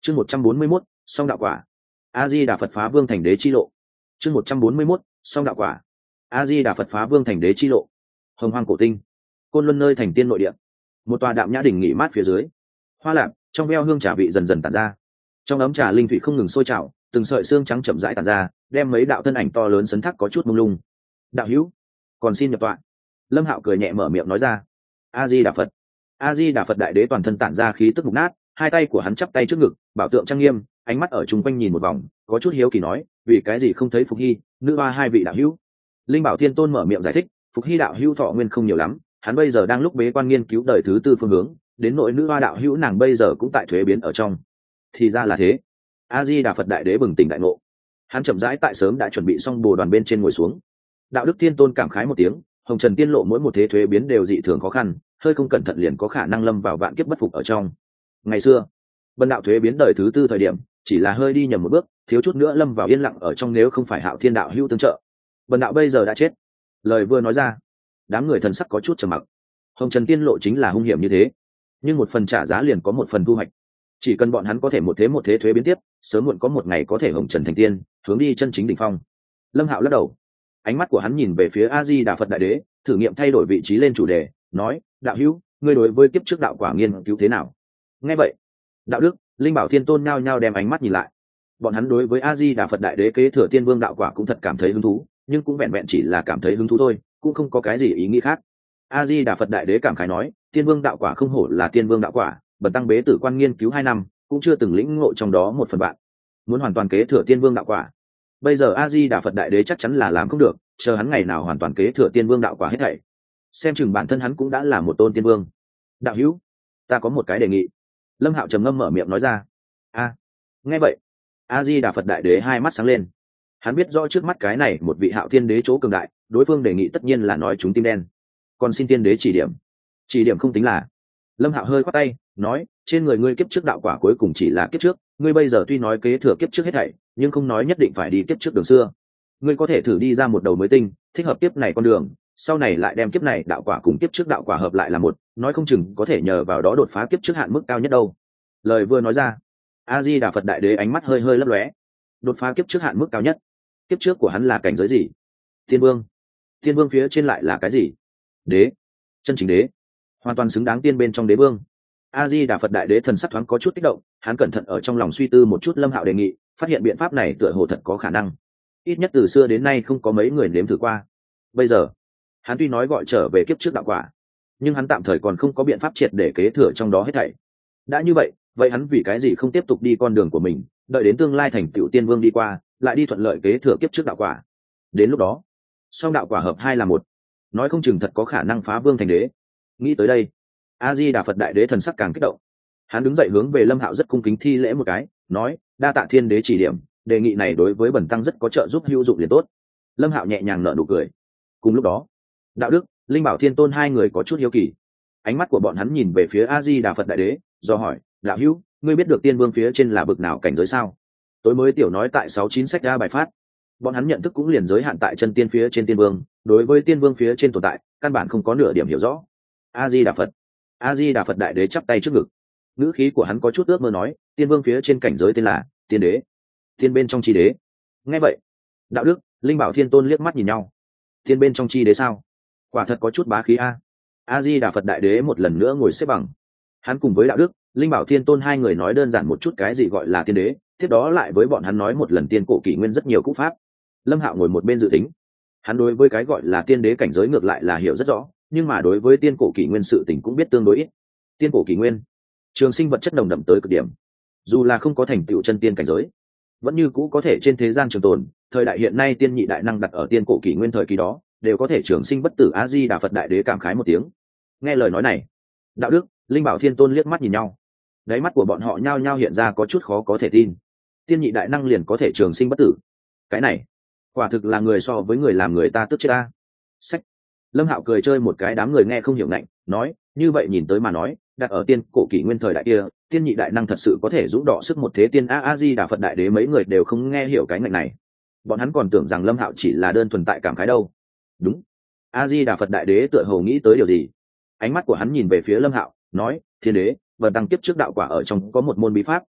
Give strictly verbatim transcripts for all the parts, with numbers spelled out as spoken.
chương một trăm bốn mươi mốt song đạo quả. A Di Đà Phật phá vương thành đế chi lộ. chương một trăm bốn mươi mốt song đạo quả. A Di Đà Phật phá vương thành đế chi lộ. Hồng Hoang cổ tinh, Côn Luân nơi thành tiên nội địa, một tòa đạm nhã đỉnh nghỉ mát phía dưới. Hoa lạc trong veo hương trà vị dần dần tản ra, trong ấm trà linh thủy không ngừng sôi trào, từng sợi xương trắng chậm rãi tản ra, đem mấy đạo thân ảnh to lớn sấn thác có chút mông lung. Đạo hữu, còn xin nhập tọa. Lâm Hạo cười nhẹ mở miệng nói ra. A Di Đà Phật. A Di Đà Phật đại đế toàn thân tản ra khí tức mục nát, hai tay của hắn chắp tay trước ngực, bảo tượng trang nghiêm, ánh mắt ở chung quanh nhìn một vòng, có chút hiếu kỳ nói, vì cái gì không thấy Phục Hy, nữ hoa hai vị đạo hữu. Linh Bảo Thiên Tôn mở miệng giải thích, Phục Hy đạo hữu thọ nguyên không nhiều lắm, hắn bây giờ đang lúc bế quan nghiên cứu đời thứ tư phương hướng, đến nội nữ hoa đạo hữu nàng bây giờ cũng tại thuế biến ở trong. Thì ra là thế. A Di Đà Phật đại đế bừng tỉnh đại ngộ, hắn chậm rãi tại sớm đã chuẩn bị xong bồ đoàn bên trên ngồi xuống. Đạo đức Thiên Tôn cảm khái một tiếng, hồng trần tiên lộ mỗi một thế thuế biến đều dị thường khó khăn, hơi không cẩn thận liền có khả năng lâm vào vạn kiếp bất phục ở trong. Ngày xưa bần đạo thuế biến đời thứ tư thời điểm chỉ là hơi đi nhầm một bước, thiếu chút nữa lâm vào yên lặng ở trong, nếu không phải Hạo Thiên đạo hữu tương trợ, bần đạo bây giờ đã chết. Lời vừa nói ra, đám người thần sắc có chút trầm mặc. Hồng trần tiên lộ chính là hung hiểm như thế, nhưng một phần trả giá liền có một phần thu hoạch. Chỉ cần bọn hắn có thể một thế một thế thuế biến tiếp, sớm muộn có một ngày có thể hồng trần thành tiên, hướng đi chân chính đỉnh phong. Lâm Hạo lắc đầu, ánh mắt của hắn nhìn về phía A Di Đà Phật đại đế, thử nghiệm thay đổi vị trí lên chủ đề, nói, đạo hữu, ngươi đối với kiếp trước đạo quả nghiên cứu thế nào? Nghe vậy, đạo đức, Linh Bảo Thiên Tôn nhao nhao đem ánh mắt nhìn lại. Bọn hắn đối với A Di Đà Phật đại đế kế thừa tiên vương đạo quả cũng thật cảm thấy hứng thú, nhưng cũng vẹn vẹn chỉ là cảm thấy hứng thú thôi, cũng không có cái gì ý nghĩ khác. A Di Đà Phật đại đế cảm khái nói, tiên vương đạo quả không hổ là tiên vương đạo quả, bần tăng bế tử quan nghiên cứu hai năm, cũng chưa từng lĩnh ngộ trong đó một phần bạn. Muốn hoàn toàn kế thừa tiên vương đạo quả, bây giờ A Di Đà Phật đại đế chắc chắn là làm không được, chờ hắn ngày nào hoàn toàn kế thừa tiên vương đạo quả hết thảy, xem chừng bản thân hắn cũng đã là một tôn tiên vương. Đạo hữu, ta có một cái đề nghị. Lâm Hạo trầm ngâm mở miệng nói ra. A, nghe vậy, A Di Đà Phật đại đế hai mắt sáng lên. Hắn biết rõ trước mắt cái này một vị Hạo Thiên đế chỗ cường đại, đối phương đề nghị tất nhiên là nói chúng tim đen. Còn xin tiên đế chỉ điểm. Chỉ điểm không tính là. Lâm Hạo hơi khoát tay, nói, trên người ngươi kiếp trước đạo quả cuối cùng chỉ là kiếp trước, ngươi bây giờ tuy nói kế thừa kiếp trước hết thảy, nhưng không nói nhất định phải đi kiếp trước đường xưa. Ngươi có thể thử đi ra một đầu mới tinh, thích hợp kiếp này con đường, sau này lại đem kiếp này đạo quả cùng kiếp trước đạo quả hợp lại là một, nói không chừng có thể nhờ vào đó đột phá kiếp trước hạn mức cao nhất đâu. Lời vừa nói ra, A Di Đà Phật đại đế ánh mắt hơi hơi lấp lóe. Đột phá kiếp trước hạn mức cao nhất, kiếp trước của hắn là cảnh giới gì? Tiên vương. Tiên vương phía trên lại là cái gì? Đế, chân chính đế, hoàn toàn xứng đáng tiên bên trong đế vương. A Di Đà Phật đại đế thần sắc thoáng có chút kích động, hắn cẩn thận ở trong lòng suy tư một chút Lâm Hạo đề nghị, phát hiện biện pháp này tựa hồ thật có khả năng, ít nhất từ xưa đến nay không có mấy người nếm thử qua. Bây giờ hắn tuy nói gọi trở về kiếp trước đạo quả, nhưng hắn tạm thời còn không có biện pháp triệt để kế thừa trong đó hết thảy. Đã như vậy, vậy hắn vì cái gì không tiếp tục đi con đường của mình, đợi đến tương lai thành tựu tiên vương đi qua, lại đi thuận lợi kế thừa kiếp trước đạo quả. Đến lúc đó, song đạo quả hợp hai là một, nói không chừng thật có khả năng phá vương thành đế. Nghĩ tới đây, A Di Đà Phật đại đế thần sắc càng kích động. Hắn đứng dậy hướng về Lâm Hạo rất cung kính thi lễ một cái, nói, đa tạ thiên đế chỉ điểm, đề nghị này đối với bần tăng rất có trợ giúp hữu dụng liền tốt. Lâm Hạo nhẹ nhàng nở nụ cười. Cùng lúc đó, đạo đức, Linh Bảo Thiên Tôn hai người có chút hiếu kỳ, ánh mắt của bọn hắn nhìn về phía A Di Đà Phật đại đế, do hỏi, đạo hữu, ngươi biết được tiên vương phía trên là bậc nào cảnh giới sao? Tối mới tiểu nói tại sáu chín sách ra bài phát, bọn hắn nhận thức cũng liền giới hạn tại chân tiên phía trên tiên vương, đối với tiên vương phía trên tồn tại căn bản không có nửa điểm hiểu rõ. A Di Đà Phật. A Di Đà Phật đại đế chắp tay trước ngực, ngữ khí của hắn có chút ước mơ nói, tiên vương phía trên cảnh giới tên là tiên đế, tiên bên trong chi đế. Nghe vậy, đạo đức, Linh Bảo Thiên Tôn liếc mắt nhìn nhau. Tiên bên trong chi đế sao? Quả thật có chút bá khí a. A Di Đà Phật đại đế một lần nữa ngồi xếp bằng, hắn cùng với đạo đức, Linh Bảo Thiên Tôn hai người nói đơn giản một chút cái gì gọi là tiên đế, tiếp đó lại với bọn hắn nói một lần tiên cổ kỷ nguyên rất nhiều cú pháp. Lâm Hạo ngồi một bên dự tính, hắn đối với cái gọi là tiên đế cảnh giới ngược lại là hiểu rất rõ, nhưng mà đối với tiên cổ kỷ nguyên sự tình cũng biết tương đối ít. Tiên cổ kỷ nguyên, trường sinh vật chất nồng đậm tới cực điểm, dù là không có thành tựu chân tiên cảnh giới, vẫn như cũ có thể trên thế gian trường tồn. Thời đại hiện nay tiên nhị đại năng đặt ở tiên cổ kỷ nguyên thời kỳ đó, đều có thể trường sinh bất tử. A Di Đà Phật đại đế cảm khái một tiếng. Nghe lời nói này, đạo đức, Linh Bảo Thiên Tôn liếc mắt nhìn nhau, đáy mắt của bọn họ nhao nhao hiện ra có chút khó có thể tin. Tiên nhị đại năng liền có thể trường sinh bất tử, cái này quả thực là người so với người làm người ta tức chết ta. Sách. Lâm Hạo cười chơi một cái, đám người nghe không hiểu nạnh, nói, như vậy nhìn tới mà nói, đặt ở tiên cổ kỷ nguyên thời đại kia, tiên nhị đại năng thật sự có thể dũng đọ sức một thế tiên. A A Di Đà Phật đại đế mấy người đều không nghe hiểu cái ngạnh này, bọn hắn còn tưởng rằng Lâm Hạo chỉ là đơn thuần tại cảm khái đâu. Đúng. A Di Đà Phật đại đế tựa hồ nghĩ tới điều gì, ánh mắt của hắn nhìn về phía Lâm Hạo, nói, thiên đế, bần tăng kiếp trước đạo quả ở trong có một môn bí pháp,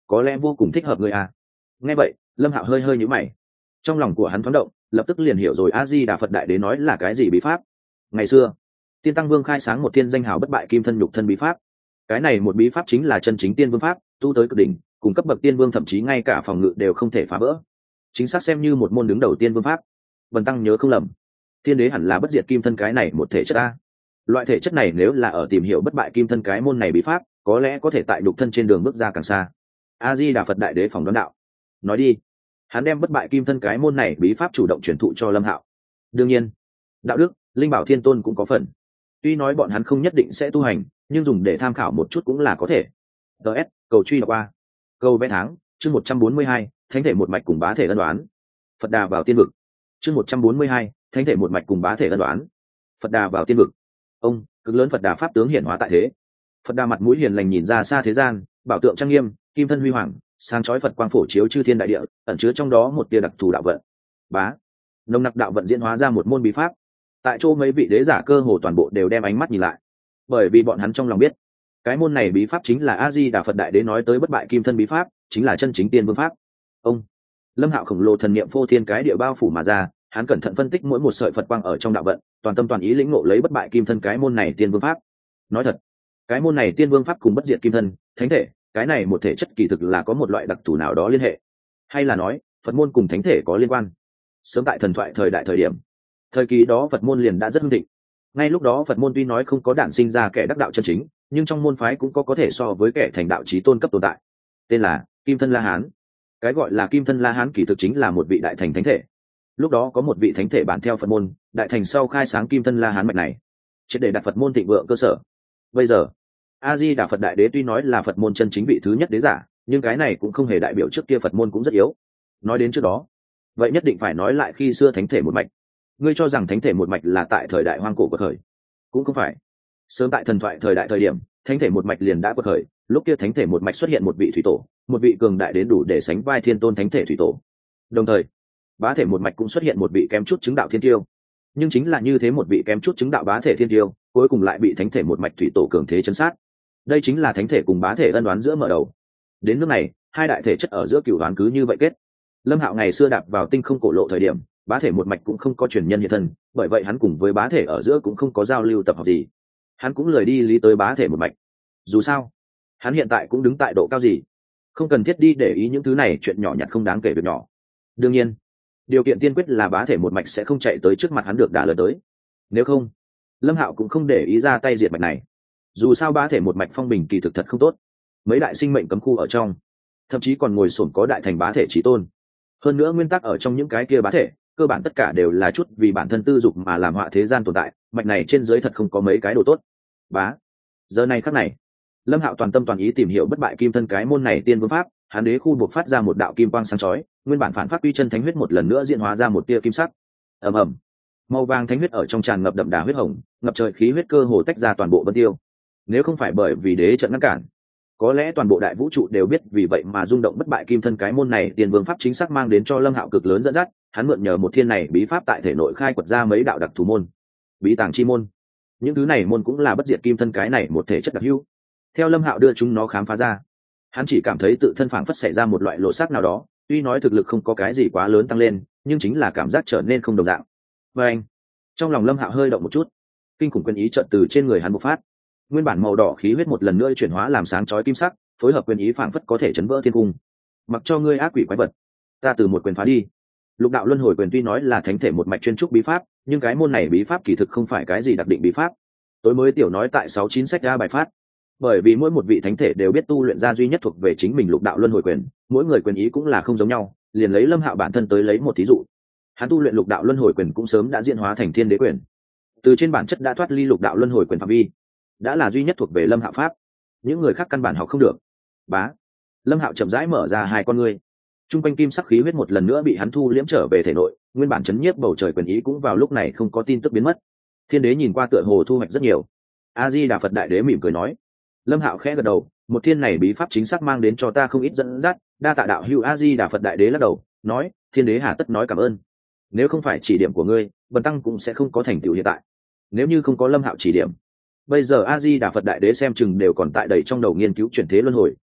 có lẽ vô cùng thích hợp ngươi à. Nghe vậy Lâm Hạo hơi hơi nhíu mày, trong lòng của hắn thoáng động, lập tức liền hiểu rồi a di đà phật đại đế nói là cái gì bí pháp. Ngày xưa tiên tăng vương khai sáng một thiên danh hào bất bại kim thân nhục thân bí pháp, cái này một bí pháp chính là chân chính tiên vương pháp, tu tới cực đỉnh, cùng cấp bậc tiên vương thậm chí ngay cả phòng ngự đều không thể phá vỡ, chính xác xem như một môn đứng đầu tiên vương pháp. Vân tăng nhớ không lầm, thiên đế hẳn là bất diệt kim thân cái này một thể chất a. Loại thể chất này nếu là ở tìm hiểu bất bại kim thân cái môn này bí pháp, có lẽ có thể tại nhục thân trên đường bước ra càng xa. A di đà phật đại đế phòng đoán đạo. Nói đi. Hắn đem bất bại kim thân cái môn này bí pháp chủ động truyền thụ cho Lâm Hạo. Đương nhiên đạo đức linh bảo thiên tôn cũng có phần, tuy nói bọn hắn không nhất định sẽ tu hành, nhưng dùng để tham khảo một chút cũng là có thể. ts cầu truy đọc qua câu vẽ tháng chương một trăm bốn mươi hai thánh thể một mạch cùng bá thể ân đoán. Phật đà vào tiên vực chương một trăm bốn mươi hai thánh thể một mạch cùng bá thể ân đoán. Phật đà vào tiên vực. Ông cực lớn Phật đà pháp tướng hiển hóa tại thế. Phật đà mặt mũi hiền lành nhìn ra xa thế gian, bảo tượng trang nghiêm, kim thân huy hoàng, sáng chói Phật quang phổ chiếu chư thiên đại địa, ẩn chứa trong đó một tia đặc thù đạo vận. Bá nồng nặc đạo vận diễn hóa ra một môn bí pháp. Tại chỗ mấy vị đế giả cơ hồ toàn bộ đều đem ánh mắt nhìn lại, bởi vì bọn hắn trong lòng biết cái môn này bí pháp chính là a di đà phật đại đế nói tới bất bại kim thân bí pháp, chính là chân chính tiên vương pháp. Ông Lâm Hạo khổng lồ thần niệm phô thiên cái địa bao phủ mà ra, hắn cẩn thận phân tích mỗi một sợi Phật quang ở trong đạo vận, toàn tâm toàn ý lĩnh ngộ lấy bất bại kim thân cái môn này tiên vương pháp. Nói thật, cái môn này tiên vương pháp cùng bất diệt kim thân thánh thể cái này một thể chất kỳ thực là có một loại đặc thù nào đó liên hệ, hay là nói Phật môn cùng thánh thể có liên quan. Sớm tại thần thoại thời đại thời điểm, thời kỳ đó Phật môn liền đã rất hưng thịnh. Ngay lúc đó Phật môn tuy nói không có đản sinh ra kẻ đắc đạo chân chính, nhưng trong môn phái cũng có có thể so với kẻ thành đạo chí tôn cấp tồn tại, tên là Kim Thân La Hán. Cái gọi là Kim Thân La Hán kỳ thực chính là một vị đại thành thánh thể. Lúc đó có một vị thánh thể bản theo Phật môn, đại thành sau khai sáng Kim Thân La Hán mạch này, triệt để đặt Phật môn thịnh vượng cơ sở. Bây giờ A Di Đà Phật đại đế tuy nói là Phật môn chân chính vị thứ nhất đế giả, nhưng cái này cũng không hề đại biểu trước kia Phật môn cũng rất yếu. Nói đến trước đó, vậy nhất định phải nói lại khi xưa thánh thể một mạch. Ngươi cho rằng thánh thể một mạch là tại thời đại hoang cổ quật khởi? Cũng không phải. Sớm tại thần thoại thời đại thời điểm, thánh thể một mạch liền đã quật khởi. Lúc kia thánh thể một mạch xuất hiện một vị thủy tổ, một vị cường đại đến đủ để sánh vai thiên tôn thánh thể thủy tổ. Đồng thời, bá thể một mạch cũng xuất hiện một vị kém chút chứng đạo thiên tiêu. Nhưng chính là như thế một vị kém chút chứng đạo bá thể thiên tiêu, cuối cùng lại bị thánh thể một mạch thủy tổ cường thế chấn sát. Đây chính là thánh thể cùng bá thể ân oán giữa mở đầu. Đến nước này, hai đại thể chất ở giữa cửu oán cứ như vậy kết. Lâm Hạo ngày xưa đạp vào tinh không cổ lộ thời điểm, bá thể một mạch cũng không có truyền nhân hiện thân, bởi vậy hắn cùng với bá thể ở giữa cũng không có giao lưu tập hợp gì. Hắn cũng lười đi lý tới bá thể một mạch. Dù sao, hắn hiện tại cũng đứng tại độ cao gì, không cần thiết đi để ý những thứ này chuyện nhỏ nhặt không đáng kể việc nhỏ. Đương nhiên, điều kiện tiên quyết là bá thể một mạch sẽ không chạy tới trước mặt hắn được đả lớn tới. Nếu không, Lâm Hạo cũng không để ý ra tay diệt mạch này. Dù sao bá thể một mạch phong bình kỳ thực thật không tốt, mấy đại sinh mệnh cấm khu ở trong, thậm chí còn ngồi xổm có đại thành bá thể chí tôn. Hơn nữa nguyên tắc ở trong những cái kia bá thể, cơ bản tất cả đều là chút vì bản thân tư dục mà làm họa thế gian tồn tại, mạch này trên dưới thật không có mấy cái đồ tốt. Bá. Giờ này khắc này, Lâm Hạo toàn tâm toàn ý tìm hiểu bất bại kim thân cái môn này tiên vương pháp, hắn đế khu buộc phát ra một đạo kim quang sáng chói, nguyên bản phản phát quy chân thánh huyết một lần nữa diễn hóa ra một tia kim sắc. Ầm ầm. Màu vàng thánh huyết ở trong tràn ngập đậm đà huyết hồng, ngập trời khí huyết cơ hồ tách ra toàn bộ vân tiêu. Nếu không phải bởi vì đế trận ngăn cản, có lẽ toàn bộ đại vũ trụ đều biết vì vậy mà rung động bất bại kim thân cái môn này tiền vương pháp chính xác mang đến cho Lâm Hạo cực lớn dẫn dắt. Hắn mượn nhờ một thiên này bí pháp tại thể nội khai quật ra mấy đạo đặc thù môn, bí tàng chi môn. Những thứ này môn cũng là bất diệt kim thân cái này một thể chất đặc hữu. Theo Lâm Hạo đưa chúng nó khám phá ra, hắn chỉ cảm thấy tự thân phảng phất xảy ra một loại lộ sắc nào đó, tuy nói thực lực không có cái gì quá lớn tăng lên, nhưng chính là cảm giác trở nên không đồng dạng. Và anh, trong lòng Lâm Hạo hơi động một chút, kinh khủng quyền ý chợt từ trên người hắn bộc phát. Nguyên bản màu đỏ khí huyết một lần nữa chuyển hóa làm sáng chói kim sắc, phối hợp quyền ý phảng phất có thể chấn vỡ thiên cung. Mặc cho ngươi ác quỷ quái vật, ta từ một quyền phá đi. Lục đạo luân hồi quyền tuy nói là thánh thể một mạch chuyên trúc bí pháp, nhưng cái môn này bí pháp kỳ thực không phải cái gì đặc định bí pháp. Tối mới tiểu nói tại sáu chín sách ra bài phát. Bởi vì mỗi một vị thánh thể đều biết tu luyện ra duy nhất thuộc về chính mình lục đạo luân hồi quyền, mỗi người quyền ý cũng là không giống nhau, liền lấy Lâm Hạo bản thân tới lấy một thí dụ. Hắn tu luyện lục đạo luân hồi quyền cũng sớm đã diễn hóa thành thiên đế quyền, từ trên bản chất đã thoát ly lục đạo luân hồi quyền phạm vi, đã là duy nhất thuộc về Lâm Hạo pháp, những người khác căn bản học không được. Bá. Lâm Hạo chậm rãi mở ra hai con ngươi, trung quanh kim sắc khí huyết một lần nữa bị hắn thu liễm trở về thể nội, nguyên bản chấn nhiếp bầu trời quyền ý cũng vào lúc này không có tin tức biến mất. Thiên đế nhìn qua tựa hồ thu hoạch rất nhiều. A Di Đà Phật đại đế mỉm cười nói. Lâm Hạo khẽ gật đầu, một thiên này bí pháp chính xác mang đến cho ta không ít dẫn dắt, đa tạ đạo hữu. A Di Đà Phật đại đế lắc đầu, nói, thiên đế hà tất nói cảm ơn. Nếu không phải chỉ điểm của ngươi, bần tăng cũng sẽ không có thành tựu hiện tại. Nếu như không có Lâm Hạo chỉ điểm, bây giờ A Di Đà Phật đại đế xem chừng đều còn tại đầy trong đầu nghiên cứu chuyển thế luân hồi,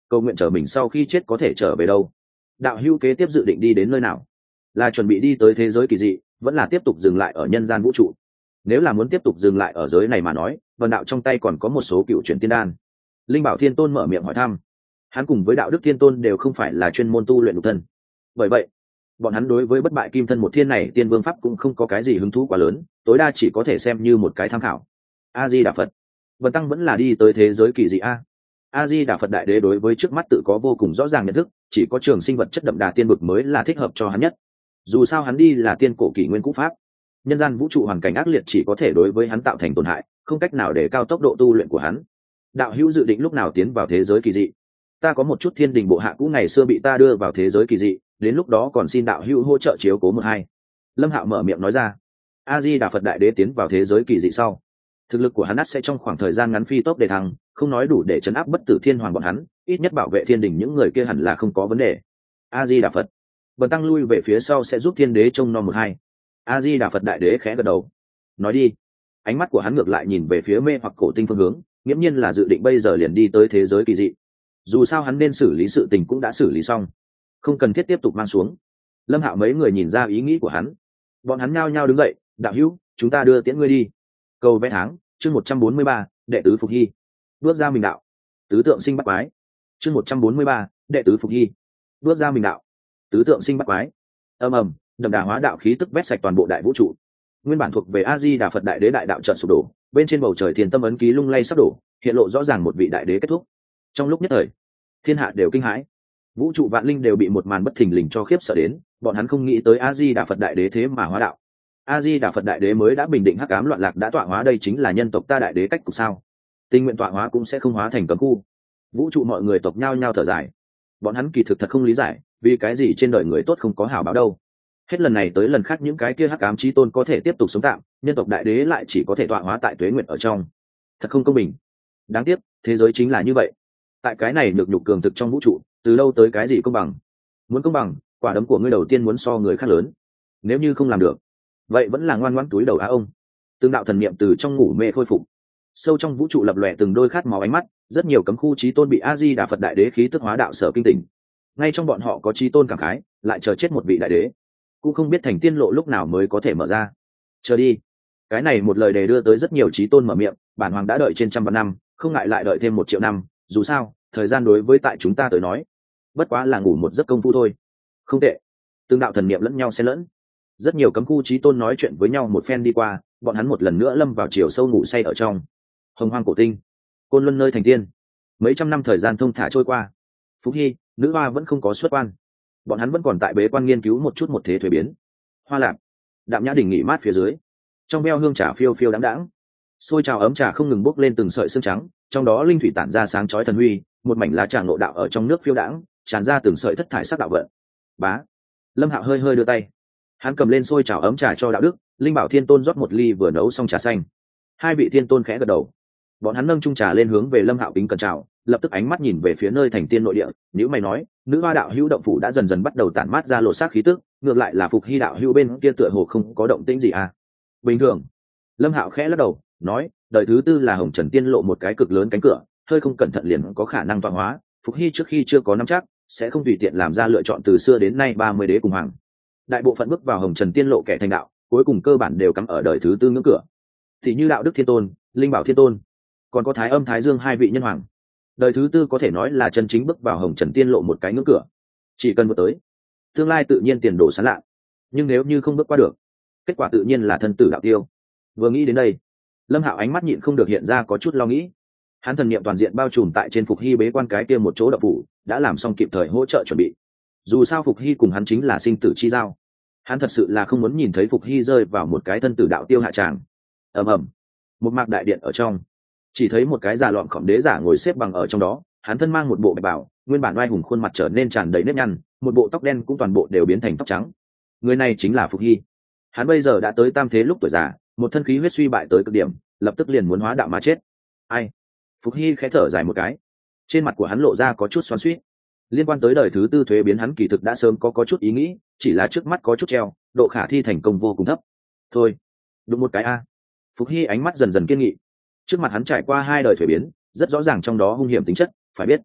cầu nguyện chờ mình sau khi chết có thể trở về đâu. Đạo hữu kế tiếp dự định đi đến nơi nào? Là chuẩn bị đi tới thế giới kỳ dị, vẫn là tiếp tục dừng lại ở nhân gian vũ trụ? Nếu là muốn tiếp tục dừng lại ở giới này mà nói, vần đạo trong tay còn có một số cựu chuyển tiên đan. Linh Bảo Thiên Tôn mở miệng hỏi thăm. Hắn cùng với Đạo Đức Thiên Tôn đều không phải là chuyên môn tu luyện nhục thân, bởi vậy bọn hắn đối với bất bại kim thân một thiên này tiên vương pháp cũng không có cái gì hứng thú quá lớn, tối đa chỉ có thể xem như một cái tham khảo. A Di Đà Phật. Vân tăng vẫn là đi tới thế giới kỳ dị a. A Di Đà Phật đại đế đối với trước mắt tự có vô cùng rõ ràng nhận thức, chỉ có trường sinh vật chất đậm đà tiên vực mới là thích hợp cho hắn nhất. Dù sao hắn đi là tiên cổ kỷ nguyên cũ pháp, nhân gian vũ trụ hoàn cảnh ác liệt chỉ có thể đối với hắn tạo thành tổn hại, không cách nào để cao tốc độ tu luyện của hắn. Đạo hữu dự định lúc nào tiến vào thế giới kỳ dị? Ta có một chút thiên đình bộ hạ cũ ngày xưa bị ta đưa vào thế giới kỳ dị, đến lúc đó còn xin đạo hữu hỗ trợ chiếu cố một hai. Lâm Hạo mở miệng nói ra. A Di Đà Phật đại đế tiến vào thế giới kỳ dị sau, thực lực của hắn ắt sẽ trong khoảng thời gian ngắn phi tốc để thăng, không nói đủ để chấn áp bất tử thiên hoàng bọn hắn, ít nhất bảo vệ thiên đình những người kia hẳn là không có vấn đề. A Di Đà Phật. Bần tăng lui về phía sau sẽ giúp thiên đế trông nom một hai. A Di Đà Phật đại đế khẽ gật đầu. Nói đi. Ánh mắt của hắn ngược lại nhìn về phía mê hoặc cổ tinh phương hướng, nghiễm nhiên là dự định bây giờ liền đi tới thế giới kỳ dị. Dù sao hắn nên xử lý sự tình cũng đã xử lý xong, không cần thiết tiếp tục mang xuống. Lâm Hạo mấy người nhìn ra ý nghĩ của hắn, bọn hắn nhao nhao đứng dậy. Đạo hữu, chúng ta đưa tiễn ngươi đi. Cầu vẽ tháng chương một trăm bốn mươi ba, đệ tứ Phục Hy. Bước ra mình đạo. Tứ tượng sinh bắt quái. Chương một trăm bốn mươi ba, đệ tứ Phục Hy. Bước ra mình đạo. Tứ tượng sinh bắt quái. Ầm ầm, đậm đà hóa đạo khí tức vét sạch toàn bộ đại vũ trụ. Nguyên bản thuộc về A Di Đà Phật đại đế đại đạo trận sụp đổ, bên trên bầu trời thiên tâm ấn ký lung lay sắp đổ, hiện lộ rõ ràng một vị đại đế kết thúc. Trong lúc nhất thời, thiên hạ đều kinh hãi, vũ trụ vạn linh đều bị một màn bất thình lình cho khiếp sợ đến, bọn hắn không nghĩ tới A Di Đà Phật đại đế thế mà hóa đạo. A Di Đà Phật đại đế mới đã bình định hắc ám loạn lạc đã tọa hóa, đây chính là nhân tộc ta đại đế cách cục sao? Tình nguyện tọa hóa cũng sẽ không hóa thành cấm khu. Vũ trụ mọi người tộc nhao nhao thở dài, bọn hắn kỳ thực thật không lý giải, vì cái gì trên đời người tốt không có hảo báo đâu. Hết lần này tới lần khác những cái kia hắc ám chí tôn có thể tiếp tục sống tạm, nhân tộc đại đế lại chỉ có thể tọa hóa tại tuế nguyện ở trong. Thật không công bình. Đáng tiếc, thế giới chính là như vậy. Tại cái này được nhục cường thực trong vũ trụ, từ lâu tới cái gì công bằng? Muốn công bằng, quả đấm của ngươi đầu tiên muốn so người khác lớn. Nếu như không làm được, vậy vẫn là ngoan ngoãn túi đầu á ông. Từng đạo thần niệm từ trong ngủ mê khôi phục, sâu trong vũ trụ lập lòe từng đôi khát máu ánh mắt, rất nhiều cấm khu chí tôn bị A Di Đà Phật đại đế khí tức hóa đạo sở kinh tỉnh. Ngay trong bọn họ có chí tôn cảm khái, lại chờ chết một vị đại đế, cũng không biết thành tiên lộ lúc nào mới có thể mở ra. Chờ đi. Cái này một lời đề đưa tới rất nhiều chí tôn mở miệng, bản hoàng đã đợi trên trăm vạn năm, không ngại lại đợi thêm một triệu năm, dù sao, thời gian đối với tại chúng ta tới nói, bất quá là ngủ một giấc công phu thôi. Không tệ. Từng đạo thần niệm lẫn nhau xen lẫn, rất nhiều cấm khu chí tôn nói chuyện với nhau một phen đi qua, bọn hắn một lần nữa lâm vào chiều sâu ngủ say ở trong hồng hoang cổ tinh, côn luân nơi thành tiên. Mấy trăm năm thời gian thông thả trôi qua, Phúc Hy nữ hoa vẫn không có xuất quan, bọn hắn vẫn còn tại bế quan nghiên cứu một chút một thế thuế biến. Hoa Lạc, Đạm Nhã Đình nghỉ mát phía dưới, trong veo hương trà phiêu phiêu đáng đáng, xôi trào ấm trà không ngừng bốc lên từng sợi xương trắng, trong đó linh thủy tản ra sáng chói thần huy, một mảnh lá trà ngộ đạo ở trong nước phiêu đãng, tràn ra từng sợi thất thải sắc đạo vận. Bá. Lâm Hạo hơi hơi đưa tay, hắn cầm lên xôi trào ấm trà cho Đạo Đức, Linh Bảo Thiên Tôn rót một ly vừa nấu xong trà xanh. Hai vị thiên tôn khẽ gật đầu, bọn hắn nâng chung trà lên hướng về Lâm Hạo kính cẩn chào, lập tức ánh mắt nhìn về phía nơi thành tiên nội địa. Nếu mày nói, nữ hoa đạo hữu động phủ đã dần dần bắt đầu tản mát ra lộ sắc khí tức, ngược lại là Phục Hy đạo hữu bên kia tựa hồ không có động tĩnh gì à? Bình thường. Lâm Hạo khẽ lắc đầu, nói, đời thứ tư là Hồng Trần Tiên lộ một cái cực lớn cánh cửa, hơi không cẩn thận liền có khả năng tọa hóa. Phục Hy trước khi chưa có nắm chắc, sẽ không tùy tiện làm ra lựa chọn, từ xưa đến nay ba mươi đế cùng hoàng, đại bộ phận bước vào Hồng Trần Tiên lộ kẻ thành đạo, cuối cùng cơ bản đều cắm ở đời thứ tư ngưỡng cửa. Thì như Đạo Đức Thiên Tôn, Linh Bảo Thiên Tôn, còn có Thái Âm Thái Dương hai vị nhân hoàng, đời thứ tư có thể nói là chân chính bước vào Hồng Trần Tiên lộ một cái ngưỡng cửa. Chỉ cần vượt tới, tương lai tự nhiên tiền đồ sáng lạ. Nhưng nếu như không bước qua được, kết quả tự nhiên là thân tử đạo tiêu. Vừa nghĩ đến đây, Lâm Hạo ánh mắt nhịn không được hiện ra có chút lo nghĩ. Hắn thần niệm toàn diện bao trùm tại trên Phục Hy bế quan cái kia một chỗ đạo phủ, đã làm xong kịp thời hỗ trợ chuẩn bị. Dù sao Phục Hy cùng hắn chính là sinh tử chi giao, hắn thật sự là không muốn nhìn thấy Phục Hy rơi vào một cái thân tử đạo tiêu hạ tràng. Ầm ầm, một mạc đại điện ở trong, chỉ thấy một cái già lọn khổng đế giả ngồi xếp bằng ở trong đó, hắn thân mang một bộ bạch bào, nguyên bản oai hùng khuôn mặt trở nên tràn đầy nếp nhăn, một bộ tóc đen cũng toàn bộ đều biến thành tóc trắng. Người này chính là Phục Hy. Hắn bây giờ đã tới tam thế lúc tuổi già, một thân khí huyết suy bại tới cực điểm, lập tức liền muốn hóa đạo mà chết. Ai? Phục Hy khẽ thở dài một cái, trên mặt của hắn lộ ra có chút xoắn xuýt. Liên quan tới đời thứ tư thuế biến, hắn kỳ thực đã sớm có có chút ý nghĩ, chỉ là trước mắt có chút treo, độ khả thi thành công vô cùng thấp. Thôi, đúng một cái a. Phục Hy ánh mắt dần dần kiên nghị. Trước mặt hắn trải qua hai đời thuế biến, rất rõ ràng trong đó hung hiểm tính chất, phải biết,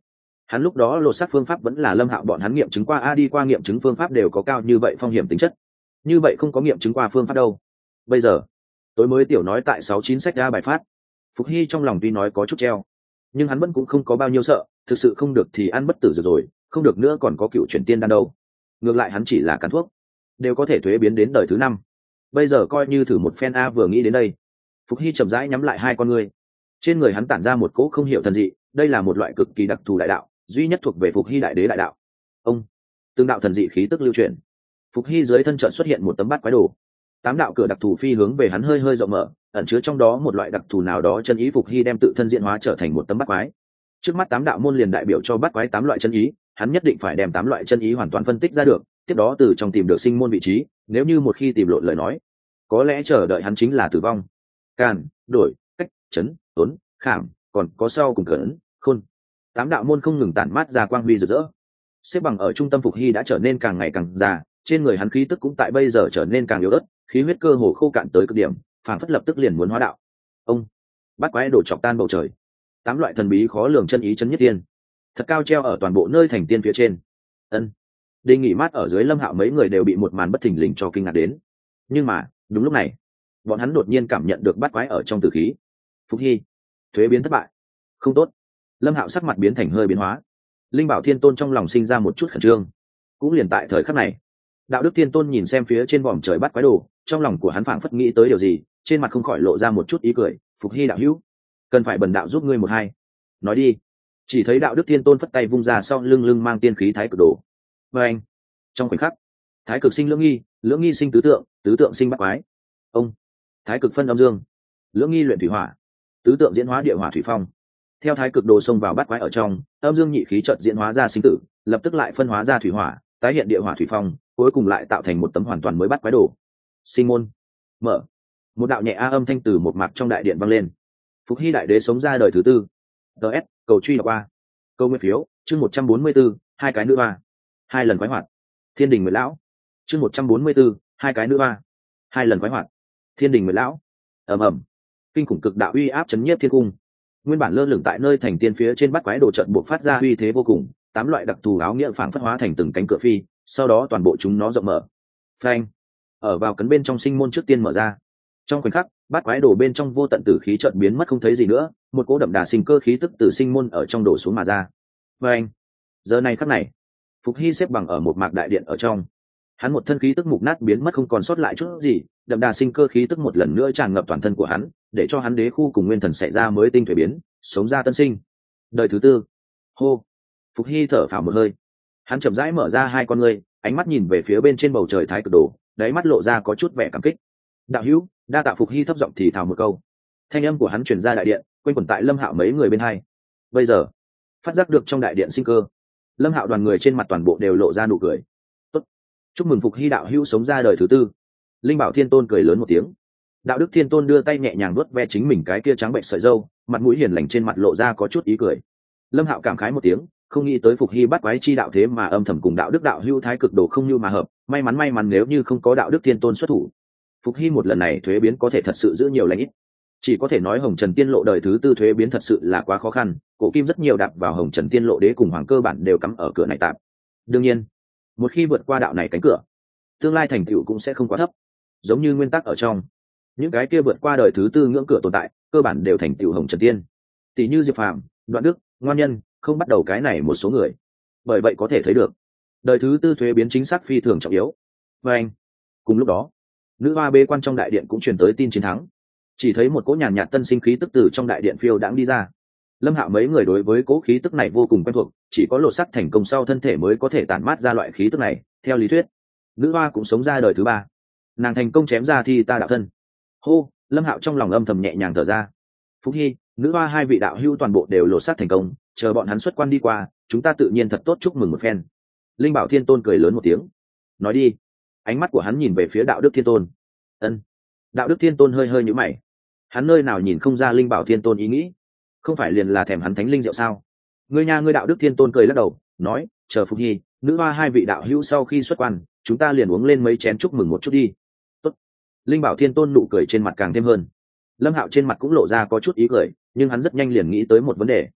Hắn lúc đó lột xác phương pháp vẫn là Lâm Hạo bọn hắn nghiệm chứng qua a đi qua nghiệm chứng phương pháp đều có cao như vậy phong hiểm tính chất, như vậy không có nghiệm chứng qua phương pháp đâu. Bây giờ tối mới tiểu nói tại sáu chín sách ra bài phát. Phục Hy trong lòng tuy nói có chút treo, nhưng hắn vẫn cũng không có bao nhiêu sợ, thực sự không được thì ăn bất tử rồi rồi, không được nữa còn có cựu chuyển tiên đan đâu. Ngược lại hắn chỉ là cắn thuốc đều có thể thuế biến đến đời thứ năm, bây giờ coi như thử một phen a. Vừa nghĩ đến đây, Phục Hy chậm rãi nhắm lại hai con ngươi, trên người hắn tản ra một cỗ không hiểu thần dị, đây là một loại cực kỳ đặc thù đại đạo, duy nhất thuộc về Phục Hy đại đế đại đạo. Ông tương đạo thần dị khí tức lưu chuyển, Phục Hy dưới thân trận xuất hiện một tấm bát quái đồ, tám đạo cửa đặc thù phi hướng về hắn hơi hơi rộng mở, ẩn chứa trong đó một loại đặc thù nào đó chân ý. Phục Hy đem tự thân diễn hóa trở thành một tấm bát quái, trước mắt tám đạo môn liền đại biểu cho bát quái tám loại chân ý, hắn nhất định phải đem tám loại chân ý hoàn toàn phân tích ra được, tiếp đó từ trong tìm được sinh môn vị trí, nếu như một khi tìm lộn lời nói, có lẽ chờ đợi hắn chính là tử vong. Càn, đổi, cách, chấn, tốn, khảm, còn có sau cùng cẩn, khôn. Tám đạo môn không ngừng tản mát ra quang huy rực rỡ. Xếp bằng ở trung tâm, Phục Hy đã trở nên càng ngày càng già, trên người hắn khí tức cũng tại bây giờ trở nên càng yếu ớt, khí huyết cơ hồ khô cạn tới cực điểm, phảng phất lập tức liền muốn hóa đạo. Ông bắt quái đổ chọc tan bầu trời, tám loại thần bí khó lường chân ý chân nhất tiên thật cao treo ở toàn bộ nơi thành tiên phía trên. Ân đề nghỉ mát ở dưới Lâm Hạo mấy người đều bị một màn bất thình lình cho kinh ngạc đến, nhưng mà đúng lúc này bọn hắn đột nhiên cảm nhận được bắt quái ở trong tử khí. Phục Hy thuế biến thất bại, không tốt. Lâm Hạo sắc mặt biến thành hơi biến hóa, Linh Bảo Thiên Tôn trong lòng sinh ra một chút khẩn trương. Cũng liền tại thời khắc này, Đạo Đức Thiên Tôn nhìn xem phía trên vòm trời bắt quái đồ, trong lòng của hắn phảng phất nghĩ tới điều gì, trên mặt không khỏi lộ ra một chút ý cười. Phục Hy đạo hữu, cần phải bần đạo giúp ngươi một hai. Nói đi. Chỉ thấy Đạo Đức Thiên Tôn phất tay vung ra sau lưng lưng mang tiên khí thái cực đồ. Và anh trong khoảnh khắc, thái cực sinh lưỡng nghi, lưỡng nghi sinh tứ tượng, tứ tượng sinh bắt quái. Ông thái cực phân âm dương, lưỡng nghi luyện thủy hỏa, tứ tượng diễn hóa địa hỏa thủy phong. Theo thái cực đồ xông vào bắt quái ở trong, âm dương nhị khí chợt diễn hóa ra sinh tử, lập tức lại phân hóa ra thủy hỏa, tái hiện địa hỏa thủy phong, cuối cùng lại tạo thành một tấm hoàn toàn mới bắt quái đồ. Sinh môn mở. Một đạo nhẹ a âm thanh từ một mạc trong đại điện vang lên. Phục Hy đại đế sống ra đời thứ tư. ts cầu truy đọc qua, câu nguyên phiếu chương một trăm bốn mươi 144, hai cái nữ hoa, hai lần quái hoạt. Thiên đình nguyệt lão chương một trăm bốn mươi 144, hai cái nữ hoa, hai lần quái hoạt. Thiên đình nguyệt lão. Ầm ầm kinh khủng cực đạo uy áp chấn nhiếp thiên cung, nguyên bản lơ lửng tại nơi thành tiên phía trên bắt quái đồ trận buộc phát ra uy thế vô cùng, tám loại đặc thù áo nghĩa phảng phất hóa thành từng cánh cửa phi, sau đó toàn bộ chúng nó rộng mở. Phanh ở vào cấn bên trong sinh môn trước tiên mở ra, trong khoảnh khắc bát quái đồ bên trong vô tận tử khí chợt biến mất không thấy gì nữa, một cỗ đậm đà sinh cơ khí tức từ sinh môn ở trong đổ xuống mà ra. Phanh giờ này khắc này, Phục Hy xếp bằng ở một mạc đại điện ở trong, hắn một thân khí tức mục nát biến mất không còn sót lại chút gì, đậm đà sinh cơ khí tức một lần nữa tràn ngập toàn thân của hắn, để cho hắn đế khu cùng nguyên thần xảy ra mới tinh thuế biến, sống ra tân sinh. Đời thứ tư. Hô. Phục Hy thở phào một hơi, hắn chậm rãi mở ra hai con ngươi, ánh mắt nhìn về phía bên trên bầu trời thái cực đồ, đáy mắt lộ ra có chút vẻ cảm kích. Đạo hữu, đa tạ. Phục Hy thấp giọng thì thào một câu, thanh âm của hắn truyền ra đại điện, quanh quẩn tại Lâm Hạo mấy người bên hai. Bây giờ phát giác được trong đại điện sinh cơ, Lâm Hạo đoàn người trên mặt toàn bộ đều lộ ra nụ cười. Tốt, chúc mừng Phục Hy đạo hữu sống ra đời thứ tư. Linh Bảo Thiên Tôn cười lớn một tiếng. Đạo Đức Thiên Tôn đưa tay nhẹ nhàng vuốt ve chính mình cái kia trắng bệnh sợi râu, mặt mũi hiền lành trên mặt lộ ra có chút ý cười. Lâm Hạo cảm khái một tiếng, không nghĩ tới Phục Hy bắt quái chi đạo thế mà âm thầm cùng Đạo Đức đạo hữu thái cực đồ không như mà hợp, may mắn may mắn nếu như không có Đạo Đức Thiên Tôn xuất thủ, Phục Hy một lần này thuế biến có thể thật sự giữ nhiều lãnh ít. Chỉ có thể nói Hồng Trần Tiên Lộ đời thứ tư thuế biến thật sự là quá khó khăn, cổ kim rất nhiều đạp vào Hồng Trần Tiên Lộ đế cùng hoàng cơ bản đều cắm ở cửa này tạm. Đương nhiên, một khi vượt qua đạo này cánh cửa, tương lai thành tựu cũng sẽ không quá thấp. Giống như nguyên tắc ở trong, những cái kia vượt qua đời thứ tư ngưỡng cửa tồn tại, cơ bản đều thành tựu Hồng Trần Tiên. Tỷ như Diệp Phàm, Đoạn Đức, Ngoan Nhân, không bắt đầu cái này một số người. Bởi vậy có thể thấy được, đời thứ tư thuế biến chính xác phi thường trọng yếu. Và anh, cùng lúc đó, nữ hoa bế quan trong đại điện cũng truyền tới tin chiến thắng. Chỉ thấy một cỗ nhàn nhạt tân sinh khí tức từ trong đại điện phiêu đãng đi ra. Lâm Hạo mấy người đối với cỗ khí tức này vô cùng quen thuộc, chỉ có lột sắc thành công sau thân thể mới có thể tản mát ra loại khí tức này. Theo lý thuyết, nữ hoa cũng sống ra đời thứ ba, nàng thành công chém ra thi ta đạo thân. Hô, Lâm Hạo trong lòng âm thầm nhẹ nhàng thở ra. Phúc Hy, nữ hoa hai vị đạo hữu toàn bộ đều lột xác thành công, chờ bọn hắn xuất quan đi qua, chúng ta tự nhiên thật tốt chúc mừng một phen. Linh Bảo Thiên Tôn cười lớn một tiếng. Nói đi. Ánh mắt của hắn nhìn về phía Đạo Đức Thiên Tôn. Ân. Đạo Đức Thiên Tôn hơi hơi nhíu mày. Hắn nơi nào nhìn không ra Linh Bảo Thiên Tôn ý nghĩ, không phải liền là thèm hắn thánh linh rượu sao? Ngươi nha ngươi. Đạo Đức Thiên Tôn cười lắc đầu, nói, chờ Phúc Hy, nữ hoa hai vị đạo hữu sau khi xuất quan, chúng ta liền uống lên mấy chén chúc mừng một chút đi. Tốt. Linh Bảo Thiên Tôn nụ cười trên mặt càng thêm hơn. Lâm Hạo trên mặt cũng lộ ra có chút ý cười, nhưng hắn rất nhanh liền nghĩ tới một vấn đề.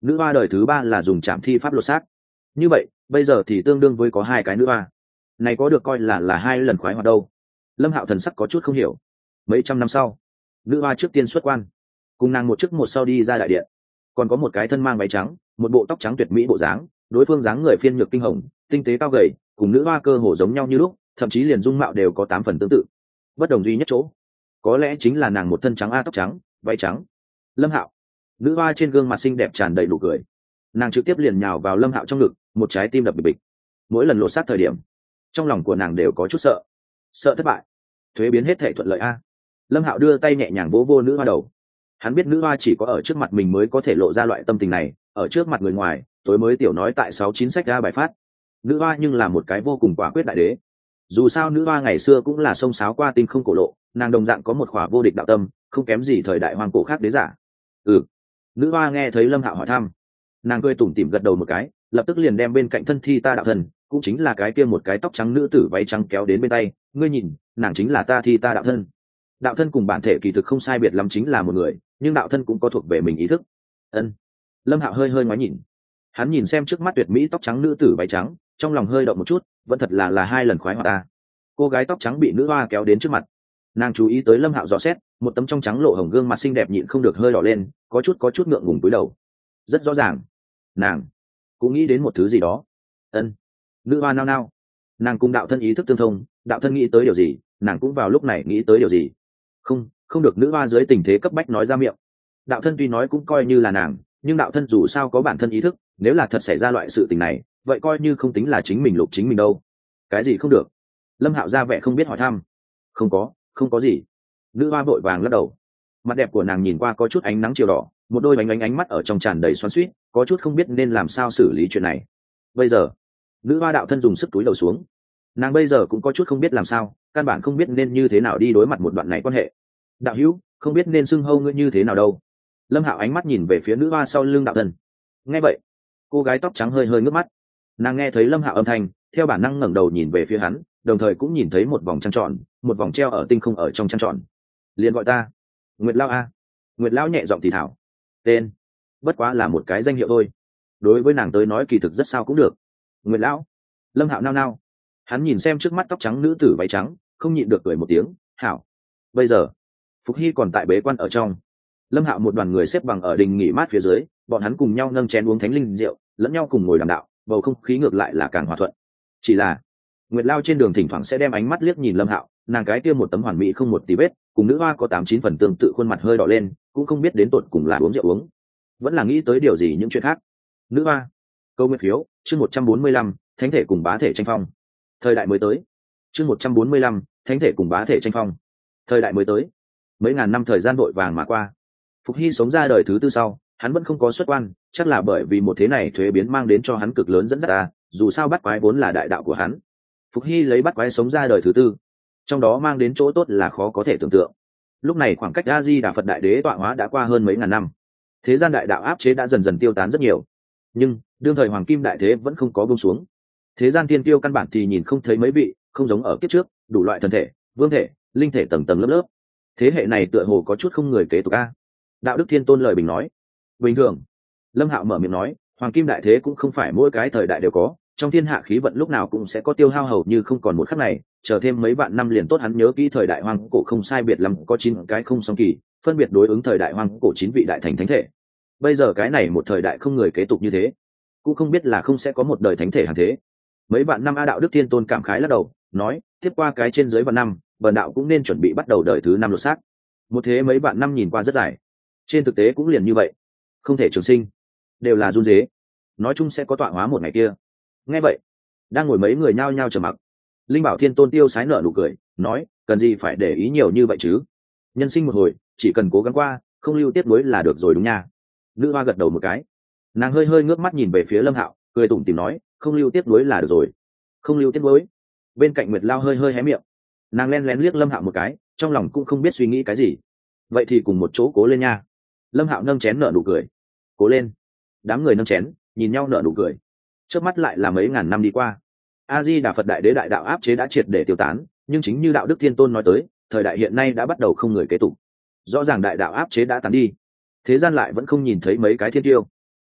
Nữ hoa đời thứ ba là dùng trảm thi pháp lột xác. Như vậy bây giờ thì tương đương với có hai cái nữ hoa, này có được coi là là hai lần khoái hoạt đâu? Lâm Hạo thần sắc có chút không hiểu. Mấy trăm năm sau, nữ hoa trước tiên xuất quan, cùng nàng một trước một sau đi ra đại điện. Còn có một cái thân mang váy trắng, một bộ tóc trắng tuyệt mỹ bộ dáng, đối phương dáng người phiên nhược kinh hồng, tinh tế cao gầy, cùng nữ hoa cơ hồ giống nhau như lúc, thậm chí liền dung mạo đều có tám phần tương tự. Bất đồng duy nhất chỗ, có lẽ chính là nàng một thân trắng a tóc trắng, váy trắng. Lâm Hạo. Nữ hoa trên gương mặt xinh đẹp tràn đầy nụ cười. Nàng trực tiếp liền nhào vào Lâm Hạo trong ngực, một trái tim đập bịch bịch. Mỗi lần lột xác thời điểm, trong lòng của nàng đều có chút sợ, sợ thất bại. Thuế biến hết thể thuận lợi a. Lâm Hạo đưa tay nhẹ nhàng vỗ vô nữ hoa đầu. Hắn biết nữ hoa chỉ có ở trước mặt mình mới có thể lộ ra loại tâm tình này, ở trước mặt người ngoài tối mới tiểu nói tại sáu chín sách ra bài phát. Nữ hoa nhưng là một cái vô cùng quả quyết đại đế. Dù sao nữ hoa ngày xưa cũng là sông sáo qua tinh không cổ lộ, nàng đồng dạng có một khỏa vô địch đạo tâm, không kém gì thời đại hoang cổ khác đế giả. Ừ. Nữ hoa nghe thấy Lâm Hạo hỏi thăm, nàng cười tủm tỉm gật đầu một cái, lập tức liền đem bên cạnh thân thi ta đạo thần, cũng chính là cái kia một cái tóc trắng nữ tử váy trắng kéo đến bên tay. Ngươi nhìn, nàng chính là ta thi ta đạo thân. Đạo thân cùng bản thể kỳ thực không sai biệt lắm, chính là một người, nhưng đạo thân cũng có thuộc về mình ý thức. Ân. Lâm Hạo hơi hơi ngoái nhìn, hắn nhìn xem trước mắt tuyệt mỹ tóc trắng nữ tử váy trắng, trong lòng hơi động một chút, vẫn thật là là hai lần khoái hoạt ta. Cô gái tóc trắng bị nữ hoa kéo đến trước mặt, nàng chú ý tới Lâm Hạo dò xét, một tấm trong trắng lộ hồng gương mặt xinh đẹp nhịn không được hơi đỏ lên, có chút có chút ngượng ngùng cúi đầu. Rất rõ ràng, nàng cũng nghĩ đến một thứ gì đó. Ân. Nữ hoa nao nao, nàng cùng đạo thân ý thức tương thông, đạo thân nghĩ tới điều gì, nàng cũng vào lúc này nghĩ tới điều gì. Không, không được nữ hoa dưới tình thế cấp bách nói ra miệng. Đạo thân tuy nói cũng coi như là nàng, nhưng đạo thân dù sao có bản thân ý thức, nếu là thật xảy ra loại sự tình này, vậy coi như không tính là chính mình lục chính mình đâu. Cái gì không được? Lâm Hạo ra vẻ không biết hỏi thăm. Không có, không có gì. Nữ hoa vội vàng lắc đầu. Mặt đẹp của nàng nhìn qua có chút ánh nắng chiều đỏ, một đôi bánh ánh ánh mắt ở trong tràn đầy xoắn xuýt, có chút không biết nên làm sao xử lý chuyện này. Bây giờ, nữ hoa đạo thân dùng sức túi đầu xuống. Nàng bây giờ cũng có chút không biết làm sao, căn bản không biết nên như thế nào đi đối mặt một đoạn này quan hệ. Đạo hữu, không biết nên xưng hô ngươi như thế nào đâu. Lâm Hạo ánh mắt nhìn về phía nữ hoa sau lưng đạo thân. Nghe vậy, cô gái tóc trắng hơi hơi ngước mắt. Nàng nghe thấy Lâm Hạo âm thanh, theo bản năng ngẩng đầu nhìn về phía hắn, đồng thời cũng nhìn thấy một vòng trăng tròn, một vòng treo ở tinh không ở trong trăng tròn. Liền gọi ta Nguyệt Lao a. Nguyệt Lão nhẹ giọng thì thảo. Tên bất quá là một cái danh hiệu thôi, đối với nàng tới nói kỳ thực rất sao cũng được. Nguyệt Lão. Lâm Hạo nao nao, hắn nhìn xem trước mắt tóc trắng nữ tử váy trắng, không nhịn được cười một tiếng. Hảo. Bây giờ Phục Hy còn tại bế quan ở trong. Lâm Hạo một đoàn người xếp bằng ở đình nghỉ mát phía dưới, bọn hắn cùng nhau nâng chén uống thánh linh rượu, lẫn nhau cùng ngồi đàm đạo, bầu không khí ngược lại là càng hòa thuận. Chỉ là Nguyệt Lao trên đường thỉnh thoảng sẽ đem ánh mắt liếc nhìn Lâm Hạo, nàng cái kia một tấm hoàn mỹ không một tí vết, cùng nữ hoa có tám chín phần tương tự, khuôn mặt hơi đỏ lên, cũng không biết đến tột cùng là uống rượu uống, vẫn là nghĩ tới điều gì những chuyện khác. Nữ hoa. Câu nguyên phiếu, chương một trăm bốn mươi lăm, thánh thể cùng bá thể tranh phong. Thời đại mới tới. Chương một trăm bốn mươi lăm, thánh thể cùng bá thể tranh phong. Thời đại mới tới. Mấy ngàn năm thời gian vội vàng mà qua. Phục Hy sống ra đời thứ tư sau, hắn vẫn không có xuất quan, chắc là bởi vì một thế này thuế biến mang đến cho hắn cực lớn dẫn dắt ta, dù sao bắt quái vốn là đại đạo của hắn. Phục Hy lấy bắt quái sống ra đời thứ tư, trong đó mang đến chỗ tốt là khó có thể tưởng tượng. Lúc này khoảng cách A Di Đà Phật đại đế tọa hóa đã qua hơn mấy ngàn năm, thế gian đại đạo áp chế đã dần dần tiêu tán rất nhiều, nhưng đương thời hoàng kim đại thế vẫn không có buông xuống. Thế gian tiên tiêu căn bản thì nhìn không thấy mấy vị, không giống ở kiếp trước, đủ loại thần thể, vương thể, linh thể tầng tầng lớp lớp. Thế hệ này tựa hồ có chút không người kế tục a. Đạo Đức Thiên Tôn lời bình nói. Bình thường. Lâm Hạo mở miệng nói, hoàng kim đại thế cũng không phải mỗi cái thời đại đều có, trong thiên hạ khí vận lúc nào cũng sẽ có tiêu hao hầu như không còn một khắc này, chờ thêm mấy vạn năm liền tốt. Hắn nhớ kỹ thời đại hoang cổ không sai biệt lắm có chín cái không song kỳ, phân biệt đối ứng thời đại hoang cổ chín vị đại thành thánh thể. Bây giờ cái này một thời đại không người kế tục như thế, cũng không biết là không sẽ có một đời thánh thể hàng thế. Mấy vạn năm a. Đạo Đức Thiên Tôn cảm khái lắc đầu, nói, tiếp qua cái trên dưới vạn năm, bần đạo cũng nên chuẩn bị bắt đầu đời thứ năm lột xác. Một thế mấy vạn năm nhìn qua rất dài, trên thực tế cũng liền như vậy, không thể trường sinh, đều là run rế, nói chung sẽ có tọa hóa một ngày kia. Nghe vậy, đang ngồi mấy người nhao nhao trầm mặc. Linh Bảo Thiên Tôn tiêu sái nở nụ cười, nói, cần gì phải để ý nhiều như vậy chứ, nhân sinh một hồi, chỉ cần cố gắng qua, không lưu tiếc nuối là được rồi, đúng nha. Nữ hoa gật đầu một cái, nàng hơi hơi ngước mắt nhìn về phía Lâm Hạo, cười tủm tỉm nói, không lưu tiếc nuối là được rồi. Không lưu tiếc nuối. Bên cạnh Nguyệt Lao hơi hơi hé miệng, nàng len lén liếc Lâm Hạo một cái, trong lòng cũng không biết suy nghĩ cái gì. Vậy thì cùng một chỗ cố lên nha. Lâm Hạo nâng chén nở nụ cười. Cố lên. Đám người nâng chén nhìn nhau nở nụ cười. Trước mắt lại là mấy ngàn năm đi qua, A Di Đà Phật đại đế đại đạo áp chế đã triệt để tiêu tán, nhưng chính như Đạo Đức Thiên Tôn nói tới, thời đại hiện nay đã bắt đầu không người kế tục. Rõ ràng đại đạo áp chế đã tán đi, thế gian lại vẫn không nhìn thấy mấy cái thiên tiêu.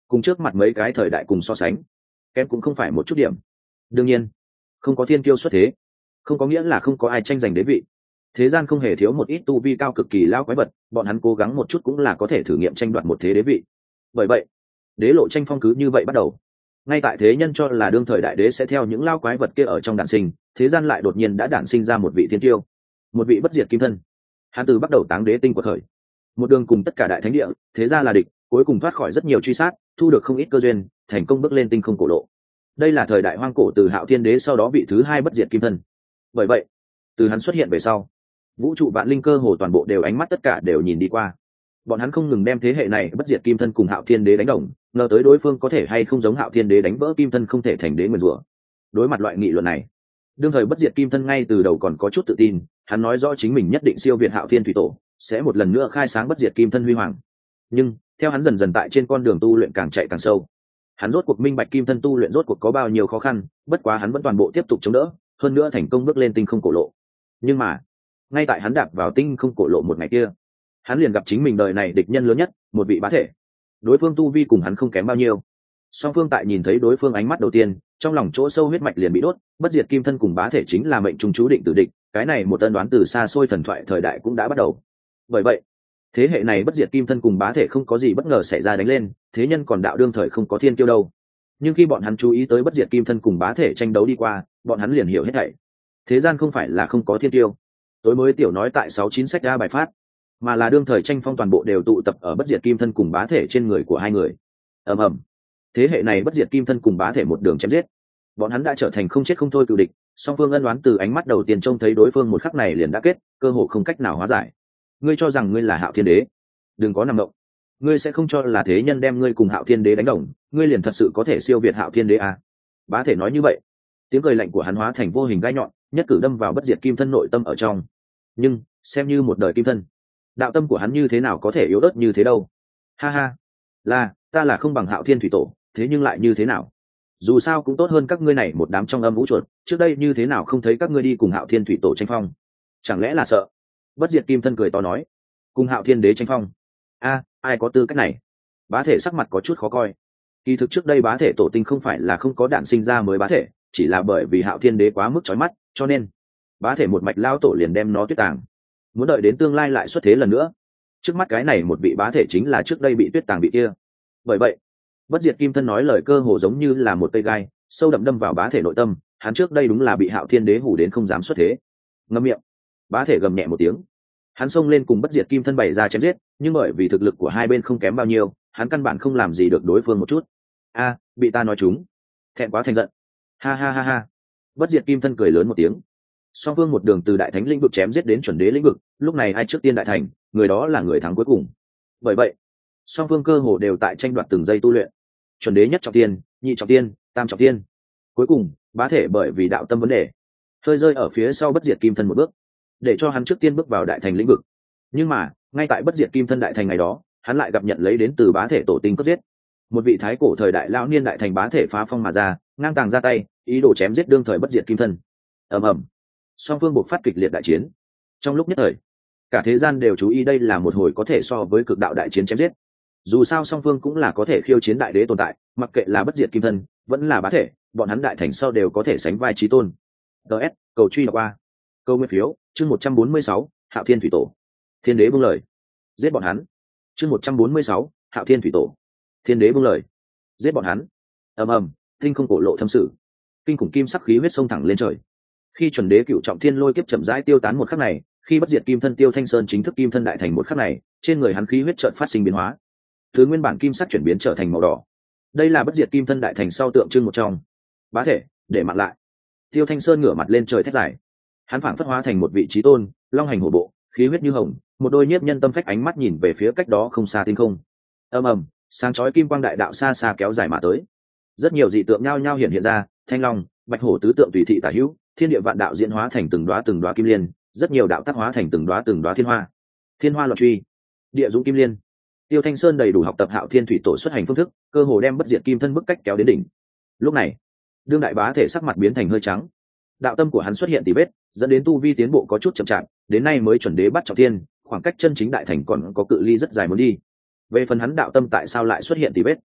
cùng trước mặt mấy cái thời đại cùng so sánh, kém cũng không phải một chút điểm. Đương nhiên, không có thiên kiêu xuất thế, không có nghĩa là không có ai tranh giành đế vị. Thế gian không hề thiếu một ít tu vi cao cực kỳ lao quái vật, bọn hắn cố gắng một chút cũng là có thể thử nghiệm tranh đoạt một thế đế vị. Bởi vậy, đế lộ tranh phong cứ như vậy bắt đầu. Ngay tại thế nhân cho là đương thời đại đế sẽ theo những lao quái vật kia ở trong đản sinh, thế gian lại đột nhiên đã đản sinh ra một vị thiên tiêu, một vị bất diệt kim thân. Hắn từ bắt đầu táng đế tinh của khởi, một đường cùng tất cả đại thánh địa, thế ra là địch, cuối cùng thoát khỏi rất nhiều truy sát, thu được không ít cơ duyên, thành công bước lên tinh không cổ lộ. Đây là thời đại hoang cổ từ Hạo Thiên Đế sau đó vị thứ hai bất diệt kim thân. Bởi vậy, từ hắn xuất hiện về sau, vũ trụ vạn linh cơ hồ toàn bộ đều ánh mắt tất cả đều nhìn đi qua. Bọn hắn không ngừng đem thế hệ này bất diệt kim thân cùng Hạo Thiên Đế đánh đồng, ngờ tới đối phương có thể hay không giống Hạo Thiên Đế đánh vỡ kim thân không thể thành đế nguyên rủa. Đối mặt loại nghị luận này, đương thời bất diệt kim thân ngay từ đầu còn có chút tự tin, hắn nói rõ chính mình nhất định siêu việt Hạo Thiên thủy tổ, sẽ một lần nữa khai sáng bất diệt kim thân huy hoàng. Nhưng theo hắn dần dần tại trên con đường tu luyện càng chạy càng sâu, hắn rốt cuộc minh bạch kim thân tu luyện rốt cuộc có bao nhiêu khó khăn, bất quá hắn vẫn toàn bộ tiếp tục chống đỡ, hơn nữa thành công bước lên tinh không cổ lộ. Nhưng mà ngay tại hắn đạp vào tinh không cổ lộ một ngày kia, hắn liền gặp chính mình đời này địch nhân lớn nhất, một vị bá thể. Đối phương tu vi cùng hắn không kém bao nhiêu, song phương tại nhìn thấy đối phương ánh mắt đầu tiên, trong lòng chỗ sâu huyết mạch liền bị đốt. Bất diệt kim thân cùng bá thể chính là mệnh trung chú định tử địch, cái này một tân đoán từ xa xôi thần thoại thời đại cũng đã bắt đầu. Bởi vậy, thế hệ này bất diệt kim thân cùng bá thể không có gì bất ngờ xảy ra đánh lên, thế nhân còn đạo đương thời không có thiên kiêu đâu. Nhưng khi bọn hắn chú ý tới bất diệt kim thân cùng bá thể tranh đấu đi qua, bọn hắn liền hiểu hết thảy. Thế gian không phải là không có thiên kiêu. Tối mới tiểu nói tại sáu chín sách ra bài phát, mà là đương thời tranh phong toàn bộ đều tụ tập ở bất diệt kim thân cùng bá thể trên người của hai người. Ầm ầm. Thế hệ này bất diệt kim thân cùng bá thể một đường chém giết, bọn hắn đã trở thành không chết không thôi cựu địch. Song phương ân oán từ ánh mắt đầu tiên trông thấy đối phương một khắc này liền đã kết, cơ hồ không cách nào hóa giải. Ngươi cho rằng ngươi là Hạo Thiên Đế, đừng có nằm động. Ngươi sẽ không cho là thế nhân đem ngươi cùng Hạo Thiên Đế đánh đồng, ngươi liền thật sự có thể siêu việt Hạo Thiên Đế à? Bá thể nói như vậy, tiếng cười lạnh của hắn hóa thành vô hình gai nhọn, nhất cử đâm vào bất diệt kim thân nội tâm ở trong. Nhưng xem như một đời kim thân, đạo tâm của hắn như thế nào có thể yếu ớt như thế đâu? Ha ha, là ta là không bằng Hạo Thiên thủy tổ, thế nhưng lại như thế nào? Dù sao cũng tốt hơn các ngươi này một đám trong âm vũ chuột, trước đây như thế nào không thấy các ngươi đi cùng Hạo Thiên thủy tổ tranh phong? Chẳng lẽ là sợ? Bất diệt kim thân cười to nói, cùng Hạo Thiên Đế tranh phong? A, ai có tư cách này? Bá thể sắc mặt có chút khó coi. Kỳ thực trước đây bá thể tổ tinh không phải là không có đạn sinh ra mới bá thể, chỉ là bởi vì Hạo Thiên Đế quá mức chói mắt, cho nên bá thể một mạch lao tổ liền đem nó tuyết tàng, muốn đợi đến tương lai lại xuất thế lần nữa. Trước mắt cái này một vị bá thể chính là trước đây bị tuyết tàng bị kia. Bởi vậy, bất diệt kim thân nói lời cơ hồ giống như là một cây gai sâu đậm đâm vào bá thể nội tâm. Hắn trước đây đúng là bị Hạo Thiên Đế hủ đến không dám xuất thế. Ngậm miệng. Bá thể gầm nhẹ một tiếng, hắn xông lên cùng bất diệt kim thân bày ra chém giết, nhưng bởi vì thực lực của hai bên không kém bao nhiêu, hắn căn bản không làm gì được đối phương một chút. A, bị ta nói trúng, thẹn quá thành giận. Ha ha ha ha. Bất diệt kim thân cười lớn một tiếng. Song phương một đường từ đại thánh lĩnh vực chém giết đến chuẩn đế lĩnh vực, lúc này ai trước tiên đại thành, người đó là người thắng cuối cùng. Bởi vậy, song phương cơ hồ đều tại tranh đoạt từng giây tu luyện. Chuẩn đế nhất trọng tiên, nhị trọng tiên, tam trọng tiên. Cuối cùng, bá thể bởi vì đạo tâm vấn đề, hơi rơi ở phía sau bất diệt kim thân một bước, để cho hắn trước tiên bước vào đại thành lĩnh vực. Nhưng mà ngay tại bất diệt kim thân đại thành ngày đó, hắn lại gặp nhận lấy đến từ bá thể tổ tinh cướp giết. Một vị thái cổ thời đại lão niên đại thành bá thể phá phong mà ra, ngang tàng ra tay, ý đồ chém giết đương thời bất diệt kim thân. Ầm ầm, song phương buộc phát kịch liệt đại chiến. Trong lúc nhất thời, cả thế gian đều chú ý đây là một hồi có thể so với cực đạo đại chiến chém giết. Dù sao song phương cũng là có thể khiêu chiến đại đế tồn tại, mặc kệ là bất diệt kim thân vẫn là bá thể, bọn hắn đại thành sau đều có thể sánh vai chí tôn. ds cầu truy đọc qua, câu nguyên phiếu chương một trăm bốn mươi sáu, Hạo Thiên thủy tổ. Thiên đế buông lời, giết bọn hắn. Chương một trăm bốn mươi sáu, Hạo Thiên thủy tổ. Thiên đế buông lời, giết bọn hắn. Ầm ầm, tinh không cổ lộ thâm sự, kinh khủng kim sắc khí huyết sông thẳng lên trời. Khi chuẩn đế cựu trọng thiên lôi kiếp chậm rãi tiêu tán một khắc này, khi bất diệt kim thân Tiêu Thanh Sơn chính thức kim thân đại thành một khắc này, trên người hắn khí huyết chợt phát sinh biến hóa, từ nguyên bản kim sắc chuyển biến trở thành màu đỏ. Đây là bất diệt kim thân đại thành sau tượng trưng một trong. Bá thể, để mặc lại. Tiêu Thanh Sơn ngửa mặt lên trời thét dài. Hắn phảng phất hóa thành một vị trí tôn, long hành hổ bộ, khí huyết như hồng, một đôi nhiếp nhân tâm phách ánh mắt nhìn về phía cách đó không xa tinh không. Ầm ầm, sáng chói kim quang đại đạo xa xa kéo dài mà tới. Rất nhiều dị tượng nhao nhao hiện hiện ra, thanh long, bạch hổ tứ tượng tùy thị tả hữu, thiên địa vạn đạo diễn hóa thành từng đóa từng đóa kim liên, rất nhiều đạo tác hóa thành từng đóa từng đóa thiên hoa. Thiên hoa loạn truy, địa dũng kim liên. Tiêu Thanh Sơn đầy đủ học tập Hạo Thiên thủy tổ xuất hành phương thức, cơ hồ đem bất diệt kim thân bức cách kéo đến đỉnh. Lúc này, đương đại bá thể sắc mặt biến thành hơi trắng. Đạo tâm của hắn xuất hiện tỉ vết, dẫn đến tu vi tiến bộ có chút chậm chạp, đến nay mới chuẩn đế bắt trọng thiên, khoảng cách chân chính đại thành còn có cự ly rất dài muốn đi. Về phần hắn đạo tâm tại sao lại xuất hiện tỉ vết,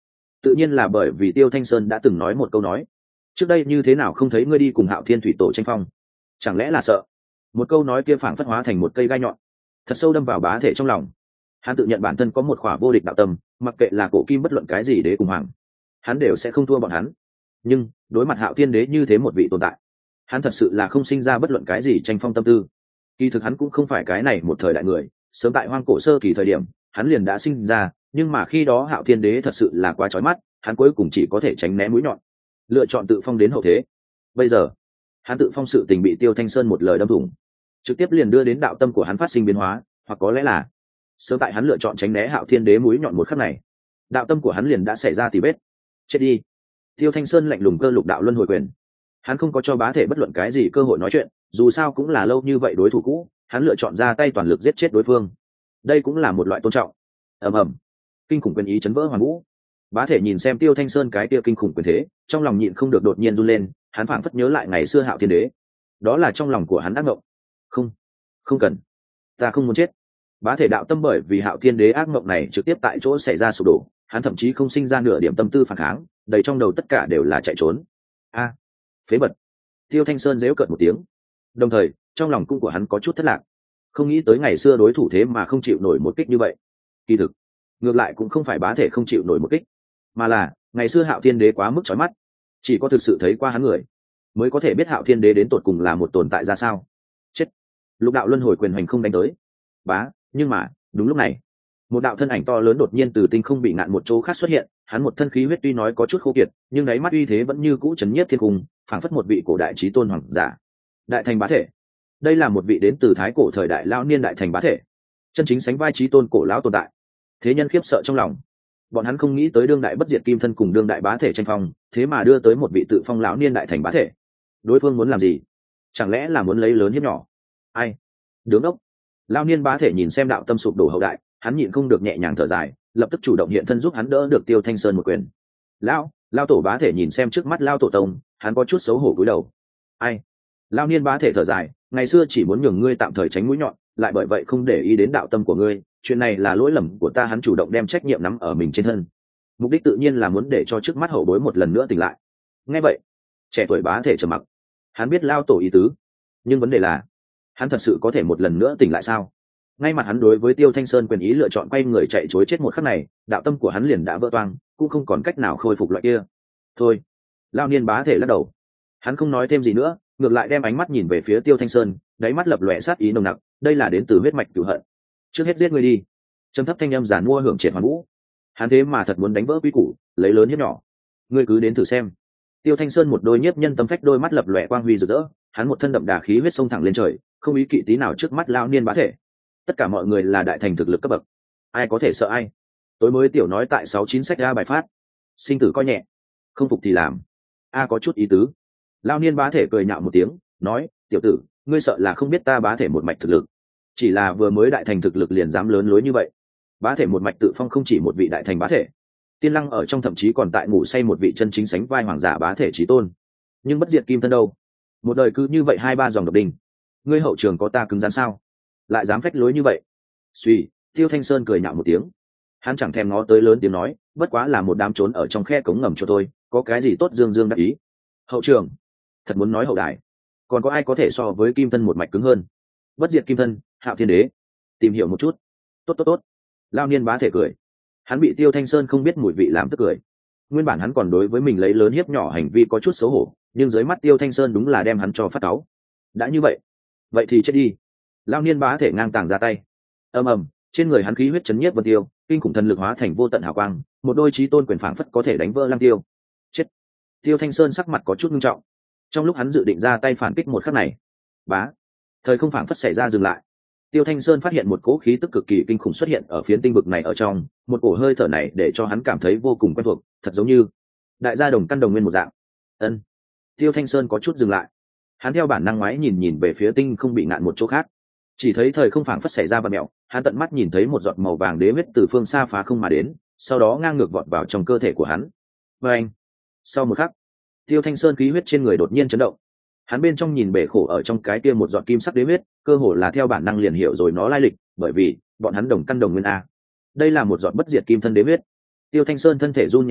tự nhiên là bởi vì Tiêu Thanh Sơn đã từng nói một câu nói, trước đây như thế nào không thấy ngươi đi cùng Hạo Thiên thủy tổ tranh phong, chẳng lẽ là sợ? Một câu nói kia phảng phất hóa thành một cây gai nhọn, thật sâu đâm vào bá thể trong lòng. Hắn tự nhận bản thân có một khỏa vô địch đạo tâm, mặc kệ là cổ kim bất luận cái gì đế cùng hoàng, hắn đều sẽ không thua bọn hắn. Nhưng đối mặt Hạo Thiên đế như thế một vị tồn tại, hắn thật sự là không sinh ra bất luận cái gì tranh phong tâm tư. Kỳ thực hắn cũng không phải cái này một thời đại người, sớm tại hoang cổ sơ kỳ thời điểm hắn liền đã sinh ra, nhưng mà khi đó Hạo Thiên đế thật sự là quá chói mắt, hắn cuối cùng chỉ có thể tránh né mũi nhọn, lựa chọn tự phong đến hậu thế. Bây giờ hắn tự phong sự tình bị Tiêu Thanh Sơn một lời đâm thủng, trực tiếp liền đưa đến đạo tâm của hắn phát sinh biến hóa, hoặc có lẽ là sớm tại hắn lựa chọn tránh né Hạo Thiên đế mũi nhọn một khắc này, đạo tâm của hắn liền đã xảy ra tì vết. Chết đi! Tiêu Thanh Sơn lạnh lùng cơ lục đạo luân hồi quyền, hắn không có cho bá thể bất luận cái gì cơ hội nói chuyện, dù sao cũng là lâu như vậy đối thủ cũ, hắn lựa chọn ra tay toàn lực giết chết đối phương, đây cũng là một loại tôn trọng. ầm ầm, kinh khủng quyền ý chấn vỡ hoàn vũ. Bá thể nhìn xem Tiêu Thanh Sơn cái kia kinh khủng quyền thế, trong lòng nhịn không được đột nhiên run lên, hắn phảng phất nhớ lại ngày xưa Hạo Thiên đế, đó là trong lòng của hắn ác mộng. Không, không cần, ta không muốn chết. Bá thể đạo tâm bởi vì Hạo Thiên đế ác mộng này trực tiếp tại chỗ xảy ra sụp đổ, hắn thậm chí không sinh ra nửa điểm tâm tư phản kháng, đầy trong đầu tất cả đều là chạy trốn. A, à, phế vật! Tiêu Thanh Sơn giễu cợt một tiếng, đồng thời trong lòng cung của hắn có chút thất lạc, không nghĩ tới ngày xưa đối thủ thế mà không chịu nổi một kích như vậy. Kỳ thực ngược lại cũng không phải bá thể không chịu nổi một kích, mà là ngày xưa Hạo Thiên đế quá mức chói mắt, chỉ có thực sự thấy qua hắn người mới có thể biết Hạo Thiên đế đến tột cùng là một tồn tại ra sao. Chết! Lục đạo luân hồi quyền hành không đánh tới. Bá, nhưng mà đúng lúc này một đạo thân ảnh to lớn đột nhiên từ tinh không bị ngạn một chỗ khác xuất hiện, hắn một thân khí huyết tuy nói có chút khô kiệt, nhưng đáy mắt uy thế vẫn như cũ chấn nhiếp thiên cung, phảng phất một vị cổ đại chí tôn hoàng giả. Đại thành bá thể, đây là một vị đến từ thái cổ thời đại lão niên đại thành bá thể, chân chính sánh vai chí tôn cổ lão tồn tại. Thế nhân khiếp sợ trong lòng, bọn hắn không nghĩ tới đương đại bất diệt kim thân cùng đương đại bá thể tranh phong, thế mà đưa tới một vị tự phong lão niên đại thành bá thể. Đối phương muốn làm gì? Chẳng lẽ là muốn lấy lớn hiếp nhỏ? Ai? Đứng ốc. Lão niên bá thể nhìn xem đạo tâm sụp đổ hậu đại, hắn nhịn không được nhẹ nhàng thở dài, lập tức chủ động hiện thân giúp hắn đỡ được Tiêu Thanh Sơn một quyền. Lão, lão tổ bá thể nhìn xem trước mắt lão tổ tông, hắn có chút xấu hổ cúi đầu. Ai? Lão niên bá thể thở dài, ngày xưa chỉ muốn nhường ngươi tạm thời tránh mũi nhọn, lại bởi vậy không để ý đến đạo tâm của ngươi, chuyện này là lỗi lầm của ta. Hắn chủ động đem trách nhiệm nắm ở mình trên thân, mục đích tự nhiên là muốn để cho trước mắt hậu bối một lần nữa tỉnh lại. Nghe vậy, trẻ tuổi bá thể trầm mặc, hắn biết lão tổ ý tứ, nhưng vấn đề là hắn thật sự có thể một lần nữa tỉnh lại sao? Ngay mặt hắn đối với Tiêu Thanh Sơn quyền ý lựa chọn quay người chạy chối chết một khắc này, đạo tâm của hắn liền đã vỡ toang, cũng không còn cách nào khôi phục loại kia. Thôi, lão niên bá thể lắc đầu, hắn không nói thêm gì nữa, ngược lại đem ánh mắt nhìn về phía Tiêu Thanh Sơn, đáy mắt lập lòe sát ý nồng nặc, đây là đến từ huyết mạch cửu hận. Trước hết giết ngươi đi. Trầm thấp thanh âm giản mua hưởng triệt hoàn vũ, hắn thế mà thật muốn đánh vỡ quy củ, lấy lớn hiếp nhỏ. Ngươi cứ đến thử xem. Tiêu Thanh Sơn một đôi nhiếp nhân tâm phách đôi mắt lập lòe quang huy rực rỡ, hắn một thân đậm đà khí huyết sông thẳng lên trời, không ý kỵ tí nào trước mắt lão niên bá thể. Tất cả mọi người là đại thành thực lực cấp bậc, ai có thể sợ ai? Tối mới tiểu nói tại sáu chín sách ra bài phát, sinh tử coi nhẹ, không phục thì làm. A có chút ý tứ. Lão niên bá thể cười nhạo một tiếng, nói, tiểu tử, ngươi sợ là không biết ta bá thể một mạch thực lực, chỉ là vừa mới đại thành thực lực liền dám lớn lối như vậy. Bá thể một mạch tự phong không chỉ một vị đại thành bá thể, tiên lăng ở trong thậm chí còn tại ngủ say một vị chân chính sánh vai hoàng giả bá thể chí tôn. Nhưng bất diệt kim thân đâu, một đời cứ như vậy hai ba dòng độc đinh, ngươi hậu trường có ta cứng rắn sao, lại dám phách lối như vậy? Suy, Tiêu Thanh Sơn cười nhạo một tiếng, hắn chẳng thèm ngó tới lớn tiếng nói, bất quá là một đám trốn ở trong khe cống ngầm cho tôi, có cái gì tốt dương dương đắc ý? Hậu trường, thật muốn nói hậu đài, còn có ai có thể so với kim thân một mạch cứng hơn? Bất diệt kim thân, Hạo Thiên đế, tìm hiểu một chút. Tốt tốt tốt. Lão niên bá thể cười, hắn bị Tiêu Thanh Sơn không biết mùi vị làm tức cười. Nguyên bản hắn còn đối với mình lấy lớn hiếp nhỏ hành vi có chút xấu hổ, nhưng dưới mắt Tiêu Thanh Sơn đúng là đem hắn cho phát cáu. Đã như vậy, vậy thì chết đi. Lão niên bá thể ngang tàng ra tay, ầm ầm, trên người hắn khí huyết chấn nhiếp vân tiêu, kinh khủng thần lực hóa thành vô tận hào quang, một đôi chí tôn quyền phảng phất có thể đánh vỡ Lăng Tiêu. Chết. Tiêu Thanh Sơn sắc mặt có chút nghiêm trọng. Trong lúc hắn dự định ra tay phản kích một khắc này, bá, thời không phảng phất xảy ra dừng lại. Tiêu Thanh Sơn phát hiện một cỗ khí tức cực kỳ kinh khủng xuất hiện ở phiến tinh vực này ở trong, một cổ hơi thở này để cho hắn cảm thấy vô cùng quen thuộc, thật giống như đại gia đồng căn đồng nguyên một dạng. Ân. Tiêu Thanh Sơn có chút dừng lại, hắn theo bản năng ngoái nhìn nhìn về phía tinh không bị ngạn một chỗ khác, chỉ thấy thời không phảng phất xảy ra vặn mèo, hắn tận mắt nhìn thấy một giọt màu vàng đế huyết từ phương xa phá không mà đến, sau đó ngang ngược vọt vào trong cơ thể của hắn. Và anh, sau một khắc, Tiêu Thanh Sơn khí huyết trên người đột nhiên chấn động, hắn bên trong nhìn bể khổ ở trong cái kia một giọt kim sắc đế huyết, cơ hồ là theo bản năng liền hiểu rồi nó lai lịch, bởi vì bọn hắn đồng căn đồng nguyên a. Đây là một giọt bất diệt kim thân đế huyết. Tiêu Thanh Sơn thân thể run nhẹ nhẹ,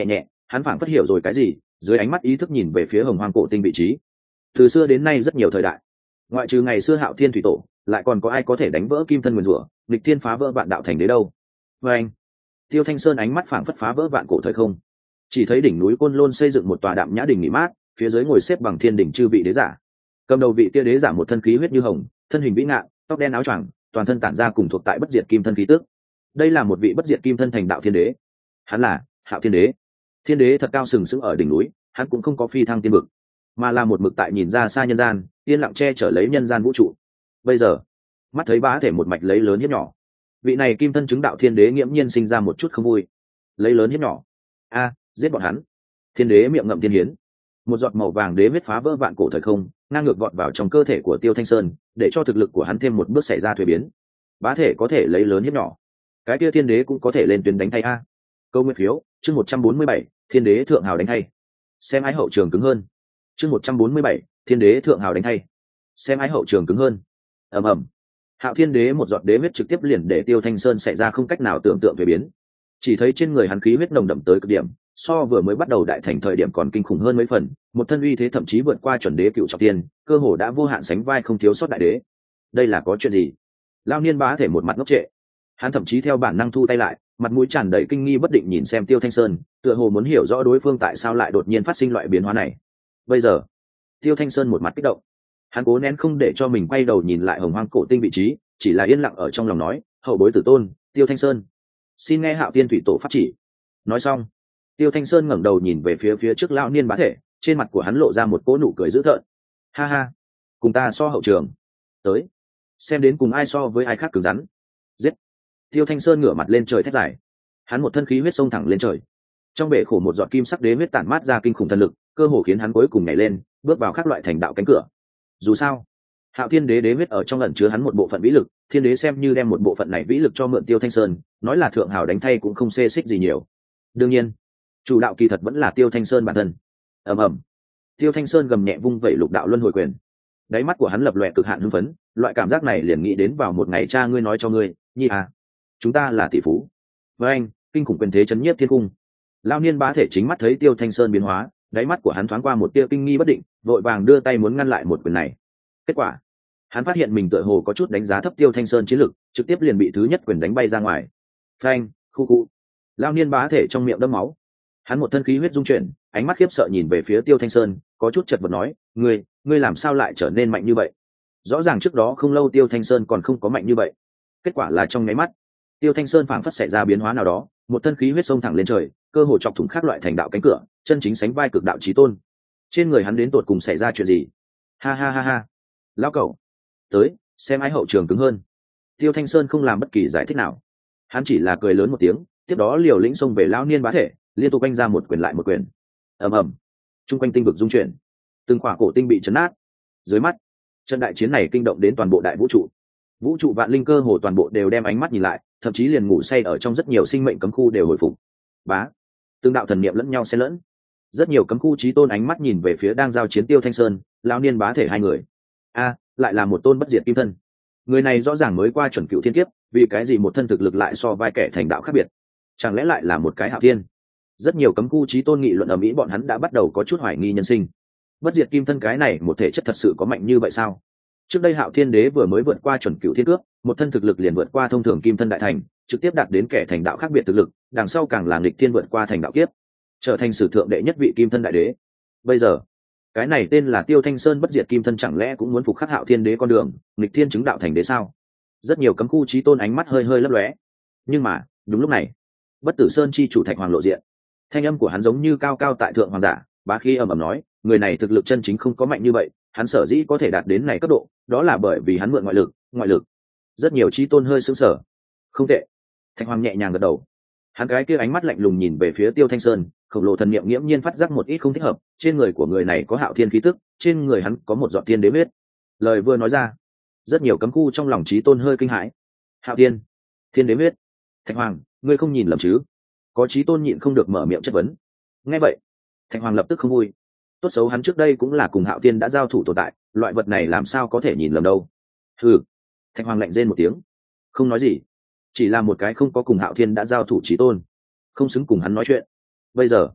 hắn phảng phất hiểu rồi cái gì, dưới ánh mắt ý thức nhìn về phía hồng hoang cổ tinh vị trí. Từ xưa đến nay rất nhiều thời đại, ngoại trừ ngày xưa Hạo Thiên thủy tổ, lại còn có ai có thể đánh vỡ kim thân nguyên rủa, nghịch thiên phá vỡ vạn đạo thành đế đâu? Và anh, Tiêu Thanh Sơn ánh mắt phảng phất phá vỡ vạn cổ thời không, chỉ thấy đỉnh núi Côn Lôn xây dựng một tòa đạm nhã đình nghỉ mát, phía dưới ngồi xếp bằng thiên đỉnh chư vị đế giả. Cầm đầu vị kia đế giả một thân khí huyết như hồng, thân hình vĩ ngạn, tóc đen áo choàng, toàn thân tản ra cùng thuộc tại bất diệt kim thân khí tức. Đây là một vị bất diệt kim thân thành đạo thiên đế. Hắn là Hạo Thiên đế. Thiên đế thật cao sừng sững ở đỉnh núi, hắn cũng không có phi thăng tiên vực, mà là một mực tại nhìn ra xa nhân gian, yên lặng che chở lấy nhân gian vũ trụ. Bây giờ, mắt thấy bá thể một mạch lấy lớn hiếp nhỏ, vị này kim thân chứng đạo thiên đế nghiễm nhiên sinh ra một chút không vui. Lấy lớn hiếp nhỏ, a giết bọn hắn. Thiên đế miệng ngậm tiên hiến, một giọt màu vàng đế huyết phá vỡ vạn cổ thời không, ngang ngược vọt vào trong cơ thể của Tiêu Thanh Sơn, để cho thực lực của hắn thêm một bước xảy ra thuế biến. Bá thể có thể lấy lớn hiếp nhỏ, cái kia thiên đế cũng có thể lên tuyến đánh thay a. Câu nguyên phiếu chương một trăm bốn mươi bảy, thiên đế thượng hào đánh thay. Xem ai hậu trường cứng hơn. chương một trăm bốn mươi bảy, thiên đế thượng hào đánh thay. Xem ai hậu trường cứng hơn. Ầm ầm. Hạo Thiên đế một giọt đế huyết trực tiếp liền để Tiêu Thanh Sơn xảy ra không cách nào tưởng tượng về biến. Chỉ thấy trên người hắn khí huyết nồng đậm tới cực điểm, so vừa mới bắt đầu đại thành thời điểm còn kinh khủng hơn mấy phần, một thân uy thế thậm chí vượt qua chuẩn đế cựu trọng tiên, cơ hồ đã vô hạn sánh vai không thiếu sót đại đế. Đây là có chuyện gì? Lao niên bá thể một mặt ngốc trệ, hắn thậm chí theo bản năng thu tay lại, mặt mũi tràn đầy kinh nghi bất định nhìn xem Tiêu Thanh Sơn, tựa hồ muốn hiểu rõ đối phương tại sao lại đột nhiên phát sinh loại biến hóa này. Bây giờ, Tiêu Thanh Sơn một mặt kích động, hắn cố nén không để cho mình quay đầu nhìn lại hồng hoang cổ tinh vị trí, chỉ là yên lặng ở trong lòng nói, hậu bối tử tôn Tiêu Thanh Sơn, xin nghe Hạo Tiên thủy tổ pháp chỉ. Nói xong, Tiêu Thanh Sơn ngẩng đầu nhìn về phía phía trước lão niên bá thể, trên mặt của hắn lộ ra một cỗ nụ cười dữ tợn. Ha ha, cùng ta so hậu trường, tới xem đến cùng ai so với ai khác cứng rắn. Giết. Tiêu Thanh Sơn ngửa mặt lên trời thét dài, hắn một thân khí huyết xông thẳng lên trời, trong bể khổ một giọt kim sắc đế huyết tản mát ra kinh khủng thần lực, cơ hồ khiến hắn cuối cùng nhảy lên, bước vào các loại thành đạo cánh cửa. Dù sao, Hạo Thiên đế đế huyết ở trong ẩn chứa hắn một bộ phận vĩ lực, thiên đế xem như đem một bộ phận này vĩ lực cho mượn Tiêu Thanh Sơn, nói là thượng hào đánh thay cũng không xê xích gì nhiều. Đương nhiên, chủ đạo kỳ thật vẫn là Tiêu Thanh Sơn bản thân. Ầm ầm. Tiêu Thanh Sơn gầm nhẹ vung vẩy lục đạo luân hồi quyền, đáy mắt của hắn lập lòe cực hạn hưng phấn, loại cảm giác này liền nghĩ đến vào một ngày cha ngươi nói cho ngươi, nhi à, chúng ta là tỷ phú. Với anh, kinh khủng quyền thế chấn nhiếp thiên cung. Lao niên bá thể chính mắt thấy Tiêu Thanh Sơn biến hóa, đáy mắt của hắn thoáng qua một tia kinh nghi bất định, vội vàng đưa tay muốn ngăn lại một quyền này. Kết quả, hắn phát hiện mình tựa hồ có chút đánh giá thấp Tiêu Thanh Sơn chiến lực, trực tiếp liền bị thứ nhất quyền đánh bay ra ngoài. Phanh, khu khu. Lao niên bá thể trong miệng đẫm máu, hắn một thân khí huyết dung chuyển, ánh mắt khiếp sợ nhìn về phía Tiêu Thanh Sơn, có chút chật vật nói, ngươi ngươi làm sao lại trở nên mạnh như vậy? Rõ ràng trước đó không lâu Tiêu Thanh Sơn còn không có mạnh như vậy. Kết quả là trong nháy mắt, Tiêu Thanh Sơn phảng phất xảy ra biến hóa nào đó, một thân khí huyết xông thẳng lên trời, cơ hồ chọc thủng khác loại thành đạo cánh cửa, chân chính sánh vai cực đạo chí tôn. Trên người hắn đến tột cùng xảy ra chuyện gì? Ha ha ha ha. Lão cẩu, tới, xem ai hậu trường cứng hơn. Tiêu Thanh Sơn không làm bất kỳ giải thích nào, hắn chỉ là cười lớn một tiếng, tiếp đó liều lĩnh xông về lão niên bá thể, liên tục đánh ra một quyền lại một quyền. Ầm ầm. Trung quanh tinh vực rung chuyển, từng khỏa cổ tinh bị chấn nát. Dưới mắt, trận đại chiến này kinh động đến toàn bộ đại vũ trụ. Vũ trụ vạn linh cơ hồ toàn bộ đều đem ánh mắt nhìn lại, thậm chí liền ngủ say ở trong rất nhiều sinh mệnh cấm khu đều hồi phục. Bá, tương đạo thần niệm lẫn nhau xen lẫn, rất nhiều cấm khu chí tôn ánh mắt nhìn về phía đang giao chiến Tiêu Thanh Sơn, lão niên bá thể hai người. A, lại là một tôn bất diệt kim thân. Người này rõ ràng mới qua chuẩn cựu thiên kiếp, vì cái gì một thân thực lực lại so vai kẻ thành đạo khác biệt? Chẳng lẽ lại là một cái Hạo Thiên? Rất nhiều cấm khu chí tôn nghị luận ở mỹ, bọn hắn đã bắt đầu có chút hoài nghi nhân sinh. Bất diệt kim thân cái này một thể chất thật sự có mạnh như vậy sao? Trước đây Hạo Thiên đế vừa mới vượt qua chuẩn cựu thiên cước, một thân thực lực liền vượt qua thông thường kim thân đại thành, trực tiếp đạt đến kẻ thành đạo khác biệt thực lực, đằng sau càng là nghịch thiên vượt qua thành đạo kiếp, trở thành sử thượng đệ nhất vị kim thân đại đế. Bây giờ, cái này tên là Tiêu Thanh Sơn bất diệt kim thân chẳng lẽ cũng muốn phục khắc Hạo Thiên đế con đường, nghịch thiên chứng đạo thành đế sao? Rất nhiều cấm khu chí tôn ánh mắt hơi hơi lấp lóe. Nhưng mà, đúng lúc này, Bất Tử Sơn chi chủ Thạch Hoàng lộ diện. Thanh âm của hắn giống như cao cao tại thượng hoàng giả, bá khí ầm ầm nói, người này thực lực chân chính không có mạnh như vậy, hắn sở dĩ có thể đạt đến này cấp độ, đó là bởi vì hắn mượn ngoại lực, ngoại lực. Rất nhiều chí tôn hơi sững sờ. Không tệ. Thạch Hoàng nhẹ nhàng gật đầu. Hắn cái kia ánh mắt lạnh lùng nhìn về phía Tiêu Thanh Sơn, khổng lồ thần niệm nghiễm nhiên phát giác một ít không thích hợp, trên người của người này có Hạo Thiên khí tức, trên người hắn có một giọt thiên đế huyết. Lời vừa nói ra, rất nhiều cấm khu trong lòng chí tôn hơi kinh hãi. Hạo Thiên, thiên đế huyết. Thạch Hoàng, ngươi không nhìn lầm chứ? Có chí tôn nhịn không được mở miệng chất vấn. Nghe vậy, Thạch Hoàng lập tức không vui. Tốt xấu hắn trước đây cũng là cùng Hạo Thiên đã giao thủ tồn tại, loại vật này làm sao có thể nhìn lầm đâu. Hừ. Thạch Hoàng lạnh rên một tiếng, không nói gì, chỉ là một cái không có cùng Hạo Thiên đã giao thủ chí tôn, không xứng cùng hắn nói chuyện. Bây giờ,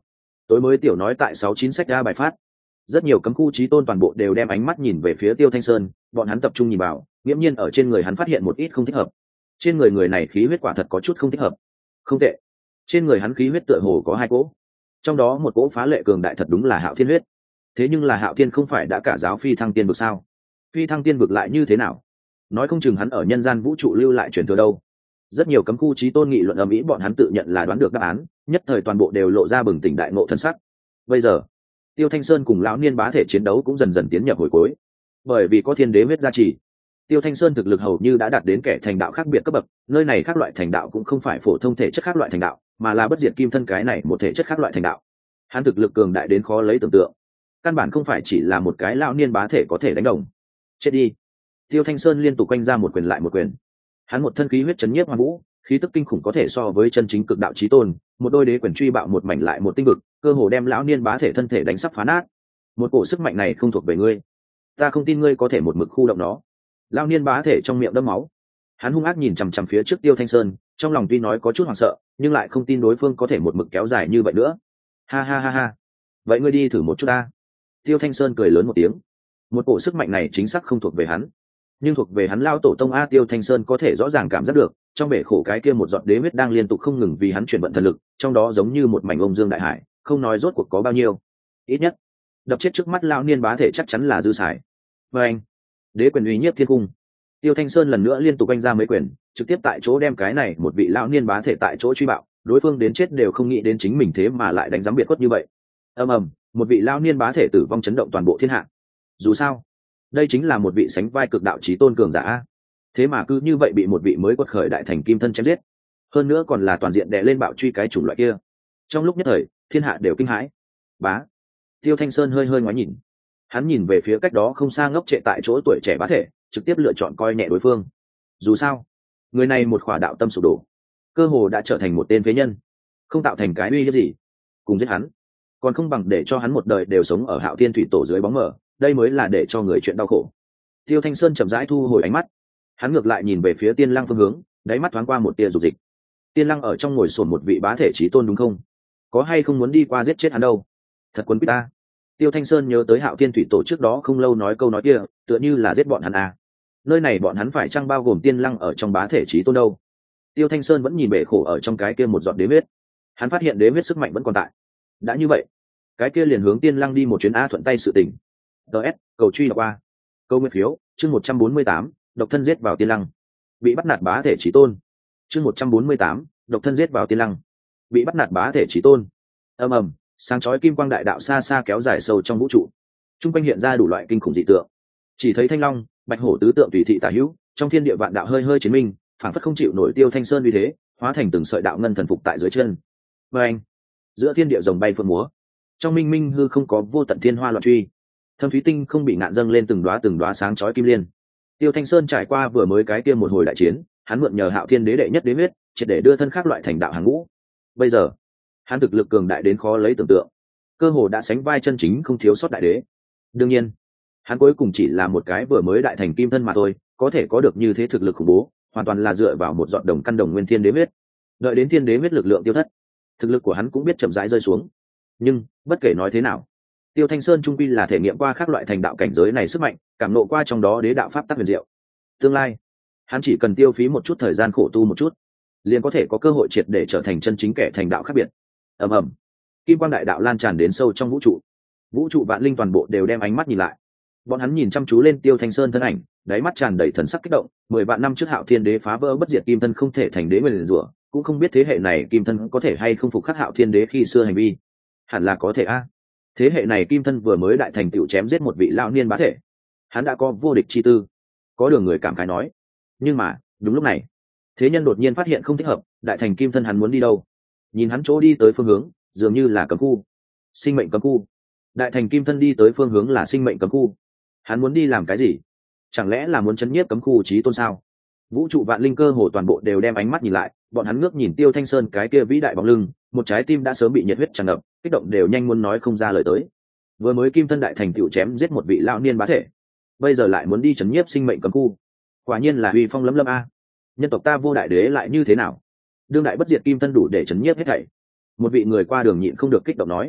Tối mới tiểu nói tại sáu chín sách ra bài phát. Rất nhiều cấm khu chí tôn toàn bộ đều đem ánh mắt nhìn về phía Tiêu Thanh Sơn, bọn hắn tập trung nhìn vào, nghiễm nhiên ở trên người hắn phát hiện một ít không thích hợp. Trên người người này khí huyết quả thật có chút không thích hợp. Không tệ. Trên người hắn khí huyết tựa hồ có hai cỗ. Trong đó một cỗ phá lệ cường đại thật đúng là Hạo Thiên huyết. Thế nhưng là Hạo Thiên không phải đã cả giáo phi thăng tiên vực sao? Phi thăng tiên vực lại như thế nào? Nói không chừng hắn ở nhân gian vũ trụ lưu lại truyền thừa đâu. Rất nhiều cấm khu chí tôn nghị luận ầm ĩ, bọn hắn tự nhận là đoán được đáp án, nhất thời toàn bộ đều lộ ra bừng tỉnh đại ngộ thân sắc. Bây giờ, Tiêu Thanh Sơn cùng lão niên bá thể chiến đấu cũng dần dần tiến nhập hồi cuối. Bởi vì có thiên đế huyết gia trì, Tiêu Thanh Sơn thực lực hầu như đã đạt đến kẻ thành đạo khác biệt cấp bậc, nơi này khác loại thành đạo cũng không phải phổ thông thể chất khác loại thành đạo, mà là bất diệt kim thân cái này một thể chất khác loại thành đạo. Hắn thực lực cường đại đến khó lấy tưởng tượng, căn bản không phải chỉ là một cái lão niên bá thể có thể đánh đồng. Chết đi. Tiêu Thanh Sơn liên tục quanh ra một quyền lại một quyền. Hắn một thân khí huyết chấn nhiếp hoàn vũ, khí tức kinh khủng có thể so với chân chính cực đạo chí tôn, một đôi đế quyền truy bạo một mảnh lại một tinh vực, cơ hồ đem lão niên bá thể thân thể đánh sắp phá nát. Một cổ sức mạnh này không thuộc về ngươi, ta không tin ngươi có thể một mực khu động nó. Lão niên bá thể trong miệng đẫm máu, hắn hung ác nhìn chằm chằm phía trước Tiêu Thanh Sơn, trong lòng tuy nói có chút hoảng sợ, nhưng lại không tin đối phương có thể một mực kéo dài như vậy nữa. Ha ha ha ha, vậy ngươi đi thử một chút ta. Tiêu Thanh Sơn cười lớn một tiếng. Một cổ sức mạnh này chính xác không thuộc về hắn, nhưng thuộc về hắn lao tổ tông a. Tiêu Thanh Sơn có thể rõ ràng cảm giác được, trong bể khổ cái kia một giọt đế huyết đang liên tục không ngừng vì hắn chuyển vận thần lực, trong đó giống như một mảnh ông dương đại hải, không nói rốt cuộc có bao nhiêu, ít nhất đập chết trước mắt lão niên bá thể chắc chắn là dư xài. Và anh, đế quyền uy nhiếp thiên cung. Tiêu Thanh Sơn lần nữa liên tục anh ra mấy quyền, trực tiếp tại chỗ đem cái này một vị lão niên bá thể tại chỗ truy bạo, đối phương đến chết đều không nghĩ đến chính mình thế mà lại đánh giám biệt khuất như vậy. Ầm ầm, một vị lão niên bá thể tử vong chấn động toàn bộ thiên hạ. Dù sao, đây chính là một vị sánh vai cực đạo chí tôn cường giả, thế mà cứ như vậy bị một vị mới quật khởi đại thành kim thân chém giết, hơn nữa còn là toàn diện đè lên bạo truy cái chủng loại kia. Trong lúc nhất thời, thiên hạ đều kinh hãi. Bá. Tiêu Thanh Sơn hơi hơi ngoái nhìn, hắn nhìn về phía cách đó không xa ngốc trệ tại chỗ tuổi trẻ bá thể, trực tiếp lựa chọn coi nhẹ đối phương. Dù sao, người này một khỏa đạo tâm sụp đổ, cơ hồ đã trở thành một tên phế nhân, không tạo thành cái uy hiếp gì, cùng giết hắn còn không bằng để cho hắn một đời đều sống ở Hạo Thiên thủy tổ dưới bóng mờ, đây mới là để cho người chuyện đau khổ. Tiêu Thanh Sơn chậm rãi thu hồi ánh mắt, hắn ngược lại nhìn về phía Tiên Lăng phương hướng, đáy mắt thoáng qua một tia dục dịch. Tiên Lăng ở trong ngồi sồn một vị bá thể chí tôn đúng không? Có hay không muốn đi qua giết chết hắn đâu? Thật quấn quýt ta. Tiêu Thanh Sơn nhớ tới Hạo Thiên thủy tổ trước đó không lâu nói câu nói kia, tựa như là giết bọn hắn à. Nơi này bọn hắn phải chăng bao gồm Tiên Lăng ở trong bá thể chí tôn đâu? Tiêu Thanh Sơn vẫn nhìn bể khổ ở trong cái kia một giọt đế huyết, hắn phát hiện đế huyết sức mạnh vẫn còn tại. Đã như vậy, cái kia liền hướng Tiên Lăng đi một chuyến a, thuận tay sự tình. ds cầu truy đọc qua câu nguyên phiếu chương một trăm bốn mươi tám, độc thân giết vào Tiên Lăng, bị bắt nạt bá thể chí tôn. Chương một trăm bốn mươi tám, độc thân giết vào Tiên Lăng, bị bắt nạt bá thể chí tôn. Ầm ầm, sáng chói kim quang đại đạo xa xa kéo dài sâu trong vũ trụ, trung quanh hiện ra đủ loại kinh khủng dị tượng. Chỉ thấy thanh long, bạch hổ tứ tượng tùy thị tả hữu, trong thiên địa vạn đạo hơi hơi chiến minh, phảng phất không chịu nổi Tiêu Thanh Sơn uy thế, hóa thành từng sợi đạo ngân thần phục tại dưới chân. Và anh, giữa thiên địa rồng bay phượng múa, trong minh minh hư không có vô tận thiên hoa loạn truy, thâm thúy tinh không bị ngạn dâng lên từng đóa từng đóa sáng chói kim liên. Tiêu Thanh Sơn trải qua vừa mới cái kia một hồi đại chiến, hắn mượn nhờ Hạo Thiên đế đệ nhất đế huyết, triệt để đưa thân khác loại thành đạo hàng ngũ. Bây giờ, hắn thực lực cường đại đến khó lấy tưởng tượng, cơ hồ đã sánh vai chân chính không thiếu sót đại đế. Đương nhiên, hắn cuối cùng chỉ là một cái vừa mới đại thành kim thân mà thôi, có thể có được như thế thực lực khủng bố, hoàn toàn là dựa vào một giọt đồng căn đồng nguyên thiên đế huyết. Đợi đến thiên đế huyết lực lượng tiêu thất, thực lực của hắn cũng biết chậm rãi rơi xuống. Nhưng bất kể nói thế nào, Tiêu Thanh Sơn trung quy là thể nghiệm qua các loại thành đạo cảnh giới này sức mạnh, cảm nộ qua trong đó đế đạo pháp tắc huyền diệu. Tương lai, hắn chỉ cần tiêu phí một chút thời gian khổ tu một chút, liền có thể có cơ hội triệt để trở thành chân chính kẻ thành đạo khác biệt. Ầm ầm, kim quang đại đạo lan tràn đến sâu trong vũ trụ, vũ trụ vạn linh toàn bộ đều đem ánh mắt nhìn lại. Bọn hắn nhìn chăm chú lên Tiêu Thanh Sơn thân ảnh, đáy mắt tràn đầy thần sắc kích động. Mười vạn năm trước Hạo Thiên đế phá vỡ bất diệt kim thân không thể thành đế nguyền rủa, cũng không biết thế hệ này kim thân có thể hay không phục khắc Hạo Thiên đế khi xưa hành vi. Hẳn là có thể a. Thế hệ này kim thân vừa mới đại thành tựu chém giết một vị lão niên bá thể, hắn đã có vô địch chi tư. Có đường người cảm khái nói. Nhưng mà đúng lúc này, thế nhân đột nhiên phát hiện không thích hợp. Đại thành kim thân hắn muốn đi đâu? Nhìn hắn chỗ đi tới phương hướng, dường như là cấm khu, sinh mệnh cấm khu. Đại thành kim thân đi tới phương hướng là sinh mệnh cấm khu, hắn muốn đi làm cái gì? Chẳng lẽ là muốn chấn nhiếp cấm khu chí tôn sao? Vũ trụ vạn linh cơ hồ toàn bộ đều đem ánh mắt nhìn lại, bọn hắn ngước nhìn Tiêu Thanh Sơn cái kia vĩ đại bóng lưng, một trái tim đã sớm bị nhiệt huyết tràn ngập, kích động đều nhanh muốn nói không ra lời tới. Vừa mới kim thân đại thành tựu chém giết một vị lão niên bá thể, bây giờ lại muốn đi chấn nhiếp sinh mệnh cấm khu, quả nhiên là uy phong lấm lâm a. Nhân tộc ta vô đại đế lại như thế nào? Đương đại bất diệt kim thân đủ để chấn nhiếp hết thảy. Một vị người qua đường nhịn không được kích động nói.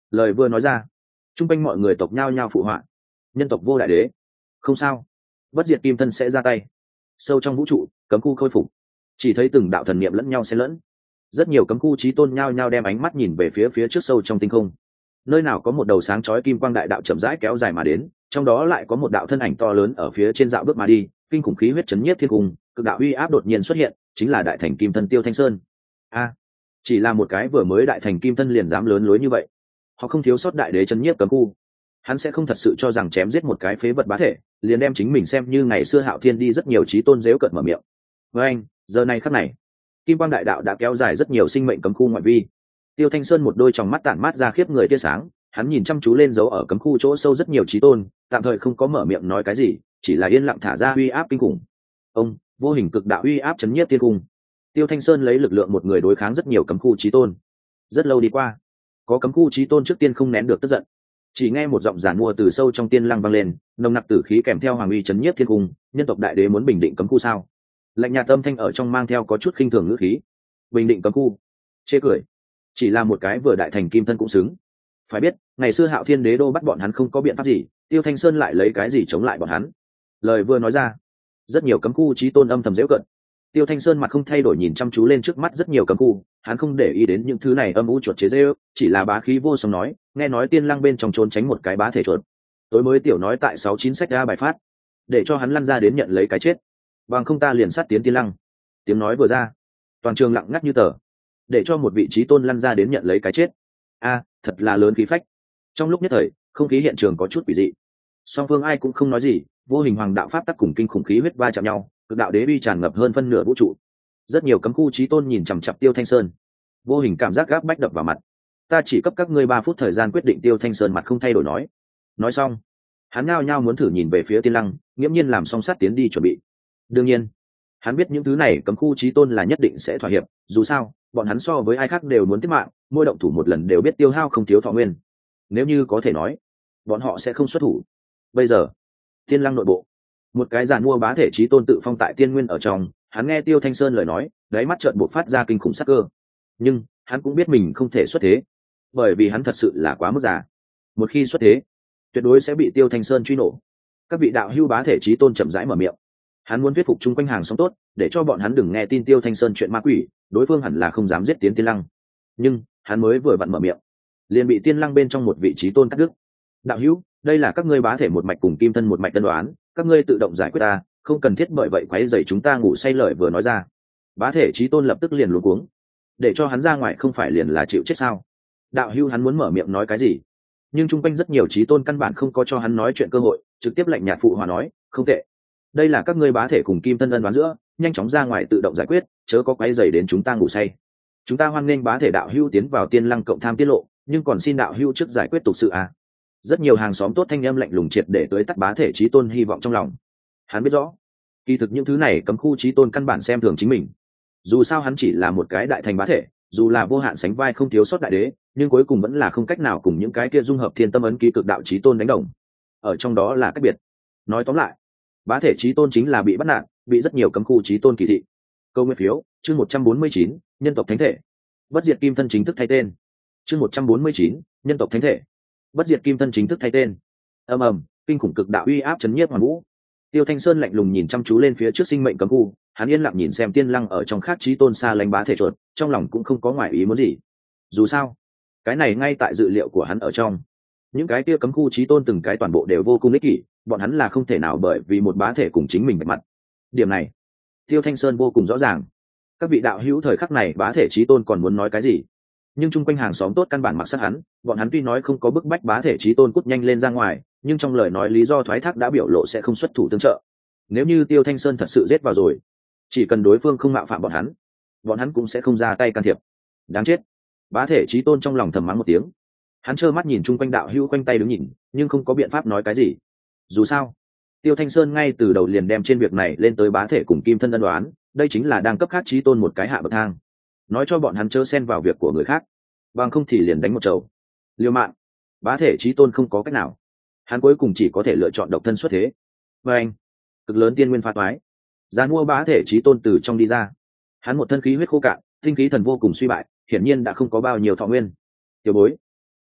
Lời vừa nói ra, chung quanh mọi người tộc nhao nhao phụ họa. Nhân tộc vô đại đế, không sao, bất diệt kim thân sẽ ra tay. Sâu trong vũ trụ, cấm khu khôi phục, chỉ thấy từng đạo thần niệm lẫn nhau xen lẫn. Rất nhiều cấm khu chí tôn nhao nhao đem ánh mắt nhìn về phía phía trước sâu trong tinh không. Nơi nào có một đầu sáng chói kim quang đại đạo chậm rãi kéo dài mà đến, trong đó lại có một đạo thân ảnh to lớn ở phía trên dạo bước mà đi, kinh khủng khí huyết chấn nhiếp thiên cung, cực đạo uy áp đột nhiên xuất hiện, chính là đại thành kim thân Tiêu Thanh Sơn. A, chỉ là một cái vừa mới đại thành kim thân liền dám lớn lối như vậy. Họ không thiếu sót đại đế chấn nhiếp cấm khu, hắn sẽ không thật sự cho rằng chém giết một cái phế vật bá thể liền đem chính mình xem như ngày xưa Hạo Thiên đi rất nhiều chí tôn dếu cợt mở miệng. Với anh, giờ này khắc này, kim quang đại đạo đã kéo dài rất nhiều sinh mệnh cấm khu ngoại vi. Tiêu Thanh Sơn một đôi tròng mắt tản mát ra khiếp người tia sáng, hắn nhìn chăm chú lên dấu ở cấm khu chỗ sâu rất nhiều chí tôn, tạm thời không có mở miệng nói cái gì, chỉ là yên lặng thả ra uy áp kinh khủng. Ông, vô hình cực đạo uy áp chấn nhiếp thiên cung. Tiêu Thanh Sơn lấy lực lượng một người đối kháng rất nhiều cấm khu chí tôn. Rất lâu đi qua, có cấm khu chí tôn trước tiên không nén được tức giận, chỉ nghe một giọng giản mua từ sâu trong tiên lăng vang lên, nồng nặc tử khí kèm theo hoàng uy chấn nhiếp thiên cung. Nhân tộc đại đế muốn bình định cấm khu sao? Lạnh nhạt âm thanh ở trong mang theo có chút khinh thường ngữ khí. Bình định cấm khu? Chê cười, chỉ là một cái vừa đại thành kim thân cũng xứng. Phải biết, ngày xưa Hạo Thiên đế đô bắt bọn hắn không có biện pháp gì, Tiêu Thanh Sơn lại lấy cái gì chống lại bọn hắn? Lời vừa nói ra, rất nhiều cấm khu chí tôn âm thầm giễu cận. Tiêu Thanh Sơn mặt không thay đổi nhìn chăm chú lên trước mắt rất nhiều cấm khu, hắn không để ý đến những thứ này âm u chuột chế giễu, chỉ là bá khí vô song nói, nghe nói tiên lăng bên trong trốn tránh một cái bá thể chuột. Tối mới tiểu nói tại sáu chín sách ra bài phát, để cho hắn lăn ra đến nhận lấy cái chết. Bằng không ta liền sát tiến tiên lăng. Tiếng nói vừa ra, toàn trường lặng ngắt như tờ, để cho một vị chí tôn lăn ra đến nhận lấy cái chết. A, thật là lớn khí phách. Trong lúc nhất thời, không khí hiện trường có chút quỷ dị. Song phương ai cũng không nói gì, vô hình hoàng đạo pháp tắc cùng kinh khủng khí huyết va chạm nhau, cực đạo đế uy tràn ngập hơn phân nửa vũ trụ. Rất nhiều cấm khu chí tôn nhìn chằm chằm Tiêu Thanh Sơn, vô hình cảm giác gáp bách đập vào mặt. Ta chỉ cấp các ngươi ba phút thời gian quyết định. Tiêu Thanh Sơn mặt không thay đổi nói. Nói xong, hắn ngao nhao muốn thử nhìn về phía tiên lăng, nghiễm nhiên làm song sát tiến đi chuẩn bị. Đương nhiên, hắn biết những thứ này cấm khu chí tôn là nhất định sẽ thỏa hiệp, dù sao bọn hắn so với ai khác đều muốn tiếp mạng, mỗi động thủ một lần đều biết tiêu hao không thiếu thọ nguyên. Nếu như có thể nói, bọn họ sẽ không xuất thủ. Bây giờ, tiên lăng nội bộ, một cái giàn mua bá thể chí tôn tự phong tại tiên nguyên ở trong, hắn nghe Tiêu Thanh Sơn lời nói, đáy mắt trợn buộc phát ra kinh khủng sắc cơ. Nhưng hắn cũng biết mình không thể xuất thế, bởi vì hắn thật sự là quá mức già. Một khi xuất thế, tuyệt đối sẽ bị Tiêu Thanh Sơn truy nổ. Các vị đạo hưu bá thể chí tôn chậm rãi mở miệng, hắn muốn thuyết phục chung quanh hàng xóm tốt, để cho bọn hắn đừng nghe tin Tiêu Thanh Sơn chuyện ma quỷ, đối phương hẳn là không dám giết tiến tiên lăng. Nhưng hắn mới vừa vặn mở miệng, liền bị tiên lăng bên trong một vị chí tôn cắt đứt. Đạo hữu, đây là các ngươi bá thể một mạch cùng kim thân một mạch tân đoán, các ngươi tự động giải quyết ta, không cần thiết bởi vậy quấy rầy chúng ta ngủ say. Lời vừa nói ra, bá thể chí tôn lập tức liền luống cuống, để cho hắn ra ngoài không phải liền là chịu chết sao? Đạo hữu hắn muốn mở miệng nói cái gì, nhưng chung quanh rất nhiều chí tôn căn bản không có cho hắn nói chuyện cơ hội, trực tiếp lạnh nhạt phụ hòa nói, không tệ, đây là các ngươi bá thể cùng kim thân ân đoán giữa, nhanh chóng ra ngoài tự động giải quyết, chớ có quấy rầy đến chúng ta ngủ say. Chúng ta hoan nghênh bá thể đạo hữu tiến vào tiên lăng cộng tham tiết lộ, nhưng còn xin đạo hữu trước giải quyết tục sự à. Rất nhiều hàng xóm tốt thanh âm lạnh lùng triệt để tới tắt bá thể chí tôn hy vọng trong lòng. Hắn biết rõ, kỳ thực những thứ này cấm khu chí tôn căn bản xem thường chính mình. Dù sao hắn chỉ là một cái đại thành bá thể, dù là vô hạn sánh vai không thiếu sót đại đế, nhưng cuối cùng vẫn là không cách nào cùng những cái kia dung hợp thiên tâm ấn ký cực đạo chí tôn đánh đồng. Ở trong đó là cách biệt. Nói tóm lại, bá thể chí tôn chính là bị bắt nạt, bị rất nhiều cấm khu chí tôn kỳ thị. Câu nguyên phiếu, chương một trăm bốn mươi chín, nhân tộc thánh thể. Bất diệt kim thân chính thức thay tên. Chương một trăm bốn mươi chín, nhân tộc thánh thể. Bất diệt kim thân chính thức thay tên. Ầm ầm, kinh khủng cực đạo uy áp chấn nhiếp hoàn vũ. Tiêu Thanh Sơn lạnh lùng nhìn chăm chú lên phía trước sinh mệnh cấm khu, hắn yên lặng nhìn xem tiên lăng ở trong khác chí tôn xa lánh bá thể chuột, trong lòng cũng không có ngoại ý muốn gì. Dù sao, cái này ngay tại dự liệu của hắn ở trong. Những cái kia cấm khu chí tôn từng cái toàn bộ đều vô cùng ích kỷ, bọn hắn là không thể nào bởi vì một bá thể cùng chính mình bạch mặt. Điểm này, Tiêu Thanh Sơn vô cùng rõ ràng. Các vị đạo hữu thời khắc này bá thể chí tôn còn muốn nói cái gì? Nhưng chung quanh hàng xóm tốt căn bản mặc sát hắn, bọn hắn tuy nói không có bức bách bá thể chí tôn cút nhanh lên ra ngoài, nhưng trong lời nói lý do thoái thác đã biểu lộ sẽ không xuất thủ tương trợ. Nếu như Tiêu Thanh Sơn thật sự giết vào rồi, chỉ cần đối phương không mạo phạm bọn hắn, bọn hắn cũng sẽ không ra tay can thiệp. Đáng chết! Bá thể chí tôn trong lòng thầm mắng một tiếng. Hắn trơ mắt nhìn chung quanh đạo hữu quanh tay đứng nhìn, nhưng không có biện pháp nói cái gì. Dù sao, Tiêu Thanh Sơn ngay từ đầu liền đem trên việc này lên tới bá thể cùng kim thân ân đoán, đây chính là đang cấp khác chí tôn một cái hạ bậc thang, nói cho bọn hắn chớ xen vào việc của người khác, bằng không thì liền đánh một trầu. Liêu mạng, bá thể chí tôn không có cách nào, hắn cuối cùng chỉ có thể lựa chọn độc thân xuất thế. Và anh, cực lớn tiên nguyên phá toái, giàn mua bá thể chí tôn từ trong đi ra, hắn một thân khí huyết khô cạn, tinh khí thần vô cùng suy bại, hiển nhiên đã không có bao nhiêu thọ nguyên. Tiểu bối,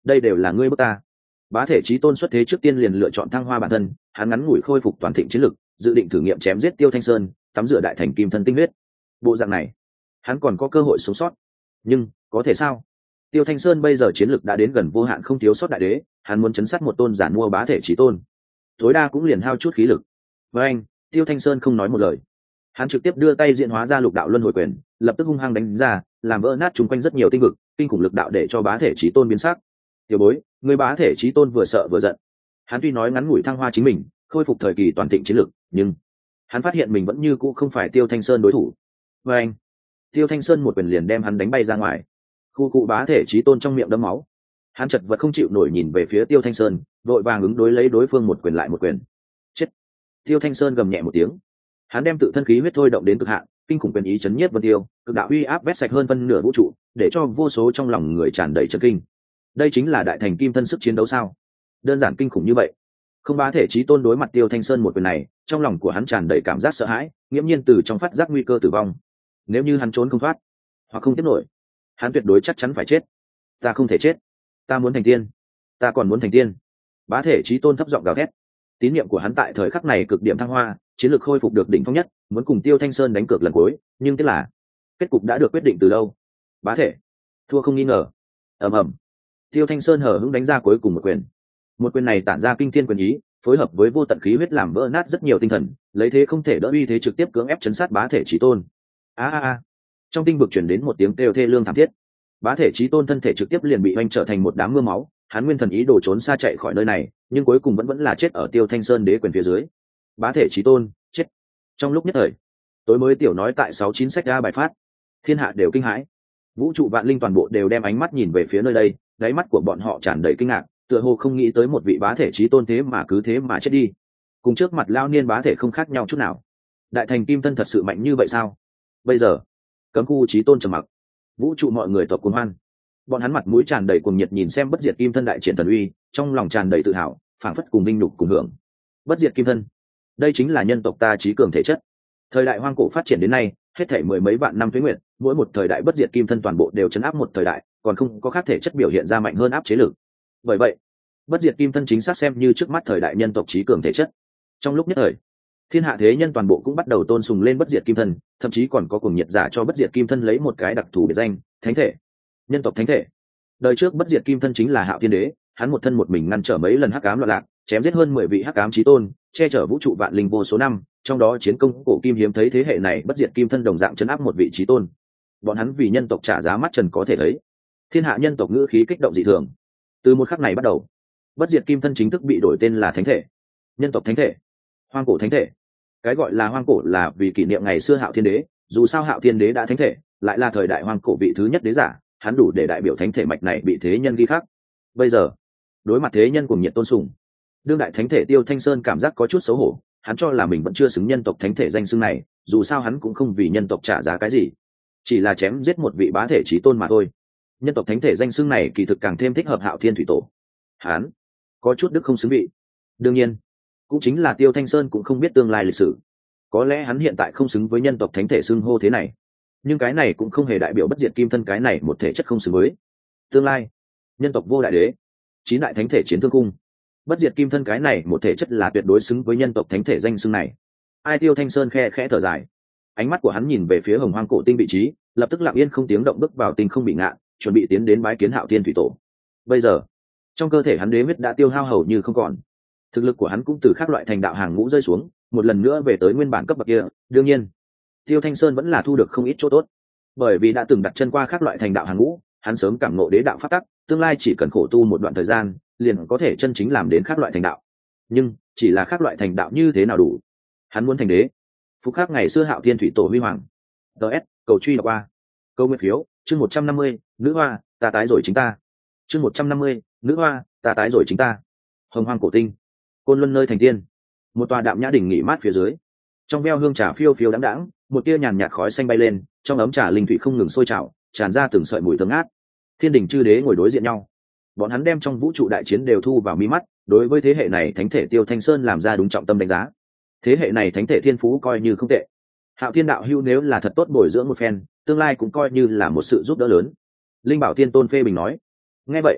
đây đều là ngươi bức ta. Bá thể chí tôn xuất thế trước tiên liền lựa chọn thăng hoa bản thân, hắn ngắn ngủi khôi phục toàn thịnh chiến lực, dự định thử nghiệm chém giết Tiêu Thanh Sơn, tắm rửa đại thành kim thân tinh huyết. Bộ dạng này, hắn còn có cơ hội sống sót. Nhưng có thể sao? Tiêu Thanh Sơn bây giờ chiến lực đã đến gần vô hạn không thiếu sót đại đế, hắn muốn chấn sát một tôn giản mua bá thể chí tôn, tối đa cũng liền hao chút khí lực. Với anh, Tiêu Thanh Sơn không nói một lời, hắn trực tiếp đưa tay diện hóa ra lục đạo luân hồi quyền, lập tức hung hăng đánh ra, làm vỡ nát chung quanh rất nhiều tinh vực, kinh khủng lực đạo để cho bá thể chí tôn biến sắc. Tiểu bối, người bá thể chí tôn vừa sợ vừa giận. Hắn tuy nói ngắn ngủi thăng hoa chính mình, khôi phục thời kỳ toàn thịnh chiến lực, nhưng hắn phát hiện mình vẫn như cũ không phải Tiêu Thanh Sơn đối thủ. Với anh, Tiêu Thanh Sơn một quyền liền đem hắn đánh bay ra ngoài. Khu cụ bá thể chí tôn trong miệng đấm máu, hắn chật vật không chịu nổi nhìn về phía Tiêu Thanh Sơn, vội vàng ứng đối lấy đối phương một quyền lại một quyền. Chết! Tiêu Thanh Sơn gầm nhẹ một tiếng, hắn đem tự thân khí huyết thôi động đến cực hạn, kinh khủng quyền ý chấn nhiếp vân tiêu, cực đạo uy áp vét sạch hơn phân nửa vũ trụ, để cho vô số trong lòng người tràn đầy chấn kinh. Đây chính là đại thành kim thân sức chiến đấu sao? Đơn giản kinh khủng như vậy. Không bá thể chí tôn đối mặt Tiêu Thanh Sơn một quyền này, trong lòng của hắn tràn đầy cảm giác sợ hãi, nghiễm nhiên từ trong phát giác nguy cơ tử vong. Nếu như hắn trốn không thoát, hoặc không tiếp nổi, hắn tuyệt đối chắc chắn phải chết. Ta không thể chết, ta muốn thành tiên, ta còn muốn thành tiên. Bá thể chí tôn thấp giọng gào thét. Tín niệm của hắn tại thời khắc này cực điểm thăng hoa, chiến lược khôi phục được đỉnh phong nhất, muốn cùng Tiêu Thanh Sơn đánh cược lần cuối, nhưng tiếc là kết cục đã được quyết định từ lâu. Bá thể thua không nghi ngờ. Ầm ầm. Tiêu Thanh Sơn hở hững đánh ra cuối cùng một quyền. Một quyền này tản ra kinh thiên quyền ý, phối hợp với vô tận khí huyết làm vỡ nát rất nhiều tinh thần, lấy thế không thể đỡ uy thế trực tiếp cưỡng ép chấn sát bá thể chí tôn. A a a. Trong tinh vực truyền đến một tiếng kêu thê lương thảm thiết. Bá thể chí tôn thân thể trực tiếp liền bị oanh trở thành một đám mưa máu, hắn nguyên thần ý đồ trốn xa chạy khỏi nơi này, nhưng cuối cùng vẫn vẫn là chết ở Tiêu Thanh Sơn đế quyền phía dưới. Bá thể chí tôn chết. Trong lúc nhất thời, tối mới tiểu nói tại sáu chín sách ra bài phát, thiên hạ đều kinh hãi, vũ trụ vạn linh toàn bộ đều đem ánh mắt nhìn về phía nơi đây, đáy mắt của bọn họ tràn đầy kinh ngạc, tựa hồ không nghĩ tới một vị bá thể chí tôn thế mà cứ thế mà chết đi, cùng trước mặt lao niên bá thể không khác nhau chút nào. Đại thành kim thân thật sự mạnh như vậy sao? Bây giờ cấm khu chí tôn trầm mặc, vũ trụ mọi người tộc cuồng hoan, bọn hắn mặt mũi tràn đầy cuồng nhiệt nhìn xem bất diệt kim thân đại triển thần uy, trong lòng tràn đầy tự hào, phảng phất cùng vinh nhục cùng hưởng. Bất diệt kim thân, đây chính là nhân tộc ta trí cường thể chất. Thời đại hoang cổ phát triển đến nay, hết thảy mười mấy vạn năm tuế nguyệt, mỗi một thời đại bất diệt kim thân toàn bộ đều chấn áp một thời đại, còn không có khác thể chất biểu hiện ra mạnh hơn áp chế lực. Bởi vậy, bất diệt kim thân chính xác xem như trước mắt thời đại nhân tộc trí cường thể chất. Trong lúc nhất thời, thiên hạ thế nhân toàn bộ cũng bắt đầu tôn sùng lên bất diệt kim thân, thậm chí còn có cuồng nhiệt giả cho bất diệt kim thân lấy một cái đặc thù biệt danh, thánh thể. Nhân tộc thánh thể. Đời trước bất diệt kim thân chính là Hạo Thiên Đế, hắn một thân một mình ngăn trở mấy lần hắc ám loạn lạc, chém giết hơn mười vị hắc ám chí tôn, che chở vũ trụ vạn linh vô số năm, trong đó chiến công cổ kim hiếm thấy thế hệ này bất diệt kim thân đồng dạng chấn áp một vị chí tôn. Bọn hắn vì nhân tộc trả giá mắt trần có thể thấy. Thiên hạ nhân tộc ngữ khí kích động dị thường. Từ một khắc này bắt đầu, bất diệt kim thân chính thức bị đổi tên là thánh thể. Nhân tộc thánh thể, hoang cổ thánh thể. Cái gọi là hoang cổ là vì kỷ niệm ngày xưa Hạo Thiên Đế, dù sao Hạo Thiên Đế đã thánh thể, lại là thời đại hoang cổ vị thứ nhất đế giả, hắn đủ để đại biểu thánh thể mạch này bị thế nhân ghi khắc. Bây giờ, đối mặt thế nhân cùng nhiệt tôn sùng, đương đại thánh thể Tiêu Thanh Sơn cảm giác có chút xấu hổ, hắn cho là mình vẫn chưa xứng nhân tộc thánh thể danh xưng này, dù sao hắn cũng không vì nhân tộc trả giá cái gì, chỉ là chém giết một vị bá thể chí tôn mà thôi. Nhân tộc thánh thể danh xưng này kỳ thực càng thêm thích hợp Hạo Thiên thủy tổ, hắn có chút đức không xứng vị. Đương nhiên, cũng chính là Tiêu Thanh Sơn cũng không biết tương lai lịch sử, có lẽ hắn hiện tại không xứng với nhân tộc thánh thể xưng hô thế này, nhưng cái này cũng không hề đại biểu bất diệt kim thân cái này một thể chất không xứng với tương lai nhân tộc vô đại đế, chín đại thánh thể chiến thương cung, bất diệt kim thân cái này một thể chất là tuyệt đối xứng với nhân tộc thánh thể danh xưng này. Ai Tiêu Thanh Sơn khe khẽ thở dài, ánh mắt của hắn nhìn về phía hồng hoang cổ tinh vị trí, lập tức lặng yên không tiếng động bước vào tinh không bị ngạn, chuẩn bị tiến đến bái kiến Hạo Thiên thủy tổ. Bây giờ trong cơ thể hắn đế huyết đã tiêu hao hầu như không còn, thực lực của hắn cũng từ các loại thành đạo hàng ngũ rơi xuống, một lần nữa về tới nguyên bản cấp bậc kia. Đương nhiên, Tiêu Thanh Sơn vẫn là thu được không ít chỗ tốt, bởi vì đã từng đặt chân qua các loại thành đạo hàng ngũ, hắn sớm cảm ngộ đế đạo pháp tắc, tương lai chỉ cần khổ tu một đoạn thời gian, liền có thể chân chính làm đến các loại thành đạo. Nhưng chỉ là các loại thành đạo như thế nào đủ? Hắn muốn thành đế. Phục khắc ngày xưa Hạo Thiên thủy tổ huy hoàng. ds cầu truy đọc qua. Câu nguyên phiếu, chương một trăm năm mươi, nữ hoa, ta tái rồi chính ta. Chương một trăm năm mươi, nữ hoa, ta tái rồi chính ta. Hồng hoang cổ tinh, Côn Luân nơi thành tiên, một tòa đạm nhã đỉnh nghỉ mát phía dưới, trong veo hương trà phiêu phiêu đãng đãng, một tia nhàn nhạt khói xanh bay lên, trong ấm trà linh thủy không ngừng sôi trào, tràn ra từng sợi mùi thơm ngát. Thiên đình chư đế ngồi đối diện nhau, bọn hắn đem trong vũ trụ đại chiến đều thu vào mi mắt, đối với thế hệ này thánh thể Tiêu Thanh Sơn làm ra đúng trọng tâm đánh giá. Thế hệ này thánh thể thiên phú coi như không tệ, Hạo Thiên đạo hưu nếu là thật tốt bồi dưỡng một phen, tương lai cũng coi như là một sự giúp đỡ lớn. Linh Bảo Tiên Tôn phê bình nói. Nghe vậy,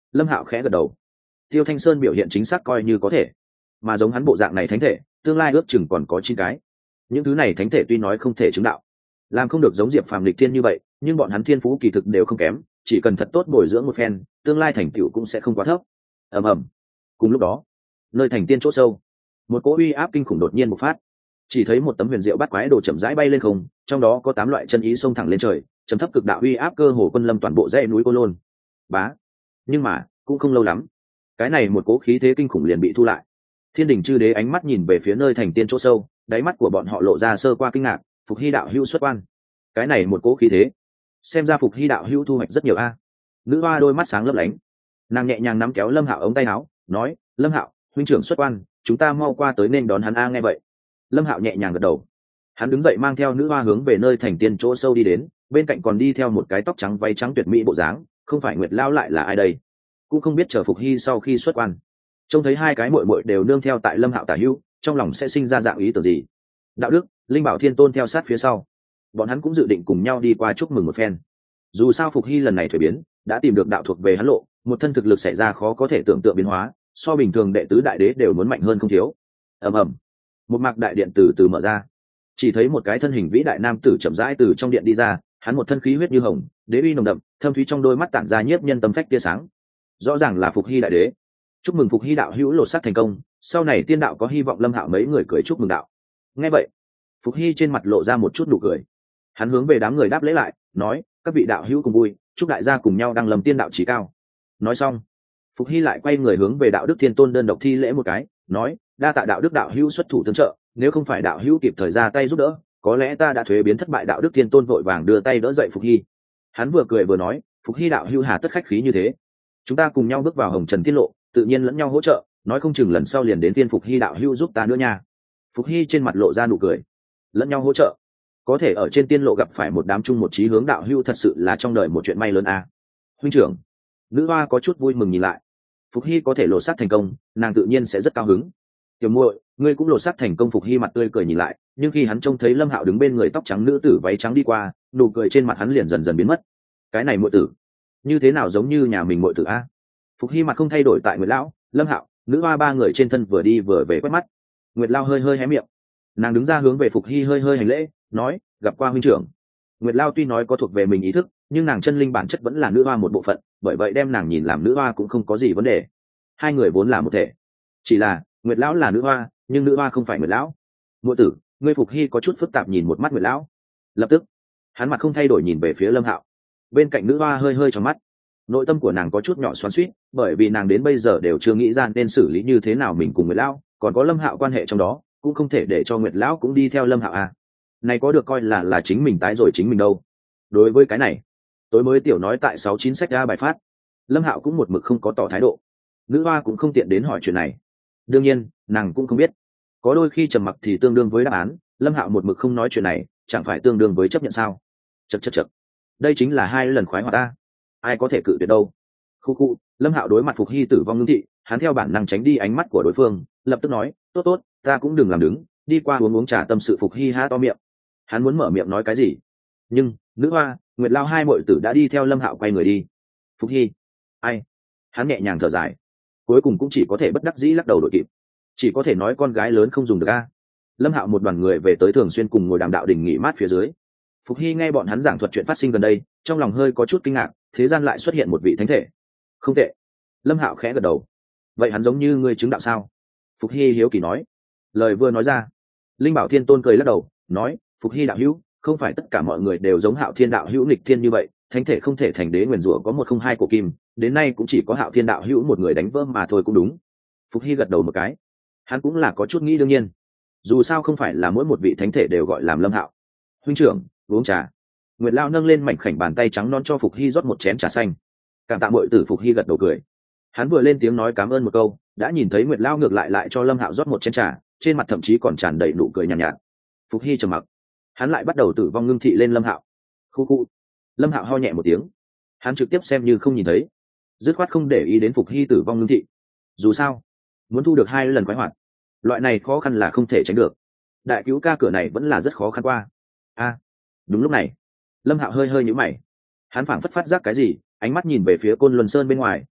Lâm Hạo khẽ gật đầu. Tiêu Thanh Sơn biểu hiện chính xác coi như có thể, mà giống hắn bộ dạng này thánh thể tương lai ước chừng còn có chín cái. Những thứ này thánh thể tuy nói không thể chứng đạo, làm không được giống Diệp Phàm lịch thiên như vậy, nhưng bọn hắn thiên phú kỳ thực đều không kém, chỉ cần thật tốt bồi dưỡng một phen, tương lai thành tựu cũng sẽ không quá thấp. Ầm ầm. Cùng lúc đó, nơi thành tiên chỗ sâu, một cỗ uy áp kinh khủng đột nhiên bộc phát. Chỉ thấy một tấm huyền diệu bát quái đồ chậm rãi bay lên không, trong đó có tám loại chân ý xông thẳng lên trời, trầm thấp cực đạo uy áp cơ hồ quân lâm toàn bộ dãy núi Cô Lôn. Bá. Nhưng mà, cũng không lâu lắm, cái này một cỗ khí thế kinh khủng liền bị thu lại. Thiên đình chư đế ánh mắt nhìn về phía nơi thành tiên chỗ sâu, đáy mắt của bọn họ lộ ra sơ qua kinh ngạc. Phục Hy đạo hữu xuất quan. Cái này một cỗ khí thế, xem ra Phục Hy đạo hữu thu hoạch rất nhiều a. Nữ hoa đôi mắt sáng lấp lánh, nàng nhẹ nhàng nắm kéo Lâm Hạo ống tay áo, nói: Lâm Hạo, huynh trưởng xuất quan, chúng ta mau qua tới nên đón hắn a. Nghe vậy, Lâm Hạo nhẹ nhàng gật đầu. Hắn đứng dậy mang theo nữ hoa hướng về nơi thành tiên chỗ sâu đi đến, bên cạnh còn đi theo một cái tóc trắng váy trắng tuyệt mỹ bộ dáng, không phải Nguyệt Lao lại là ai đây? Cũng không biết chờ Phục Hy sau khi xuất quan, trông thấy hai cái muội muội đều nương theo tại Lâm Hạo tả hữu, trong lòng sẽ sinh ra dạng ý tưởng gì? Đạo Đức, Linh Bảo Thiên Tôn theo sát phía sau, bọn hắn cũng dự định cùng nhau đi qua chúc mừng một phen. Dù sao Phục Hy lần này thuế biến, đã tìm được đạo thuộc về hắn lộ, một thân thực lực xảy ra khó có thể tưởng tượng biến hóa, so bình thường đệ tứ đại đế đều muốn mạnh hơn không thiếu. Ầm ầm, một mạc đại điện từ từ mở ra, chỉ thấy một cái thân hình vĩ đại nam tử chậm rãi từ trong điện đi ra, hắn một thân khí huyết như hồng, đế uy nồng đậm, thâm thúy trong đôi mắt tản ra nhiếp nhân tâm phách tia sáng. Rõ ràng là Phục Hy đại đế. Chúc mừng Phục Hy đạo hữu lột xác thành công, sau này tiên đạo có hy vọng. Lâm Hạo mấy người cười chúc mừng đạo. Nghe vậy, Phục Hy trên mặt lộ ra một chút nụ cười. Hắn hướng về đám người đáp lễ lại, nói: các vị đạo hữu cùng vui, chúc đại gia cùng nhau đăng lâm tiên đạo chí cao. Nói xong, Phục Hy lại quay người hướng về Đạo Đức Thiên Tôn đơn độc thi lễ một cái, nói: đa tạ Đạo Đức đạo hữu xuất thủ tương trợ, nếu không phải đạo hữu kịp thời ra tay giúp đỡ, có lẽ ta đã thuế biến thất bại. Đạo Đức Thiên Tôn vội vàng đưa tay đỡ dậy Phục Hy. Hắn vừa cười vừa nói: Phục Hy đạo hữu hà tất khách khí như thế, chúng ta cùng nhau bước vào hồng trần tiết lộ, tự nhiên lẫn nhau hỗ trợ, nói không chừng lần sau liền đến phiên Phục Hy đạo hữu giúp ta nữa nha. Phục Hy trên mặt lộ ra nụ cười. Lẫn nhau hỗ trợ, có thể ở trên tiên lộ gặp phải một đám chung một chí hướng đạo hữu, thật sự là trong đời một chuyện may lớn a. Huynh trưởng. Nữ hoa có chút vui mừng nhìn lại. Phục Hy có thể lột xác thành công, nàng tự nhiên sẽ rất cao hứng. Tiểu muội, ngươi cũng lột xác thành công. Phục Hy mặt tươi cười nhìn lại, nhưng khi hắn trông thấy Lâm Hạo đứng bên người tóc trắng nữ tử váy trắng đi qua, nụ cười trên mặt hắn liền dần dần biến mất. Cái này muội tử, như thế nào giống như nhà mình muội tử a? Phục Hy mặt không thay đổi tại Nguyệt Lão, Lâm Hạo, nữ hoa ba người trên thân vừa đi vừa về quét mắt. Nguyệt Lao hơi hơi hé miệng, nàng đứng ra hướng về Phục Hy hơi hơi hành lễ, nói: gặp qua huynh trưởng. Nguyệt Lao tuy nói có thuộc về mình ý thức, nhưng nàng chân linh bản chất vẫn là nữ hoa một bộ phận, bởi vậy đem nàng nhìn làm nữ hoa cũng không có gì vấn đề. Hai người vốn là một thể, chỉ là Nguyệt Lão là nữ hoa, nhưng nữ hoa không phải Nguyệt Lão. Muội tử, ngươi. Phục Hy có chút phức tạp nhìn một mắt Nguyệt Lão, lập tức hắn mặt không thay đổi nhìn về phía Lâm Hạo. Bên cạnh nữ hoa hơi hơi trong mắt, nội tâm của nàng có chút nhỏ xoắn xuýt, bởi vì nàng đến bây giờ đều chưa nghĩ ra nên xử lý như thế nào mình cùng Nguyệt Lão, còn có Lâm Hạo quan hệ trong đó, cũng không thể để cho Nguyệt Lão cũng đi theo Lâm Hạo à. Này có được coi là là chính mình tái rồi chính mình đâu. Đối với cái này, tối mới tiểu nói tại sáu chín sách ra bài phát, Lâm Hạo cũng một mực không có tỏ thái độ. Nữ hoa cũng không tiện đến hỏi chuyện này. Đương nhiên, nàng cũng không biết, có đôi khi trầm mặc thì tương đương với đáp án. Lâm Hạo một mực không nói chuyện này, chẳng phải tương đương với chấp nhận sao? Chậc chậc chậc, đây chính là hai lần khoái hoạt ta, ai có thể cự tuyệt đâu. Khu khu. Lâm Hạo đối mặt Phục Hy tử vong ngưng thị, hắn theo bản năng tránh đi ánh mắt của đối phương, lập tức nói: tốt tốt, ta cũng đừng làm đứng, đi qua uống uống trà tâm sự. Phục Hy há to miệng, hắn muốn mở miệng nói cái gì, nhưng nữ hoa, Nguyệt Lao hai muội tử đã đi theo Lâm Hạo quay người đi. Phục Hy, ai? Hắn nhẹ nhàng thở dài, cuối cùng cũng chỉ có thể bất đắc dĩ lắc đầu đội kịp, chỉ có thể nói con gái lớn không dùng được a. Lâm Hạo một đoàn người về tới thường xuyên cùng ngồi đàm đạo đình nghỉ mát phía dưới. Phục Hy nghe bọn hắn giảng thuật chuyện phát sinh gần đây, trong lòng hơi có chút kinh ngạc, thế gian lại xuất hiện một vị thánh thể. Không tệ. Lâm Hạo khẽ gật đầu. Vậy hắn giống như ngươi chứng đạo sao? Phục Hy hiếu kỳ nói. Lời vừa nói ra, Linh Bảo Thiên Tôn cười lắc đầu, nói: Phục Hy đạo hữu, không phải tất cả mọi người đều giống Hạo Thiên đạo hữu nghịch thiên như vậy, thánh thể không thể thành đế nguyền rủa có một không hai của kim, đến nay cũng chỉ có Hạo Thiên đạo hữu một người đánh vỡ mà thôi. Cũng đúng. Phục Hy gật đầu một cái, hắn cũng là có chút nghĩ đương nhiên, dù sao không phải là mỗi một vị thánh thể đều gọi làm Lâm Hạo. Huynh trưởng, uống trà. Nguyệt Lao nâng lên mảnh khảnh bàn tay trắng non cho Phục Hy rót một chén trà xanh. Cảm tạ muội tử. Phục Hy gật đầu cười, hắn vừa lên tiếng nói cảm ơn một câu, đã nhìn thấy Nguyệt Lao ngược lại lại cho Lâm Hạo rót một chén trà, trên mặt thậm chí còn tràn đầy nụ cười nhàn nhạt, nhạt. Phục Hy trầm mặc, hắn lại bắt đầu tử vong ngưng thị lên Lâm Hạo. Khu khu. Lâm Hạo ho nhẹ một tiếng, hắn trực tiếp xem như không nhìn thấy, dứt khoát không để ý đến Phục Hy tử vong ngưng thị. Dù sao, muốn thu được hai lần khoái hoạt, loại này khó khăn là không thể tránh được. Đại cứu ca cửa này vẫn là rất khó khăn qua. A. À, đúng lúc này, Lâm Hạo hơi hơi nhíu mày, hắn phảng phất phát giác cái gì, ánh mắt nhìn về phía Côn Luân Sơn bên ngoài,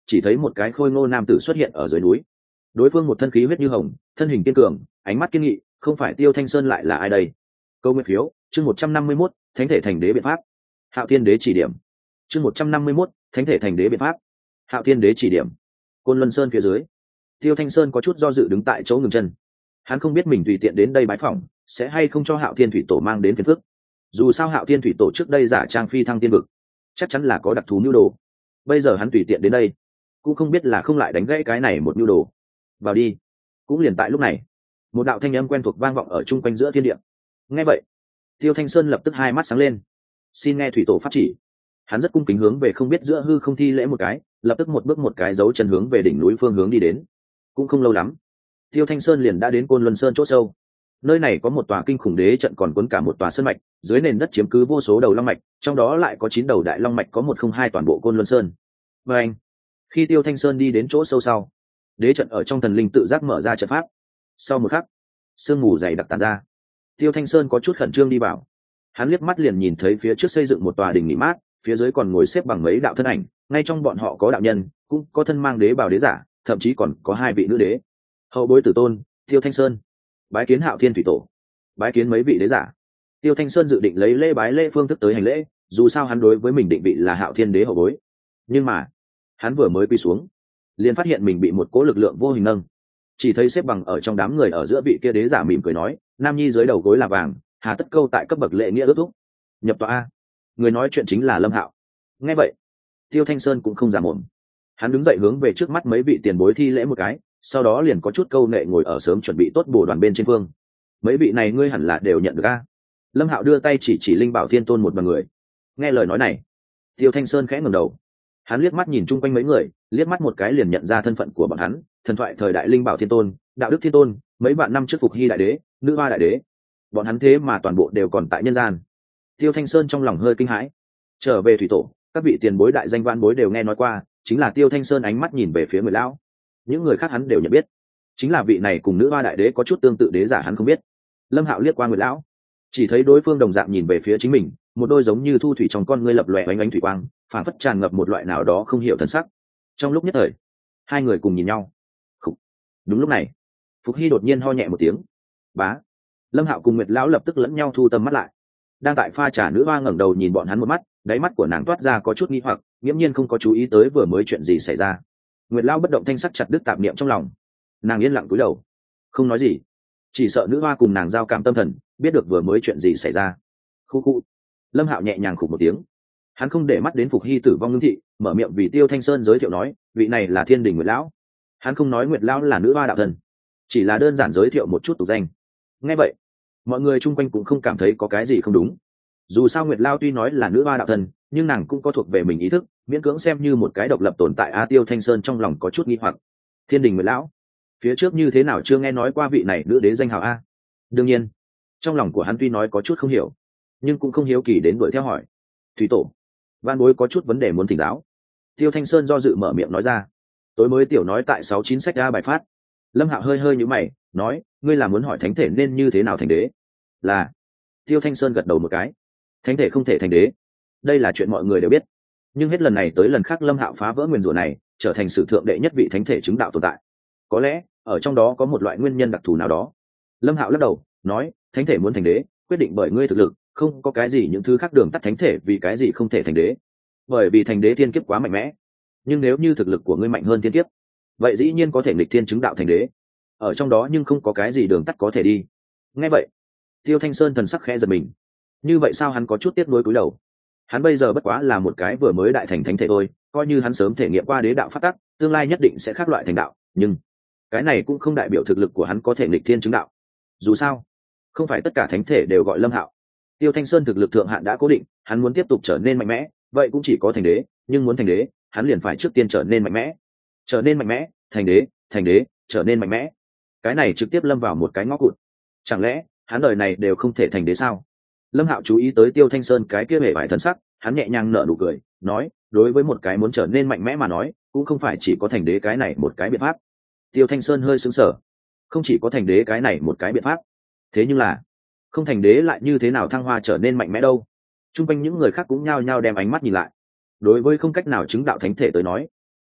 chỉ thấy một cái khôi ngô nam tử xuất hiện ở dưới núi. Đối phương một thân khí huyết như hồng, thân hình kiên cường, ánh mắt kiên nghị, không phải Tiêu Thanh Sơn lại là ai đây? Câu nguyên phiếu, chương một trăm năm mươi mốt, thánh thể thành đế biện pháp. Hạo Thiên đế chỉ điểm. Chương một trăm năm mươi mốt, thánh thể thành đế biện pháp. Hạo Thiên đế chỉ điểm. Côn Luân Sơn phía dưới, Tiêu Thanh Sơn có chút do dự đứng tại chỗ ngừng chân. Hắn không biết mình tùy tiện đến đây bái phỏng sẽ hay không cho Hạo Thiên thủy tổ mang đến phiền phức. Dù sao Hạo Thiên thủy tổ trước đây giả trang phi thăng tiên vực, chắc chắn là có đặc thù nhu đồ. Bây giờ hắn tùy tiện đến đây, cũng không biết là không lại đánh gãy cái này một nhu đồ. Vào đi. Cũng liền tại lúc này, một đạo thanh âm quen thuộc vang vọng ở chung quanh giữa thiên địa. Nghe vậy, Tiêu Thanh Sơn lập tức hai mắt sáng lên. Xin nghe thủy tổ pháp chỉ. Hắn rất cung kính hướng về không biết giữa hư không thi lễ một cái, lập tức một bước một cái dấu chân hướng về đỉnh núi phương hướng đi đến. Cũng không lâu lắm, Tiêu Thanh Sơn liền đã đến Côn Luân Sơn chỗ sâu. Nơi này có một tòa kinh khủng đế trận, còn cuốn cả một tòa sơn mạch, dưới nền đất chiếm cứ vô số đầu long mạch, trong đó lại có chín đầu đại long mạch, có một không hai toàn bộ Côn Luân Sơn. Và anh, khi Tiêu Thanh Sơn đi đến chỗ sâu sau, đế trận ở trong thần linh tự giác mở ra trận pháp. Sau một khắc, sương mù dày đặc tàn ra. Tiêu Thanh Sơn có chút khẩn trương đi vào. Hắn liếc mắt liền nhìn thấy phía trước xây dựng một tòa đình nghỉ mát, phía dưới còn ngồi xếp bằng mấy đạo thân ảnh, ngay trong bọn họ có đạo nhân, cũng có thân mang đế bào đế giả, thậm chí còn có hai vị nữ đế. Hậu bối tử tôn, Tiêu Thanh Sơn. Bái kiến Hạo Thiên thủy tổ. Bái kiến mấy vị đế giả. Tiêu Thanh Sơn dự định lấy lễ bái lễ phương thức tới hành lễ, dù sao hắn đối với mình định vị là Hạo Thiên đế hậu bối. Nhưng mà, hắn vừa mới quy xuống, liền phát hiện mình bị một cỗ lực lượng vô hình nâng. Chỉ thấy xếp bằng ở trong đám người ở giữa vị kia đế giả mỉm cười nói, nam nhi dưới đầu gối là vàng, hà tất câu tại cấp bậc lễ nghĩa ước thúc. Nhập tọa a. Người nói chuyện chính là Lâm Hạo. Nghe vậy, Tiêu Thanh Sơn cũng không giả mồm. Hắn đứng dậy hướng về trước mắt mấy vị tiền bối thi lễ một cái, sau đó liền có chút câu nệ ngồi ở sớm chuẩn bị tốt bồ đoàn bên trên phương. Mấy vị này ngươi hẳn là đều nhận được a. Lâm Hạo đưa tay chỉ chỉ Linh Bảo Thiên Tôn một đoàn người. Nghe lời nói này, Tiêu Thanh Sơn khẽ ngẩng đầu. Hắn liếc mắt nhìn chung quanh mấy người, liếc mắt một cái liền nhận ra thân phận của bọn hắn, thần thoại thời đại Linh Bảo Thiên Tôn, Đạo Đức Thiên Tôn, mấy vạn năm trước Phục Hy đại đế, Nữ Hoa đại đế. Bọn hắn thế mà toàn bộ đều còn tại nhân gian. Tiêu Thanh Sơn trong lòng hơi kinh hãi. Trở về thủy tổ, các vị tiền bối đại danh vãn bối đều nghe nói qua, chính là Tiêu Thanh Sơn ánh mắt nhìn về phía người lão. Những người khác hắn đều nhận biết, chính là vị này cùng Nữ Hoa đại đế có chút tương tự đế giả hắn không biết. Lâm Hạo liếc qua người lão, chỉ thấy đối phương đồng dạng nhìn về phía chính mình, một đôi giống như thu thủy trong con ngươi lập lòe ánh ánh thủy quang, phản phất tràn ngập một loại nào đó không hiểu thần sắc. Trong lúc nhất thời, hai người cùng nhìn nhau. Khủ. Đúng lúc này, Phục Hy đột nhiên ho nhẹ một tiếng. Bá. Lâm Hạo cùng Nguyệt lão lập tức lẫn nhau thu tầm mắt lại. Đang tại pha trà Nữ Hoa ngẩng đầu nhìn bọn hắn một mắt, đáy mắt của nàng toát ra có chút nghi hoặc, nghiễm nhiên không có chú ý tới vừa mới chuyện gì xảy ra. Nguyệt lão bất động thanh sắc chặt đứt tạp niệm trong lòng, nàng yên lặng cúi đầu, không nói gì, chỉ sợ Nữ Hoa cùng nàng giao cảm tâm thần, biết được vừa mới chuyện gì xảy ra. Khu khu. Lâm Hạo nhẹ nhàng khục một tiếng, hắn không để mắt đến Phục Hy tử vong ngưng thị, mở miệng vì Tiêu Thanh Sơn giới thiệu nói, vị này là Thiên Đình Nguyệt lão. Hắn không nói Nguyệt lão là Nữ Hoa đạo thần, chỉ là đơn giản giới thiệu một chút tục danh. Nghe vậy, mọi người chung quanh cũng không cảm thấy có cái gì không đúng. Dù sao Nguyệt lão tuy nói là Nữ Hoa đạo thần, nhưng nàng cũng có thuộc về mình ý thức, miễn cưỡng xem như một cái độc lập tồn tại. A Tiêu Thanh Sơn trong lòng có chút nghi hoặc. Thiên Đình Nguyệt lão, phía trước như thế nào chưa nghe nói qua vị này nữ đế danh hào a? Đương nhiên, trong lòng của hắn tuy nói có chút không hiểu, nhưng cũng không hiếu kỳ đến đuổi theo hỏi. Thủy tổ, van bối có chút vấn đề muốn thỉnh giáo. Tiêu Thanh Sơn do dự mở miệng nói ra. Tối mới tiểu nói tại sáu chín sách ra bài phát. Lâm Hạo hơi hơi nhíu mày, nói, ngươi là muốn hỏi thánh thể nên như thế nào thành đế? Là. Tiêu Thanh Sơn gật đầu một cái. Thánh thể không thể thành đế, đây là chuyện mọi người đều biết. Nhưng hết lần này tới lần khác Lâm Hạo phá vỡ nguyền rủa này, trở thành sử thượng đệ nhất vị thánh thể chứng đạo tồn tại. Có lẽ ở trong đó có một loại nguyên nhân đặc thù nào đó. Lâm Hạo lắc đầu, nói, thánh thể muốn thành đế, quyết định bởi ngươi thực lực, không có cái gì những thứ khác đường tắt thánh thể vì cái gì không thể thành đế. Bởi vì thành đế thiên kiếp quá mạnh mẽ. Nhưng nếu như thực lực của ngươi mạnh hơn thiên kiếp, vậy dĩ nhiên có thể nghịch thiên chứng đạo thành đế. Ở trong đó nhưng không có cái gì đường tắt có thể đi. Nghe vậy, Tiêu Thanh Sơn thần sắc khẽ giật mình. Như vậy sao hắn có chút tiếc nuối cúi đầu. Hắn bây giờ bất quá là một cái vừa mới đại thành thánh thể thôi, coi như hắn sớm thể nghiệm qua đế đạo pháp tắc, tương lai nhất định sẽ khác loại thành đạo, nhưng cái này cũng không đại biểu thực lực của hắn có thể nghịch thiên chứng đạo. Dù sao, không phải tất cả thánh thể đều gọi Lâm Hạo. Tiêu Thanh Sơn thực lực thượng hạn đã cố định, hắn muốn tiếp tục trở nên mạnh mẽ, vậy cũng chỉ có thành đế, nhưng muốn thành đế, hắn liền phải trước tiên trở nên mạnh mẽ. Trở nên mạnh mẽ, thành đế, thành đế, trở nên mạnh mẽ. Cái này trực tiếp lâm vào một cái ngõ cụt. Chẳng lẽ, hắn đời này đều không thể thành đế sao? Lâm Hạo chú ý tới Tiêu Thanh Sơn cái kia vẻ vải thần sắc, hắn nhẹ nhàng nở nụ cười, nói, đối với một cái muốn trở nên mạnh mẽ mà nói, cũng không phải chỉ có thành đế cái này một cái biện pháp. Tiêu Thanh Sơn hơi sững sờ, không chỉ có thành đế cái này một cái biện pháp, thế nhưng là không thành đế lại như thế nào thăng hoa trở nên mạnh mẽ đâu? Trung quanh những người khác cũng nhao nhao đem ánh mắt nhìn lại. Đối với không cách nào chứng đạo thánh thể tới nói,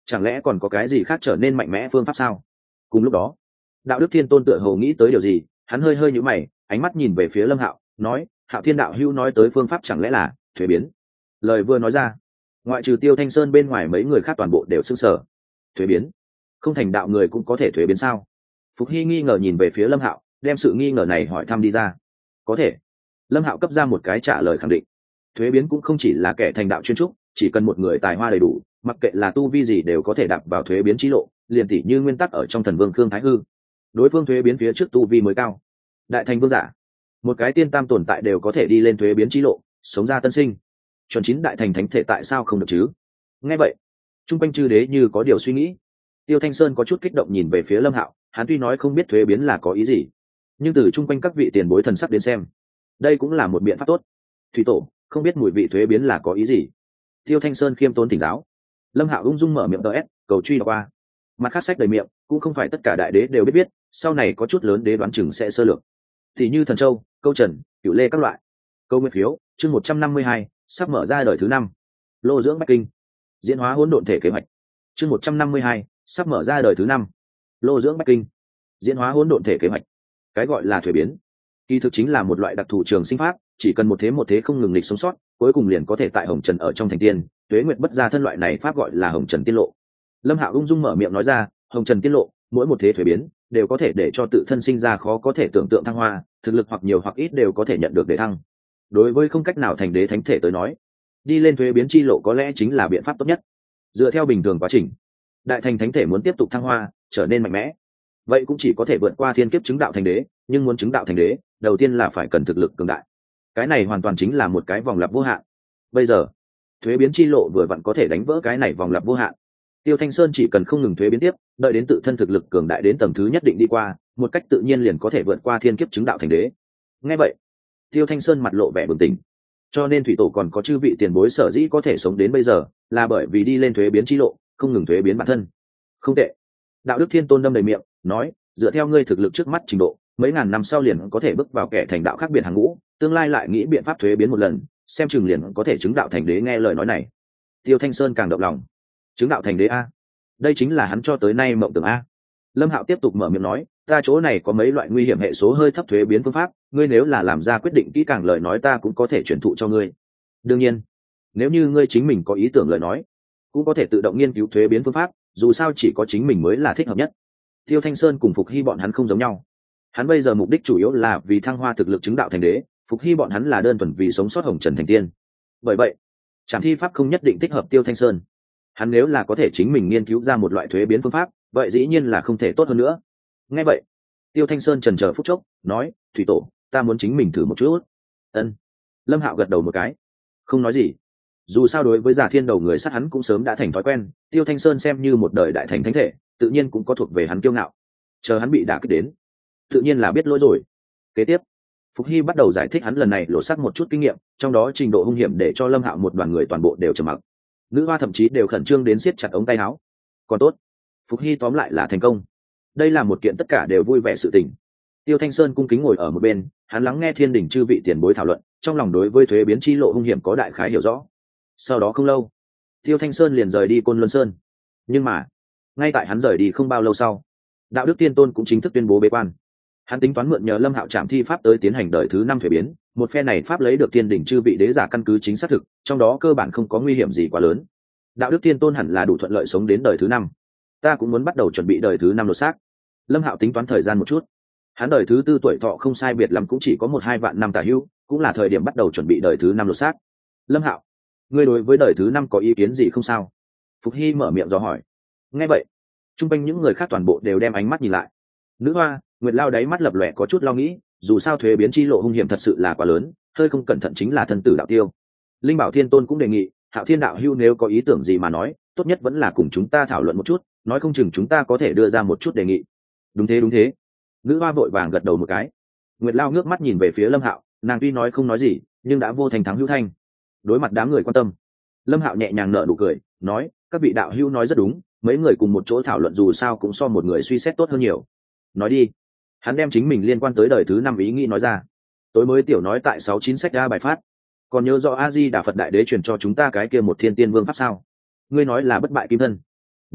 chẳng lẽ còn có cái gì khác trở nên mạnh mẽ phương pháp sao? Cùng lúc đó, đạo đức thiên tôn tựa hồ nghĩ tới điều gì, hắn hơi hơi nhíu mày, ánh mắt nhìn về phía Lâm Hạo, nói: Hạo Thiên đạo hữu nói tới phương pháp chẳng lẽ là thuế biến? Lời vừa nói ra, ngoại trừ Tiêu Thanh Sơn bên ngoài mấy người khác toàn bộ đều sững sờ. Thuế biến? Không thành đạo người cũng có thể thuế biến sao? Phục Hy nghi ngờ nhìn về phía Lâm Hạo, đem sự nghi ngờ này hỏi thăm đi ra. Có thể. Lâm Hạo cấp ra một cái trả lời khẳng định. Thuế biến cũng không chỉ là kẻ thành đạo chuyên trúc, chỉ cần một người tài hoa đầy đủ, mặc kệ là tu vi gì đều có thể đạp vào thuế biến chi lộ, liền tỉ như nguyên tắc ở trong Thần Vương Khương Thái Hư. Đối phương thuế biến phía trước tu vi mới cao. Đại thành vương giả, một cái tiên tam tồn tại đều có thể đi lên thuế biến chi lộ, sống ra tân sinh. Chuẩn chín đại thành thánh thể tại sao không được chứ? Nghe vậy, trung quanh chư đế như có điều suy nghĩ. Tiêu Thanh Sơn có chút kích động nhìn về phía Lâm Hạo, hắn tuy nói không biết thuế biến là có ý gì, nhưng từ trung quanh các vị tiền bối thần sắc đến xem, đây cũng là một biện pháp tốt. Thủy tổ, không biết mùi vị thuế biến là có ý gì? Tiêu Thanh Sơn khiêm tốn thỉnh giáo. Lâm Hạo ung dung mở miệng ts cầu truy đọc qua. Mặt khác sách đầy miệng, cũng không phải tất cả đại đế đều biết biết, sau này có chút lớn đế đoán chừng sẽ sơ lược. Thì như Thần Châu, Câu Trần, Cửu Lê các loại. Câu nguyên phiếu, chương một trăm năm mươi hai, sắp mở ra đời thứ năm. Lô dưỡng Bắc Kinh, diễn hóa hỗn độn thể kế hoạch. Chương một trăm năm mươi hai, sắp mở ra đời thứ năm. Lô dưỡng Bắc Kinh, diễn hóa hỗn độn thể kế hoạch. Cái gọi là thuế biến, kỳ thực chính là một loại đặc thù trường sinh pháp, chỉ cần một thế một thế không ngừng nghịch sống sót, cuối cùng liền có thể tại hồng trần ở trong thành tiên, tuế nguyệt bất gia thân loại này pháp gọi là hồng trần tiên lộ. Lâm Hạo ung dung mở miệng nói ra, hồng trần tiên lộ, mỗi một thế thuế biến đều có thể để cho tự thân sinh ra khó có thể tưởng tượng thăng hoa, thực lực hoặc nhiều hoặc ít đều có thể nhận được đề thăng. Đối với không cách nào thành đế thánh thể tới nói, đi lên thuế biến chi lộ có lẽ chính là biện pháp tốt nhất. Dựa theo bình thường quá trình, đại thành thánh thể muốn tiếp tục thăng hoa, trở nên mạnh mẽ, vậy cũng chỉ có thể vượt qua thiên kiếp chứng đạo thành đế, nhưng muốn chứng đạo thành đế, đầu tiên là phải cần thực lực cường đại. Cái này hoàn toàn chính là một cái vòng lặp vô hạn. Bây giờ, thuế biến chi lộ vừa vặn có thể đánh vỡ cái này vòng lặp vô hạn. Tiêu Thanh Sơn chỉ cần không ngừng thuế biến tiếp, đợi đến tự thân thực lực cường đại đến tầng thứ nhất định đi qua, một cách tự nhiên liền có thể vượt qua thiên kiếp chứng đạo thành đế. Nghe vậy, Tiêu Thanh Sơn mặt lộ vẻ bừng tỉnh. Cho nên thủy tổ còn có chư vị tiền bối sở dĩ có thể sống đến bây giờ, là bởi vì đi lên thuế biến chi lộ, không ngừng thuế biến bản thân. Không tệ. Đạo đức Thiên Tôn đâm đầy miệng, nói, dựa theo ngươi thực lực trước mắt trình độ, mấy ngàn năm sau liền có thể bước vào kẻ thành đạo khác biệt hàng ngũ, tương lai lại nghĩ biện pháp thuế biến một lần, xem chừng liền có thể chứng đạo thành đế. Nghe lời nói này, Tiêu Thanh Sơn càng động lòng. Chứng đạo thành đế a, đây chính là hắn cho tới nay mộng tưởng a. Lâm Hạo tiếp tục mở miệng nói, ta chỗ này có mấy loại nguy hiểm hệ số hơi thấp thuế biến phương pháp, ngươi nếu là làm ra quyết định kỹ càng lời nói ta cũng có thể truyền thụ cho ngươi. Đương nhiên, nếu như ngươi chính mình có ý tưởng lời nói, cũng có thể tự động nghiên cứu thuế biến phương pháp, dù sao chỉ có chính mình mới là thích hợp nhất. Tiêu Thanh Sơn cùng Phục Hy bọn hắn không giống nhau, hắn bây giờ mục đích chủ yếu là vì thăng hoa thực lực chứng đạo thành đế, Phục Hy bọn hắn là đơn thuần vì sống sót hồng trần thành tiên. Bởi vậy, trảm thi pháp không nhất định thích hợp Tiêu Thanh Sơn. Hắn nếu là có thể chính mình nghiên cứu ra một loại thuế biến phương pháp, vậy dĩ nhiên là không thể tốt hơn nữa. Nghe vậy, Tiêu Thanh Sơn chần chờ phút chốc, nói, thủy tổ, ta muốn chính mình thử một chút. Ân. Lâm Hạo gật đầu một cái, không nói gì. Dù sao đối với Giả Thiên đầu người sát hắn cũng sớm đã thành thói quen, Tiêu Thanh Sơn xem như một đời đại thành thánh thể, tự nhiên cũng có thuộc về hắn kiêu ngạo. Chờ hắn bị đả kích đến, tự nhiên là biết lỗi rồi. Kế tiếp, Phục Hy bắt đầu giải thích hắn lần này lộ sắc một chút kinh nghiệm, trong đó trình độ hung hiểm để cho Lâm Hạo một đoàn người toàn bộ đều trầm mặc. Nữ hoa thậm chí đều khẩn trương đến siết chặt ống tay áo. Còn tốt, Phục Hy tóm lại là thành công. Đây là một kiện tất cả đều vui vẻ sự tình. Tiêu Thanh Sơn cung kính ngồi ở một bên, hắn lắng nghe thiên đình chư vị tiền bối thảo luận, trong lòng đối với thuế biến chi lộ hung hiểm có đại khái hiểu rõ. Sau đó không lâu, Tiêu Thanh Sơn liền rời đi Côn Luân Sơn. Nhưng mà, ngay tại hắn rời đi không bao lâu sau, Đạo Đức Tiên Tôn cũng chính thức tuyên bố bế quan. Hắn tính toán mượn nhờ Lâm Hạo trảm thi pháp tới tiến hành đời thứ năm thuế biến, một phe này pháp lấy được thiên đỉnh chư vị đế giả căn cứ chính xác thực, trong đó cơ bản không có nguy hiểm gì quá lớn. Đạo Đức Tiên Tôn hẳn là đủ thuận lợi sống đến đời thứ năm. Ta cũng muốn bắt đầu chuẩn bị đời thứ năm lột xác. Lâm Hạo tính toán thời gian một chút. Hắn đời thứ tư tuổi thọ không sai biệt lắm cũng chỉ có một hai vạn năm tả hữu, cũng là thời điểm bắt đầu chuẩn bị đời thứ năm lột xác. Lâm Hạo, ngươi đối với đời thứ năm có ý kiến gì không sao? Phục Hy mở miệng dò hỏi. Nghe vậy, trung quanh những người khác toàn bộ đều đem ánh mắt nhìn lại. Nữ hoa, Nguyệt Lao đáy mắt lập lòe có chút lo nghĩ, dù sao thuế biến chi lộ hung hiểm thật sự là quá lớn, hơi không cẩn thận chính là thân tử đạo tiêu. Linh Bảo Thiên Tôn cũng đề nghị, Hạo Thiên đạo hữu nếu có ý tưởng gì mà nói, tốt nhất vẫn là cùng chúng ta thảo luận một chút, nói không chừng chúng ta có thể đưa ra một chút đề nghị. Đúng thế đúng thế. Nữ hoa vội vàng gật đầu một cái. Nguyệt Lao ngước mắt nhìn về phía Lâm Hạo, nàng tuy nói không nói gì, nhưng đã vô thành thắng hữu thanh. Đối mặt đám người quan tâm, Lâm Hạo nhẹ nhàng nở nụ cười, nói, các vị đạo hữu nói rất đúng, mấy người cùng một chỗ thảo luận dù sao cũng so một người suy xét tốt hơn nhiều. Nói đi. Hắn đem chính mình liên quan tới đời thứ năm ý nghĩ nói ra. Tối mới tiểu nói tại sáu chín sách ra bài phát. Còn nhớ rõ A Di Đà Phật Đại Đế truyền cho chúng ta cái kia một thiên tiên vương pháp sao? Ngươi nói là bất bại kim thân.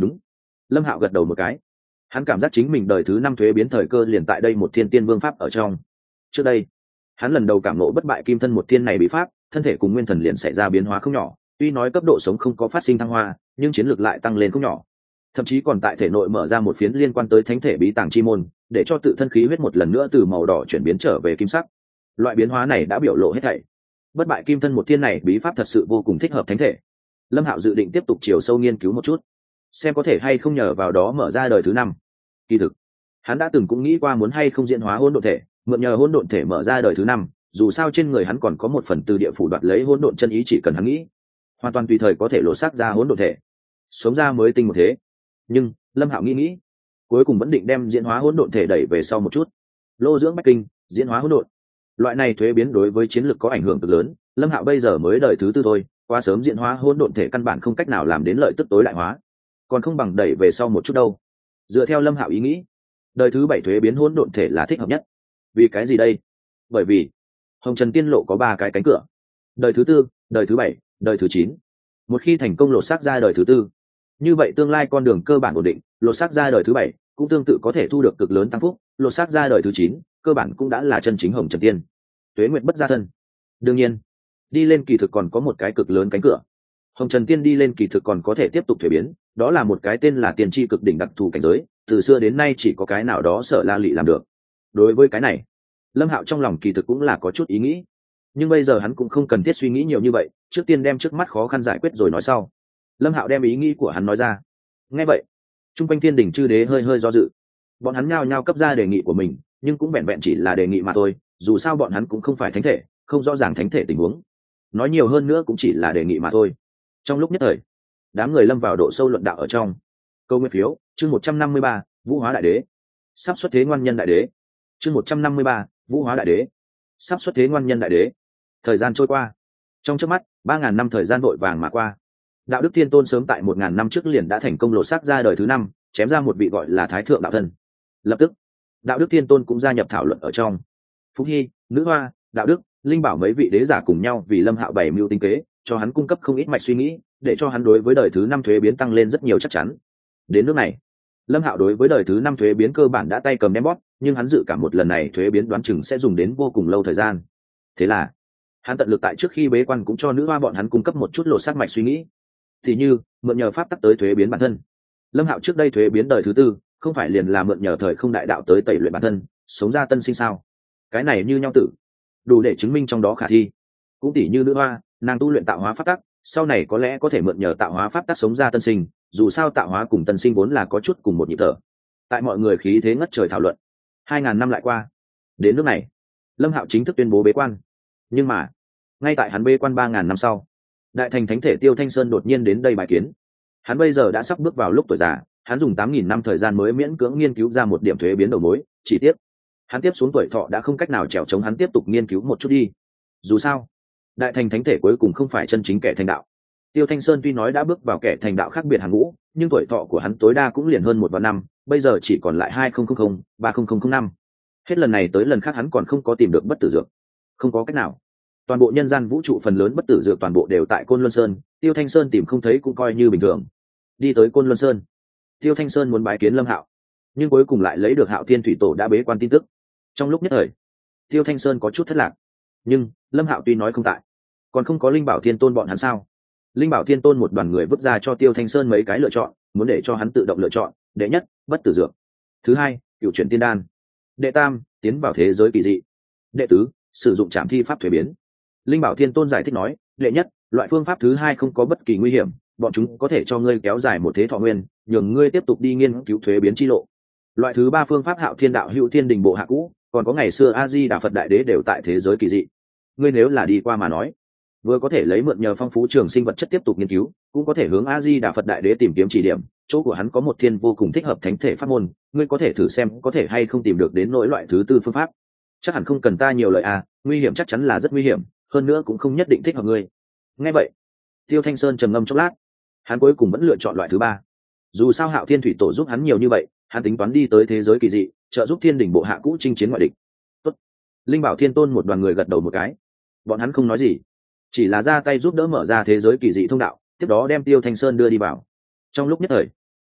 Đúng. Lâm Hạo gật đầu một cái. Hắn cảm giác chính mình đời thứ năm thuế biến thời cơ liền tại đây một thiên tiên vương pháp ở trong. Trước đây hắn lần đầu cảm ngộ bất bại kim thân một thiên này bị pháp, thân thể cùng nguyên thần liền xảy ra biến hóa không nhỏ, tuy nói cấp độ sống không có phát sinh thăng hoa, nhưng chiến lược lại tăng lên không nhỏ, thậm chí còn tại thể nội mở ra một phiến liên quan tới thánh thể bí tàng chi môn, để cho tự thân khí huyết một lần nữa từ màu đỏ chuyển biến trở về kim sắc. Loại biến hóa này đã biểu lộ hết thảy. Bất bại kim thân một thiên này bí pháp thật sự vô cùng thích hợp thánh thể. Lâm Hạo dự định tiếp tục chiều sâu nghiên cứu một chút, xem có thể hay không nhờ vào đó mở ra đời thứ năm. Kỳ thực hắn đã từng cũng nghĩ qua muốn hay không diễn hóa hỗn độn thể, mượn nhờ hỗn độn thể mở ra đời thứ năm, dù sao trên người hắn còn có một phần từ địa phủ đoạt lấy hỗn độn chân ý, chỉ cần hắn nghĩ hoàn toàn tùy thời có thể lộ xác ra hỗn độn thể, sống ra mới tinh một thế. Nhưng Lâm Hạo nghĩ nghĩ, cuối cùng vẫn định đem diễn hóa hỗn độn thể đẩy về sau một chút. Lô dưỡng bách kinh, diễn hóa hỗn độn, loại này thuế biến đối với chiến lược có ảnh hưởng cực lớn. Lâm Hạo bây giờ mới đời thứ tư thôi, quá sớm diễn hóa hỗn độn thể căn bản không cách nào làm đến lợi tức tối đại hóa, còn không bằng đẩy về sau một chút đâu. Dựa theo Lâm Hạo ý nghĩ, đời thứ bảy thuế biến hỗn độn thể là thích hợp nhất. Vì cái gì đây? Bởi vì Hồng Trần Tiên Lộ có ba cái cánh cửa: đời thứ tư, đời thứ bảy, đời thứ chín. Một khi thành công lột xác ra đời thứ tư, như vậy tương lai con đường cơ bản ổn định. Lột xác ra đời thứ bảy cũng tương tự có thể thu được cực lớn tăng phúc. Lột xác ra đời thứ chín, cơ bản cũng đã là chân chính Hồng Trần Tiên, tuế nguyệt bất gia thân. Đương nhiên, đi lên kỳ thực còn có một cái cực lớn cánh cửa. Hồng Trần Tiên đi lên kỳ thực còn có thể tiếp tục thuế biến, đó là một cái tên là tiên tri cực đỉnh đặc thù cảnh giới, từ xưa đến nay chỉ có cái nào đó Sở La Lị làm được. Đối với cái này, Lâm Hạo trong lòng kỳ thực cũng là có chút ý nghĩ, nhưng bây giờ hắn cũng không cần thiết suy nghĩ nhiều như vậy, trước tiên đem trước mắt khó khăn giải quyết rồi nói sau. Lâm Hạo đem ý nghĩ của hắn nói ra. Nghe vậy, trung quanh thiên đình chư đế hơi hơi do dự. Bọn hắn nhao nhao cấp ra đề nghị của mình, nhưng cũng vẹn vẹn chỉ là đề nghị mà thôi, dù sao bọn hắn cũng không phải thánh thể, không rõ ràng thánh thể tình huống, nói nhiều hơn nữa cũng chỉ là đề nghị mà thôi. Trong lúc nhất thời, đám người lâm vào độ sâu luận đạo ở trong. Câu nguyên phiếu chương một trăm năm mươi ba, Vũ Hóa Đại Đế sắp xuất thế ngoan nhân đại đế. Chương một trăm năm mươi ba, Vũ Hóa Đại Đế sắp xuất thế ngoan nhân đại đế. Thời gian trôi qua, trong chớp mắt ba ngàn năm thời gian vội vàng mà qua. Đạo đức Thiên Tôn sớm tại một ngàn năm trước liền đã thành công lột xác ra đời thứ năm, chém ra một vị gọi là Thái Thượng Đạo Thân. Lập tức, Đạo đức Thiên Tôn cũng gia nhập thảo luận ở trong. Phúc Hy, Nữ Hoa, Đạo đức, Linh Bảo mấy vị đế giả cùng nhau vì Lâm Hạo bày mưu tinh kế, cho hắn cung cấp không ít mạch suy nghĩ, để cho hắn đối với đời thứ năm thuế biến tăng lên rất nhiều chắc chắn. Đến nước này, Lâm Hạo đối với đời thứ năm thuế biến cơ bản đã tay cầm ném bóp, nhưng hắn dự cảm một lần này thuế biến đoán chừng sẽ dùng đến vô cùng lâu thời gian. Thế là, hắn tận lực tại trước khi bế quan cũng cho Nữ Hoa bọn hắn cung cấp một chút lột xác mạch suy nghĩ. Thì như, mượn nhờ pháp tắc tới thuế biến bản thân. Lâm Hạo trước đây thuế biến đời thứ tư, không phải liền là mượn nhờ thời không đại đạo tới tẩy luyện bản thân, sống ra tân sinh sao? Cái này như nhau tử, đủ để chứng minh trong đó khả thi. Cũng tỷ như Nữ Hoa, nàng tu luyện tạo hóa pháp tắc, sau này có lẽ có thể mượn nhờ tạo hóa pháp tắc sống ra tân sinh, dù sao tạo hóa cùng tân sinh vốn là có chút cùng một nhịp thở. Tại mọi người khí thế ngất trời thảo luận, hai ngàn năm lại qua, đến nước này, Lâm Hạo chính thức tuyên bố bế quan. Nhưng mà, ngay tại hắn bế quan ba ngàn năm sau, đại thành thánh thể Tiêu Thanh Sơn đột nhiên đến đây bài kiến. Hắn bây giờ đã sắp bước vào lúc tuổi già, hắn dùng tám nghìn năm thời gian mới miễn cưỡng nghiên cứu ra một điểm thuế biến đầu mối, chỉ tiếc hắn tiếp xuống tuổi thọ đã không cách nào trèo chống hắn tiếp tục nghiên cứu một chút đi. Dù sao, đại thành thánh thể cuối cùng không phải chân chính kẻ thành đạo. Tiêu Thanh Sơn tuy nói đã bước vào kẻ thành đạo khác biệt hàng ngũ, nhưng tuổi thọ của hắn tối đa cũng liền hơn một vạn năm, bây giờ chỉ còn lại hai nghìn, ba nghìn năm. Hết lần này tới lần khác hắn còn không có tìm được bất tử dược. Không có cách nào. Toàn bộ nhân gian vũ trụ phần lớn bất tử dược toàn bộ đều tại Côn Luân Sơn, Tiêu Thanh Sơn tìm không thấy cũng coi như bình thường. Đi tới Côn Luân Sơn, Tiêu Thanh Sơn muốn bái kiến Lâm Hạo, nhưng cuối cùng lại lấy được Hạo Thiên Thủy Tổ đã bế quan tin tức. Trong lúc nhất thời, Tiêu Thanh Sơn có chút thất lạc. Nhưng Lâm Hạo tuy nói không tại, còn không có Linh Bảo Thiên Tôn bọn hắn sao? Linh Bảo Thiên Tôn một đoàn người vứt ra cho Tiêu Thanh Sơn mấy cái lựa chọn, muốn để cho hắn tự động lựa chọn. Đệ nhất, bất tử dược. Thứ hai, cựu chuyển tiên đan. Đệ tam, tiến vào thế giới kỳ dị. Đệ tứ, sử dụng trảm thi pháp thuế biến. Linh Bảo Thiên Tôn giải thích nói, đệ nhất, loại phương pháp thứ hai không có bất kỳ nguy hiểm, bọn chúng có thể cho ngươi kéo dài một thế thọ nguyên, nhường ngươi tiếp tục đi nghiên cứu thuế biến chi lộ. Loại thứ ba phương pháp Hạo Thiên Đạo Hữu Thiên Đình Bộ Hạ Cũ, còn có ngày xưa A Di Đà Phật Đại Đế đều tại thế giới kỳ dị. Ngươi nếu là đi qua mà nói, vừa có thể lấy mượn nhờ phong phú trường sinh vật chất tiếp tục nghiên cứu, cũng có thể hướng A Di Đà Phật Đại Đế tìm kiếm chỉ điểm, chỗ của hắn có một thiên vô cùng thích hợp thánh thể pháp môn, ngươi có thể thử xem có thể hay không tìm được đến nỗi loại thứ tư phương pháp. Chắc hẳn không cần ta nhiều lời à, nguy hiểm chắc chắn là rất nguy hiểm, hơn nữa cũng không nhất định thích hợp ngươi. Nghe vậy, Tiêu Thanh Sơn trầm ngâm chốc lát, hắn cuối cùng vẫn lựa chọn loại thứ ba. Dù sao Hạo Thiên Thủy Tổ giúp hắn nhiều như vậy, hắn tính toán đi tới thế giới kỳ dị, trợ giúp Thiên Đình Bộ Hạ Cũ chinh chiến ngoại địch. Tốt. Linh Bảo Thiên Tôn một đoàn người gật đầu một cái. Bọn hắn không nói gì, chỉ là ra tay giúp đỡ mở ra thế giới kỳ dị thông đạo, tiếp đó đem Tiêu Thanh Sơn đưa đi vào. Trong lúc nhất thời,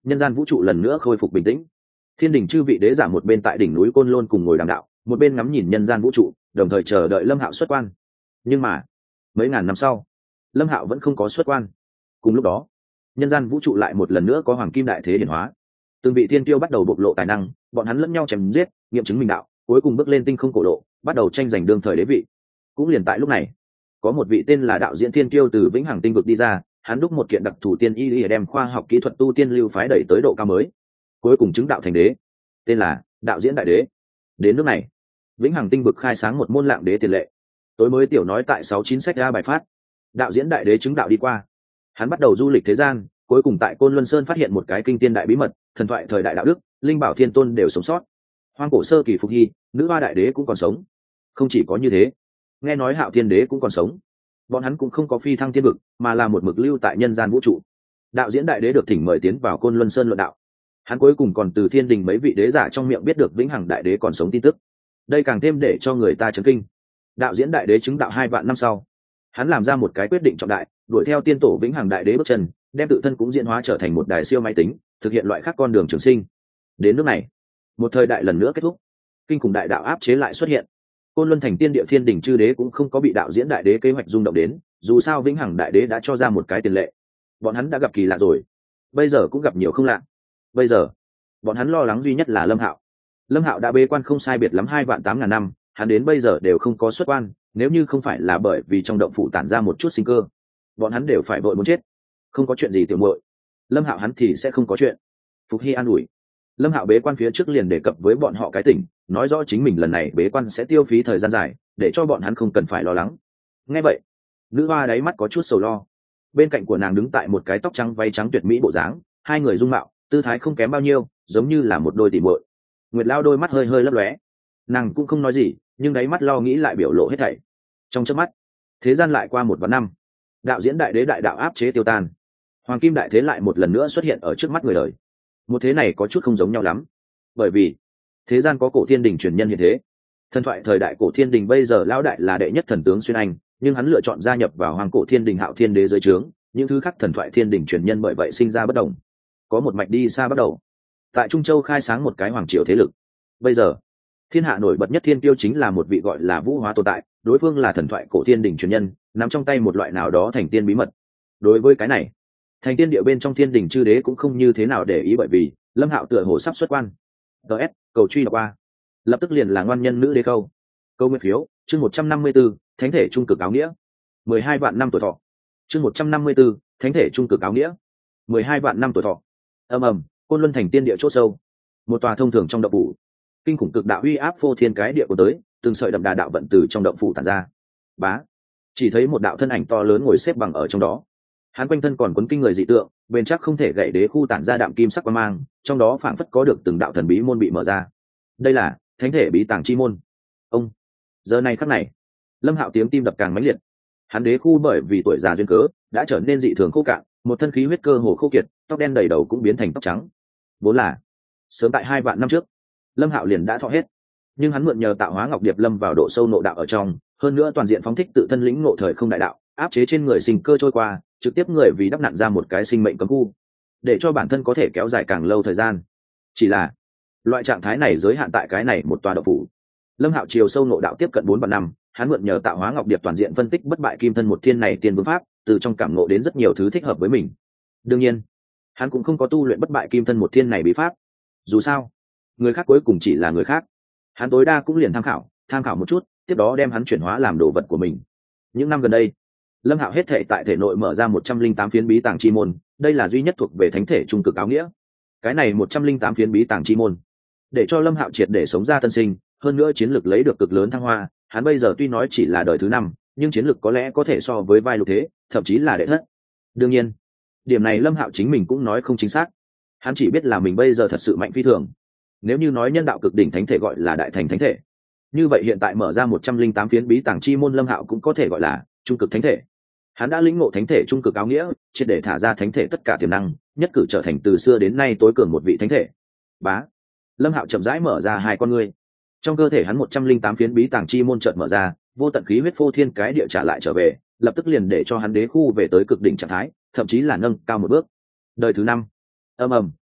nhân gian vũ trụ lần nữa khôi phục bình tĩnh. Thiên đình chư vị đế giả một bên tại đỉnh núi Côn Lôn cùng ngồi đàm đạo, một bên ngắm nhìn nhân gian vũ trụ, đồng thời chờ đợi Lâm Hạo xuất quan. Nhưng mà mấy ngàn năm sau, Lâm Hạo vẫn không có xuất quan. Cùng lúc đó, nhân gian vũ trụ lại một lần nữa có hoàng kim đại thế hiển hóa. Từng vị thiên tiêu bắt đầu bộc lộ tài năng, bọn hắn lẫn nhau chém giết, nghiệm chứng minh đạo, cuối cùng bước lên tinh không cổ lộ, bắt đầu tranh giành đương thời đế vị. Cũng liền tại lúc này, có một vị tên là đạo diễn thiên tiêu từ vĩnh hằng tinh vực đi ra, hắn đúc một kiện đặc thù tiên y để đem khoa học kỹ thuật tu tiên lưu phái đẩy tới độ cao mới, cuối cùng chứng đạo thành đế, tên là đạo diễn đại đế. Đến nước này, vĩnh hằng tinh vực khai sáng một môn lạng đế tiền lệ. Tối mới tiểu nói tại sáu chín sách ra bài phát, đạo diễn đại đế chứng đạo đi qua, hắn bắt đầu du lịch thế gian, cuối cùng tại Côn Luân Sơn phát hiện một cái kinh tiên đại bí mật, thần thoại thời đại đạo đức, linh bảo thiên tôn đều sống sót. Hoang cổ sơ kỳ phục hy, nữ hoa đại đế cũng còn sống. Không chỉ có như thế, nghe nói Hạo Thiên đế cũng còn sống. Bọn hắn cũng không có phi thăng thiên vực, mà là một mực lưu tại nhân gian vũ trụ. Đạo diễn đại đế được thỉnh mời tiến vào Côn Luân Sơn luận đạo. Hắn cuối cùng còn từ thiên đình mấy vị đế giả trong miệng biết được vĩnh hằng đại đế còn sống tin tức. Đây càng thêm để cho người ta chấn kinh. Đạo diễn đại đế chứng đạo hai vạn năm sau, hắn làm ra một cái quyết định trọng đại, đuổi theo tiên tổ vĩnh hằng đại đế bước chân, đem tự thân cũng diễn hóa trở thành một đài siêu máy tính, thực hiện loại khác con đường trường sinh. Đến nước này, một thời đại lần nữa kết thúc, kinh khủng đại đạo áp chế lại xuất hiện. Côn Luân thành tiên địa thiên đình chư đế cũng không có bị đạo diễn đại đế kế hoạch rung động đến, dù sao vĩnh hằng đại đế đã cho ra một cái tiền lệ. Bọn hắn đã gặp kỳ lạ rồi, bây giờ cũng gặp nhiều không lạ. Bây giờ bọn hắn lo lắng duy nhất là Lâm Hạo. Lâm Hạo đã bế quan không sai biệt lắm hai vạn tám ngàn năm, hắn đến bây giờ đều không có xuất quan, nếu như không phải là bởi vì trong động phủ tản ra một chút sinh cơ, bọn hắn đều phải vội muốn chết. Không có chuyện gì tiểu muội, Lâm Hạo hắn thì sẽ không có chuyện. Phục Hy an ủi. Lâm Hạo bế quan phía trước liền đề cập với bọn họ cái tỉnh, nói rõ chính mình lần này bế quan sẽ tiêu phí thời gian dài, để cho bọn hắn không cần phải lo lắng. Nghe vậy, nữ hoa đáy mắt có chút sầu lo. Bên cạnh của nàng đứng tại một cái tóc trắng váy trắng tuyệt mỹ bộ dáng, hai người dung mạo, tư thái không kém bao nhiêu, giống như là một đôi tỉ muội. Nguyệt Lao đôi mắt hơi hơi lấp lóe, nàng cũng không nói gì, nhưng đáy mắt lo nghĩ lại biểu lộ hết thảy. Trong chớp mắt, thế gian lại qua một vạn năm, đạo diễn đại đế đại đạo áp chế tiêu tan, hoàng kim đại thế lại một lần nữa xuất hiện ở trước mắt người đời. Một thế này có chút không giống nhau lắm, bởi vì thế gian có cổ thiên đình truyền nhân hiện thế. Thần thoại thời đại cổ thiên đình bây giờ lão đại là đệ nhất thần tướng xuyên anh, nhưng hắn lựa chọn gia nhập vào hoàng cổ thiên đình Hạo Thiên đế dưới trướng, những thứ khác thần thoại thiên đình truyền nhân bởi vậy sinh ra bất đồng, có một mạch đi xa bắt đầu. Tại Trung Châu khai sáng một cái hoàng triều thế lực. Bây giờ thiên hạ nổi bật nhất thiên tiêu chính là một vị gọi là Vũ Hóa tồn tại, đối phương là thần thoại cổ thiên đình truyền nhân, nắm trong tay một loại nào đó thành tiên bí mật. Đối với cái này, thành tiên địa bên trong thiên đình chư đế cũng không như thế nào để ý, bởi vì Lâm Hạo tựa hồ sắp xuất quan. ts cầu truy đọc qua, lập tức liền là ngoan nhân nữ đế câu. Câu nguyên phiếu chương một trăm năm mươi 154, thánh thể trung cực áo nghĩa, mười hai vạn năm tuổi thọ. chương một trăm năm mươi 154, thánh thể trung cực áo nghĩa, mười hai vạn năm tuổi thọ. Ầm ầm, Côn Luân thành tiên địa chỗ sâu, một tòa thông thường trong động phủ, kinh khủng cực đạo uy áp phô thiên cái địa của tới, từng sợi đậm đà đạo vận từ trong động phủ tản ra. Bá, chỉ thấy một đạo thân ảnh to lớn ngồi xếp bằng ở trong đó. Hắn quanh thân còn quấn kinh người dị tượng, bên chắc không thể gậy đế khu tản ra đạm kim sắc quang mang, trong đó phảng phất có được từng đạo thần bí môn bị mở ra. Đây là thánh thể bí tàng chi môn. Ông, giờ này khắc này, Lâm Hạo tiếng tim đập càng mãnh liệt. Hắn đế khu bởi vì tuổi già duyên cớ đã trở nên dị thường khô cạn, một thân khí huyết cơ hồ khô kiệt, tóc đen đầy đầu cũng biến thành tóc trắng. Vốn là sớm tại hai vạn năm trước, Lâm Hạo liền đã thọ hết, nhưng hắn mượn nhờ tạo hóa ngọc điệp lâm vào độ sâu nội đạo ở trong, hơn nữa toàn diện phóng thích tự thân lĩnh ngộ thời không đại đạo, áp chế trên người sinh cơ trôi qua, trực tiếp người vì đắp nặn ra một cái sinh mệnh cấm khu, để cho bản thân có thể kéo dài càng lâu thời gian. Chỉ là loại trạng thái này giới hạn tại cái này một tòa động phủ. Lâm Hạo chiều sâu nội đạo tiếp cận bốn vạn năm, hắn mượn nhờ tạo hóa ngọc điệp toàn diện phân tích bất bại kim thân một thiên này tiên vương pháp, từ trong cảm ngộ đến rất nhiều thứ thích hợp với mình. Đương nhiên, hắn cũng không có tu luyện bất bại kim thân một thiên này bí pháp. Dù sao, người khác cuối cùng chỉ là người khác, hắn tối đa cũng liền tham khảo, tham khảo một chút, tiếp đó đem hắn chuyển hóa làm đồ vật của mình. Những năm gần đây, Lâm Hạo hết thể tại thể nội mở ra một trăm linh tám phiến bí tàng chi môn, đây là duy nhất thuộc về thánh thể trung cực áo nghĩa. Cái này một trăm linh tám phiến bí tàng chi môn, để cho Lâm Hạo triệt để sống ra tân sinh, hơn nữa chiến lược lấy được cực lớn thăng hoa, hắn bây giờ tuy nói chỉ là đời thứ năm, nhưng chiến lược có lẽ có thể so với vai lục thế, thậm chí là đệ thất. Đương nhiên, điểm này Lâm Hạo chính mình cũng nói không chính xác. Hắn chỉ biết là mình bây giờ thật sự mạnh phi thường. Nếu như nói nhân đạo cực đỉnh thánh thể gọi là đại thành thánh thể, như vậy hiện tại mở ra một trăm linh tám phiến bí tàng chi môn Lâm Hạo cũng có thể gọi là trung cực thánh thể. Hắn đã lĩnh ngộ thánh thể trung cực áo nghĩa, triệt để thả ra thánh thể tất cả tiềm năng, nhất cử trở thành từ xưa đến nay tối cường một vị thánh thể. Bá, Lâm Hạo chậm rãi mở ra hai con ngươi. Trong cơ thể hắn một trăm linh tám phiến bí tàng chi môn chợt mở ra, vô tận khí huyết phô thiên cái địa trả lại trở về, lập tức liền để cho hắn đế khu về tới cực đỉnh trạng thái, thậm chí là nâng cao một bước. Đời thứ năm, ầm ầm,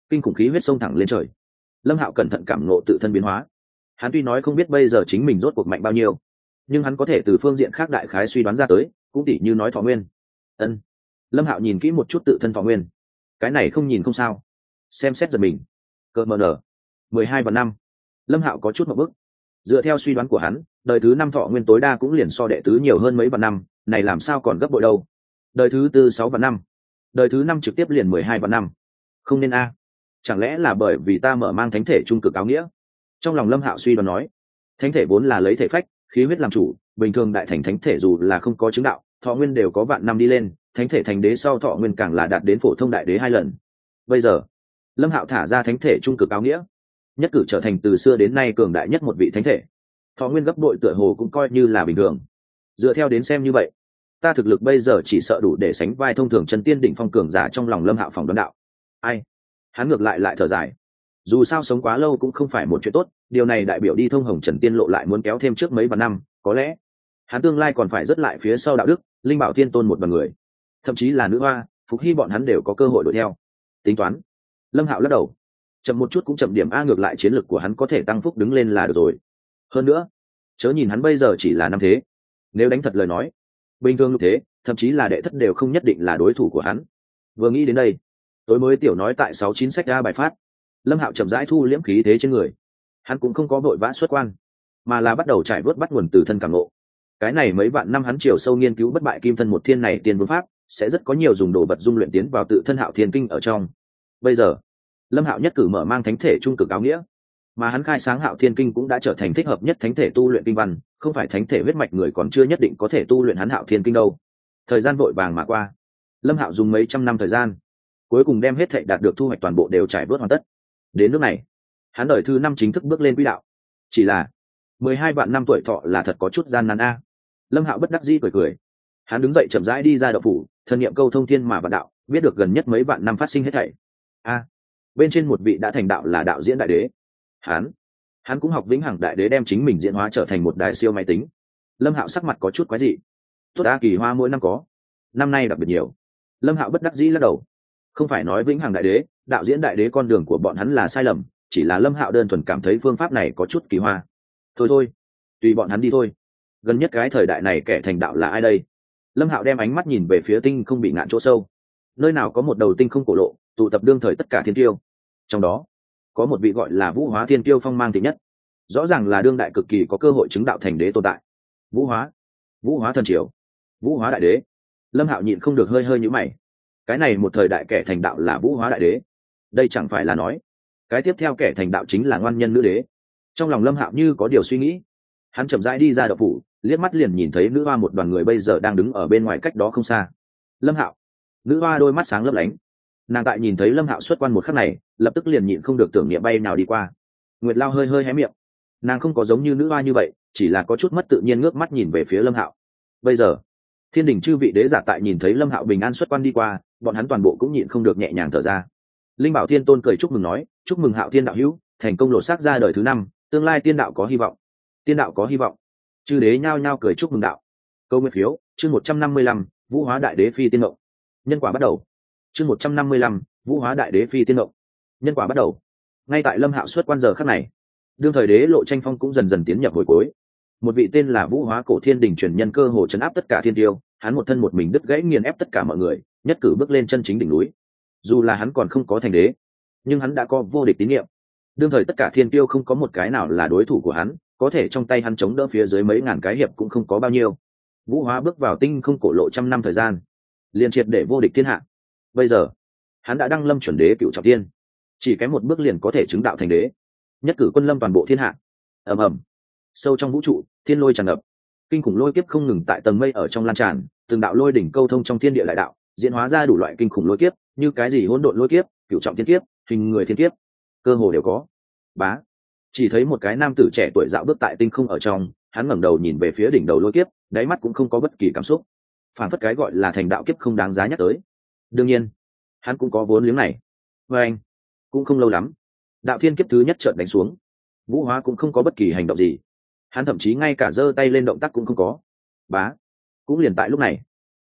kinh khủng khí huyết sông thẳng lên trời. Lâm Hạo cẩn thận cảm ngộ tự thân biến hóa. Hắn tuy nói không biết bây giờ chính mình rốt cuộc mạnh bao nhiêu, nhưng hắn có thể từ phương diện khác đại khái suy đoán ra tới, cũng tỉ như nói thọ nguyên. Ân. Lâm Hạo nhìn kỹ một chút tự thân thọ nguyên. Cái này không nhìn không sao. Xem xét giật mình. Cơ mờ nở. mười hai và năm. Lâm Hạo có chút một bức. Dựa theo suy đoán của hắn, đời thứ năm thọ nguyên tối đa cũng liền so đệ tứ nhiều hơn mấy vạn năm, này làm sao còn gấp bội đâu. Đời thứ tư sáu vạn năm, đời thứ năm trực tiếp liền mười hai vạn năm. Không nên a. Chẳng lẽ là bởi vì ta mở mang thánh thể trung cực áo nghĩa? Trong lòng Lâm Hạo suy đoán nói, thánh thể vốn là lấy thể phách, khí huyết làm chủ, bình thường đại thành thánh thể dù là không có chứng đạo, thọ nguyên đều có vạn năm đi lên, thánh thể thành đế sau thọ nguyên càng là đạt đến phổ thông đại đế hai lần. Bây giờ, Lâm Hạo thả ra thánh thể trung cực áo nghĩa, nhất cử trở thành từ xưa đến nay cường đại nhất một vị thánh thể. Thọ nguyên gấp bội tựa hồ cũng coi như là bình thường. Dựa theo đến xem như vậy, ta thực lực bây giờ chỉ sợ đủ để sánh vai thông thường chân tiên đỉnh phong cường giả. Trong lòng Lâm Hạo phỏng đoán đạo. Ai? Hắn ngược lại lại thở dài. Dù sao sống quá lâu cũng không phải một chuyện tốt, điều này đại biểu đi thông hồng trần tiên lộ lại muốn kéo thêm trước mấy vạn năm, có lẽ hắn tương lai còn phải rất lại phía sau đạo đức, linh bảo tiên tôn một bằng người, thậm chí là nữ hoa, Phục Hy bọn hắn đều có cơ hội đuổi theo. Tính toán. Lâm Hạo lắc đầu. Chậm một chút cũng chậm điểm a, ngược lại chiến lực của hắn có thể tăng phúc đứng lên là được rồi. Hơn nữa, chớ nhìn hắn bây giờ chỉ là năm thế, nếu đánh thật lời nói, bình thường như thế, thậm chí là đệ thất đều không nhất định là đối thủ của hắn. Vừa nghĩ đến đây, tối mới tiểu nói tại sáu chín sách ra bài phát. Lâm Hạo chậm rãi thu liễm khí thế trên người. Hắn cũng không có vội vã xuất quan, mà là bắt đầu trải vớt bắt nguồn từ thân cảm ngộ. Cái này mấy vạn năm hắn chiều sâu nghiên cứu bất bại kim thân một thiên này tiên vương pháp, sẽ rất có nhiều dùng đồ vật dung luyện tiến vào tự thân Hạo Thiên kinh ở trong. Bây giờ, Lâm Hạo nhất cử mở mang thánh thể trung cực áo nghĩa, mà hắn khai sáng Hạo Thiên kinh cũng đã trở thành thích hợp nhất thánh thể tu luyện kinh văn, không phải thánh thể huyết mạch người còn chưa nhất định có thể tu luyện hắn Hạo Thiên kinh đâu. Thời gian vội vàng mà qua, Lâm Hạo dùng mấy trăm năm thời gian, cuối cùng đem hết thảy đạt được thu hoạch toàn bộ đều trải vớt hoàn tất. Đến lúc này, hắn đời thứ năm chính thức bước lên quỹ đạo. Chỉ là mười hai vạn năm tuổi thọ là thật có chút gian nan a. Lâm Hạo bất đắc dĩ cười cười. Hắn đứng dậy chậm rãi đi ra đạo phủ, thần niệm câu thông thiên mà vạn đạo, biết được gần nhất mấy vạn năm phát sinh hết thảy. A, bên trên một vị đã thành đạo là đạo diễn đại đế. Hắn, hắn cũng học vĩnh hằng đại đế đem chính mình diễn hóa trở thành một đại siêu máy tính. Lâm Hạo sắc mặt có chút quái dị. Tốt a, kỳ hoa mỗi năm có, năm nay đặc biệt nhiều. Lâm Hạo bất đắc dĩ lắc đầu. Không phải nói vĩnh hằng đại đế, đạo diễn đại đế con đường của bọn hắn là sai lầm, chỉ là Lâm Hạo đơn thuần cảm thấy phương pháp này có chút kỳ hoa. Thôi thôi, tùy bọn hắn đi thôi. Gần nhất cái thời đại này kẻ thành đạo là ai đây? Lâm Hạo đem ánh mắt nhìn về phía tinh không bị ngạn chỗ sâu. Nơi nào có một đầu tinh không cổ lộ, tụ tập đương thời tất cả thiên tiêu. Trong đó, có một vị gọi là Vũ Hóa Thiên Tiêu phong mang thịnh nhất. Rõ ràng là đương đại cực kỳ có cơ hội chứng đạo thành đế tồn tại. Vũ Hóa, Vũ Hóa thần triều, Vũ Hóa đại đế. Lâm Hạo nhịn không được hơi hơi nhíu mày. Cái này một thời đại kẻ thành đạo là Vũ Hóa đại đế, đây chẳng phải là nói cái tiếp theo kẻ thành đạo chính là ngoan nhân nữ đế? Trong lòng Lâm Hạo như có điều suy nghĩ. Hắn chậm rãi đi ra đạo phủ, liếc mắt liền nhìn thấy nữ hoa một đoàn người bây giờ đang đứng ở bên ngoài cách đó không xa. Lâm Hạo. Nữ hoa đôi mắt sáng lấp lánh. Nàng tại nhìn thấy Lâm Hạo xuất quan một khắc này, lập tức liền nhịn không được tưởng niệm bay nào đi qua. Nguyệt Lao hơi hơi hé miệng. Nàng không có giống như nữ hoa như vậy, chỉ là có chút mất tự nhiên ngước mắt nhìn về phía Lâm Hạo. Bây giờ, thiên đình chư vị đế giả tại nhìn thấy Lâm Hạo bình an xuất quan đi qua, bọn hắn toàn bộ cũng nhịn không được nhẹ nhàng thở ra. Linh Bảo Thiên Tôn cười chúc mừng nói, chúc mừng Hạo Thiên đạo hữu thành công lột xác ra đời thứ năm, tương lai tiên đạo có hy vọng. Tiên đạo có hy vọng. Chư đế nhao nhao cười chúc mừng đạo. Câu nguyên phiếu chương một trăm năm mươi lăm, Vũ Hóa đại đế phi tiên ngộng. Nhân quả bắt đầu. chương một trăm năm mươi lăm, Vũ Hóa đại đế phi tiên ngộng. Nhân quả bắt đầu. Ngay tại Lâm Hạo xuất quan giờ khắc này, đương thời đế lộ tranh phong cũng dần dần tiến nhập hồi cuối. Một vị tên là Vũ Hóa cổ thiên đình truyền nhân cơ hồ trấn áp tất cả thiên tiêu, hắn một thân một mình đứt gãy nghiền ép tất cả mọi người, nhất cử bước lên chân chính đỉnh núi. Dù là hắn còn không có thành đế, nhưng hắn đã có vô địch tín nhiệm. Đương thời tất cả thiên tiêu không có một cái nào là đối thủ của hắn, có thể trong tay hắn chống đỡ phía dưới mấy ngàn cái hiệp cũng không có bao nhiêu. Vũ Hóa bước vào tinh không cổ lộ trăm năm thời gian, liền triệt để vô địch thiên hạ. Bây giờ, hắn đã đăng lâm chuẩn đế cựu trọng thiên, chỉ kém một bước liền có thể chứng đạo thành đế, nhất cử quân lâm toàn bộ thiên hạ. Ầm ầm, sâu trong vũ trụ, thiên lôi tràn ngập, kinh khủng lôi kiếp không ngừng tại tầng mây ở trong lan tràn, từng đạo lôi đỉnh câu thông trong thiên địa lại đạo, diễn hóa ra đủ loại kinh khủng lôi kiếp, như cái gì hỗn độn lôi kiếp, cựu trọng thiên kiếp, hình người thiên kiếp, cơ hồ đều có. Bá, chỉ thấy một cái nam tử trẻ tuổi dạo bước tại tinh không ở trong, hắn ngẩng đầu nhìn về phía đỉnh đầu lôi kiếp, đáy mắt cũng không có bất kỳ cảm xúc, phản phất cái gọi là thành đạo kiếp không đáng giá nhắc tới. Đương nhiên, hắn cũng có vốn liếng này. Và anh, cũng không lâu lắm, đạo thiên kiếp thứ nhất chợt đánh xuống, Vũ Hóa cũng không có bất kỳ hành động gì, hắn thậm chí ngay cả giơ tay lên động tác cũng không có. Bá, cũng liền tại lúc này,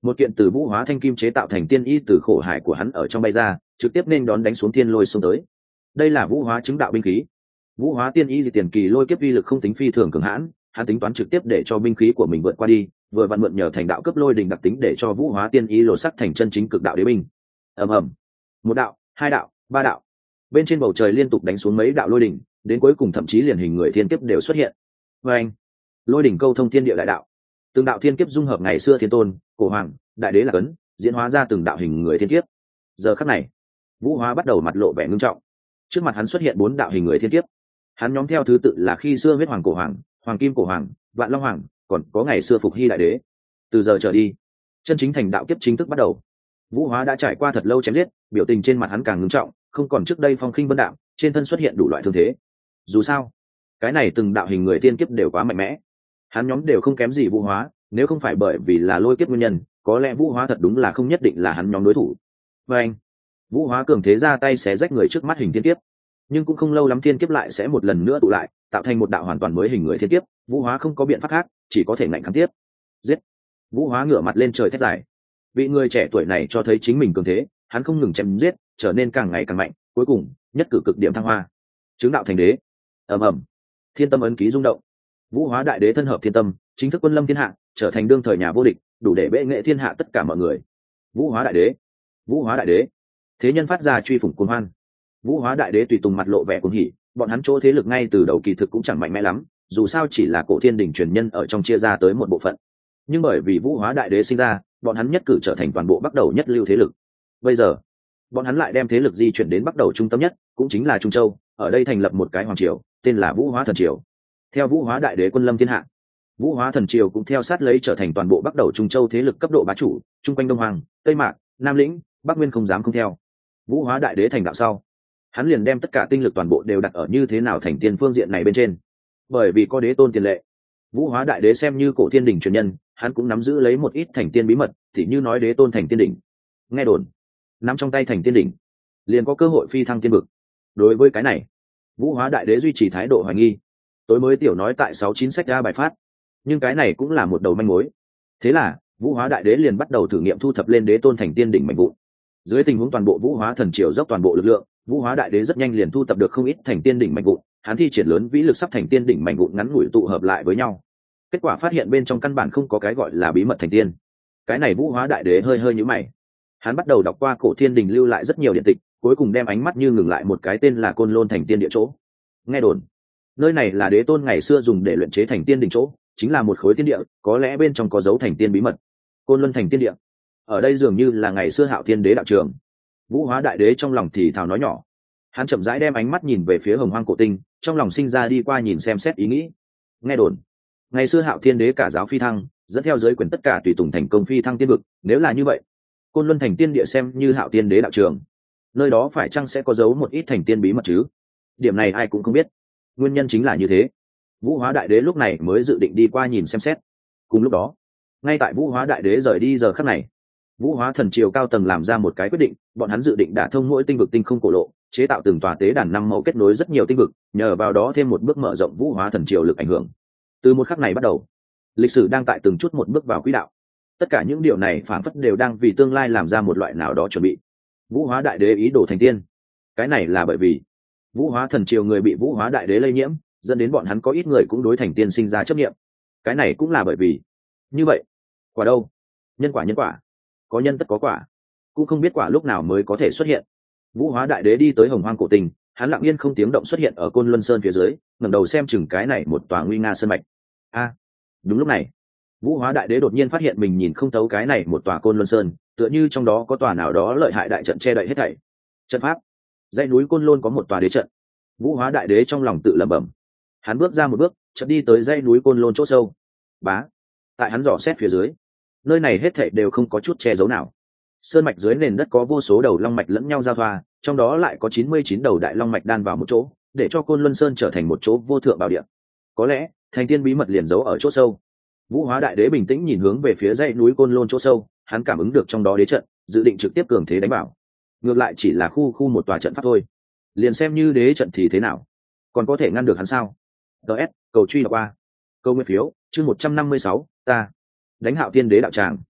một kiện từ vũ hóa thanh kim chế tạo thành tiên y từ khổ hải của hắn ở trong bay ra, trực tiếp nên đón đánh xuống thiên lôi xuống tới. Đây là vũ hóa chứng đạo binh khí. Vũ hóa tiên y thì tiền kỳ lôi kiếp vi lực không tính phi thường cường hãn, hắn tính toán trực tiếp để cho binh khí của mình vượt qua đi, vừa vặn mượn nhờ thành đạo cấp lôi đình đặc tính để cho vũ hóa tiên y lột sắc thành chân chính cực đạo đế binh. ầm ầm, một đạo, hai đạo, ba đạo, bên trên bầu trời liên tục đánh xuống mấy đạo lôi đỉnh, đến cuối cùng thậm chí liền hình người thiên kiếp đều xuất hiện. Và anh, lôi đỉnh câu thông thiên địa đại đạo, từng đạo thiên kiếp dung hợp ngày xưa thiên tôn, cổ hoàng, đại đế là cấn, diễn hóa ra từng đạo hình người thiên kiếp. Giờ khắc này, vũ hóa bắt đầu mặt lộ vẻ ngưng trọng. Trước mặt hắn xuất hiện bốn đạo hình người thiên kiếp, hắn nhóm theo thứ tự là khi xưa huyết hoàng cổ hoàng, hoàng kim cổ hoàng, vạn long hoàng, còn có ngày xưa phục hy đại đế. Từ giờ trở đi, chân chính thành đạo kiếp chính thức bắt đầu. Vũ hóa đã trải qua thật lâu chém giết, biểu tình trên mặt hắn càng ngưng trọng, không còn trước đây phong khinh vân đạm, trên thân xuất hiện đủ loại thương thế. Dù sao, cái này từng đạo hình người tiên kiếp đều quá mạnh mẽ, hắn nhóm đều không kém gì vũ hóa, nếu không phải bởi vì là lôi kiếp nguyên nhân, có lẽ vũ hóa thật đúng là không nhất định là hắn nhóm đối thủ. Và anh, vũ hóa cường thế ra tay xé rách người trước mắt hình thiên kiếp, nhưng cũng không lâu lắm thiên kiếp lại sẽ một lần nữa tụ lại, tạo thành một đạo hoàn toàn mới hình người thiên kiếp. Vũ hóa không có biện pháp khác, chỉ có thể ngạnh kháng tiếp. Giết! Vũ hóa ngửa mặt lên trời thét dài. Vị người trẻ tuổi này cho thấy chính mình cường thế, hắn không ngừng chém giết, trở nên càng ngày càng mạnh, cuối cùng nhất cử cực điểm thăng hoa, chứng đạo thành đế. ầm ầm, thiên tâm ấn ký rung động, vũ hóa đại đế thân hợp thiên tâm, chính thức quân lâm thiên hạ, trở thành đương thời nhà vô địch, đủ để bệ nghệ thiên hạ tất cả mọi người. Vũ hóa đại đế, vũ hóa đại đế, thế nhân phát ra truy phủng cuồng hoan. Vũ hóa đại đế tùy tùng mặt lộ vẻ cuồng hỉ, bọn hắn chỗ thế lực ngay từ đầu kỳ thực cũng chẳng mạnh mẽ lắm, dù sao chỉ là cổ thiên đỉnh truyền nhân ở trong chia ra tới một bộ phận, nhưng bởi vì vũ hóa đại đế sinh ra, bọn hắn nhất cử trở thành toàn bộ bắt đầu nhất lưu thế lực. Bây giờ bọn hắn lại đem thế lực di chuyển đến bắt đầu trung tâm nhất, cũng chính là Trung Châu, ở đây thành lập một cái hoàng triều, tên là Vũ Hóa Thần Triều. Theo Vũ Hóa đại đế quân lâm thiên hạ, Vũ Hóa Thần Triều cũng theo sát lấy trở thành toàn bộ bắt đầu Trung Châu thế lực cấp độ bá chủ, chung quanh Đông Hoàng, Tây Mạc, Nam Lĩnh, Bắc Nguyên không dám không theo. Vũ Hóa đại đế thành đạo sau, hắn liền đem tất cả tinh lực toàn bộ đều đặt ở như thế nào thành tiên phương diện này bên trên. Bởi vì có đế tôn tiền lệ, Vũ Hóa đại đế xem như cổ thiên đỉnh truyền nhân, hắn cũng nắm giữ lấy một ít thành tiên bí mật, thì như nói đế tôn thành tiên đỉnh. Nghe đồn, nắm trong tay thành tiên đỉnh, liền có cơ hội phi thăng tiên vực. Đối với cái này, Vũ Hóa đại đế duy trì thái độ hoài nghi. Tối mới tiểu nói tại sáu chín sách ra bài phát, nhưng cái này cũng là một đầu manh mối. Thế là Vũ Hóa đại đế liền bắt đầu thử nghiệm thu thập lên đế tôn thành tiên đỉnh mạnh vụn. Dưới tình huống toàn bộ Vũ Hóa thần triều dốc toàn bộ lực lượng, Vũ Hóa đại đế rất nhanh liền thu thập được không ít thành tiên đỉnh mạnh vụn, hắn thi triển lớn vĩ lực sắp thành tiên đỉnh mạnh vụn ngắn ngủi tụ hợp lại với nhau. Kết quả phát hiện bên trong căn bản không có cái gọi là bí mật thành tiên. Cái này Vũ Hóa đại đế hơi hơi nhíu mày. Hắn bắt đầu đọc qua cổ thiên đình lưu lại rất nhiều điện tịch, cuối cùng đem ánh mắt như ngừng lại một cái tên là Côn Lôn thành tiên địa chỗ. Nghe đồn, nơi này là đế tôn ngày xưa dùng để luyện chế thành tiên đỉnh chỗ, chính là một khối tiên địa, có lẽ bên trong có dấu thành tiên bí mật. Côn Luân thành tiên địa, ở đây dường như là ngày xưa Hạo Thiên đế đạo trường. Vũ Hóa đại đế trong lòng thì thào nói nhỏ. Hắn chậm rãi đem ánh mắt nhìn về phía Hồng Hoang cổ tinh, trong lòng sinh ra đi qua nhìn xem xét ý nghĩ. Nghe đồn, ngày xưa Hạo Thiên đế cả giáo phi thăng, dẫn theo giới quyền tất cả tùy tùng thành công phi thăng tiên vực, nếu là như vậy, Côn Luân thành tiên địa xem như Hạo Thiên đế đạo trường, nơi đó phải chăng sẽ có dấu một ít thành tiên bí mật chứ? Điểm này ai cũng không biết. Nguyên nhân chính là như thế, Vũ Hóa đại đế lúc này mới dự định đi qua nhìn xem xét. Cùng lúc đó, ngay tại Vũ Hóa đại đế rời đi giờ khắc này, Vũ Hóa thần triều cao tầng làm ra một cái quyết định, bọn hắn dự định đả thông mỗi tinh vực tinh không cổ lộ, chế tạo từng tòa tế đàn năm màu kết nối rất nhiều tinh vực, nhờ vào đó thêm một bước mở rộng Vũ Hóa thần triều lực ảnh hưởng. Từ một khắc này bắt đầu, lịch sử đang tại từng chút một bước vào quỹ đạo. Tất cả những điều này phản phất đều đang vì tương lai làm ra một loại nào đó chuẩn bị. Vũ Hóa đại đế ý đồ thành tiên, cái này là bởi vì Vũ Hóa thần triều người bị Vũ Hóa đại đế lây nhiễm, dẫn đến bọn hắn có ít người cũng đối thành tiên sinh ra chấp niệm. Cái này cũng là bởi vì như vậy. Quả đâu? Nhân quả nhân quả, có nhân tất có quả, cũng không biết quả lúc nào mới có thể xuất hiện. Vũ Hóa đại đế đi tới Hồng Hoang cổ tình, hắn lặng yên không tiếng động xuất hiện ở Côn Luân Sơn phía dưới, ngẩng đầu xem chừng cái này một tòa nguy nga sơn mạch. A, đúng lúc này, Vũ Hóa đại đế đột nhiên phát hiện mình nhìn không thấu cái này một tòa Côn Luân Sơn, tựa như trong đó có tòa nào đó lợi hại đại trận che đậy hết thảy. Trận pháp, dãy núi Côn Lôn có một tòa đế trận. Vũ Hóa đại đế trong lòng tự lẩm bẩm. Hắn bước ra một bước, chợt đi tới dãy núi Côn Lôn chỗ sâu. Bá, tại hắn dò xét phía dưới, nơi này hết thảy đều không có chút che giấu nào. Sơn mạch dưới nền đất có vô số đầu long mạch lẫn nhau giao thoa, trong đó lại có chín mươi chín đầu đại long mạch đan vào một chỗ, để cho Côn Luân Sơn trở thành một chỗ vô thượng bảo địa. Có lẽ, thành tiên bí mật liền giấu ở chỗ sâu. Vũ Hóa đại đế bình tĩnh nhìn hướng về phía dãy núi Côn Lôn chỗ sâu, hắn cảm ứng được trong đó đế trận, dự định trực tiếp cường thế đánh bảo. Ngược lại chỉ là khu khu một tòa trận pháp thôi, liền xem như đế trận thì thế nào, còn có thể ngăn được hắn sao? ds cầu truy đọc qua, câu nguyên phiếu chương một trăm năm mươi sáu, ta đánh Hạo Thiên đế đạo tràng.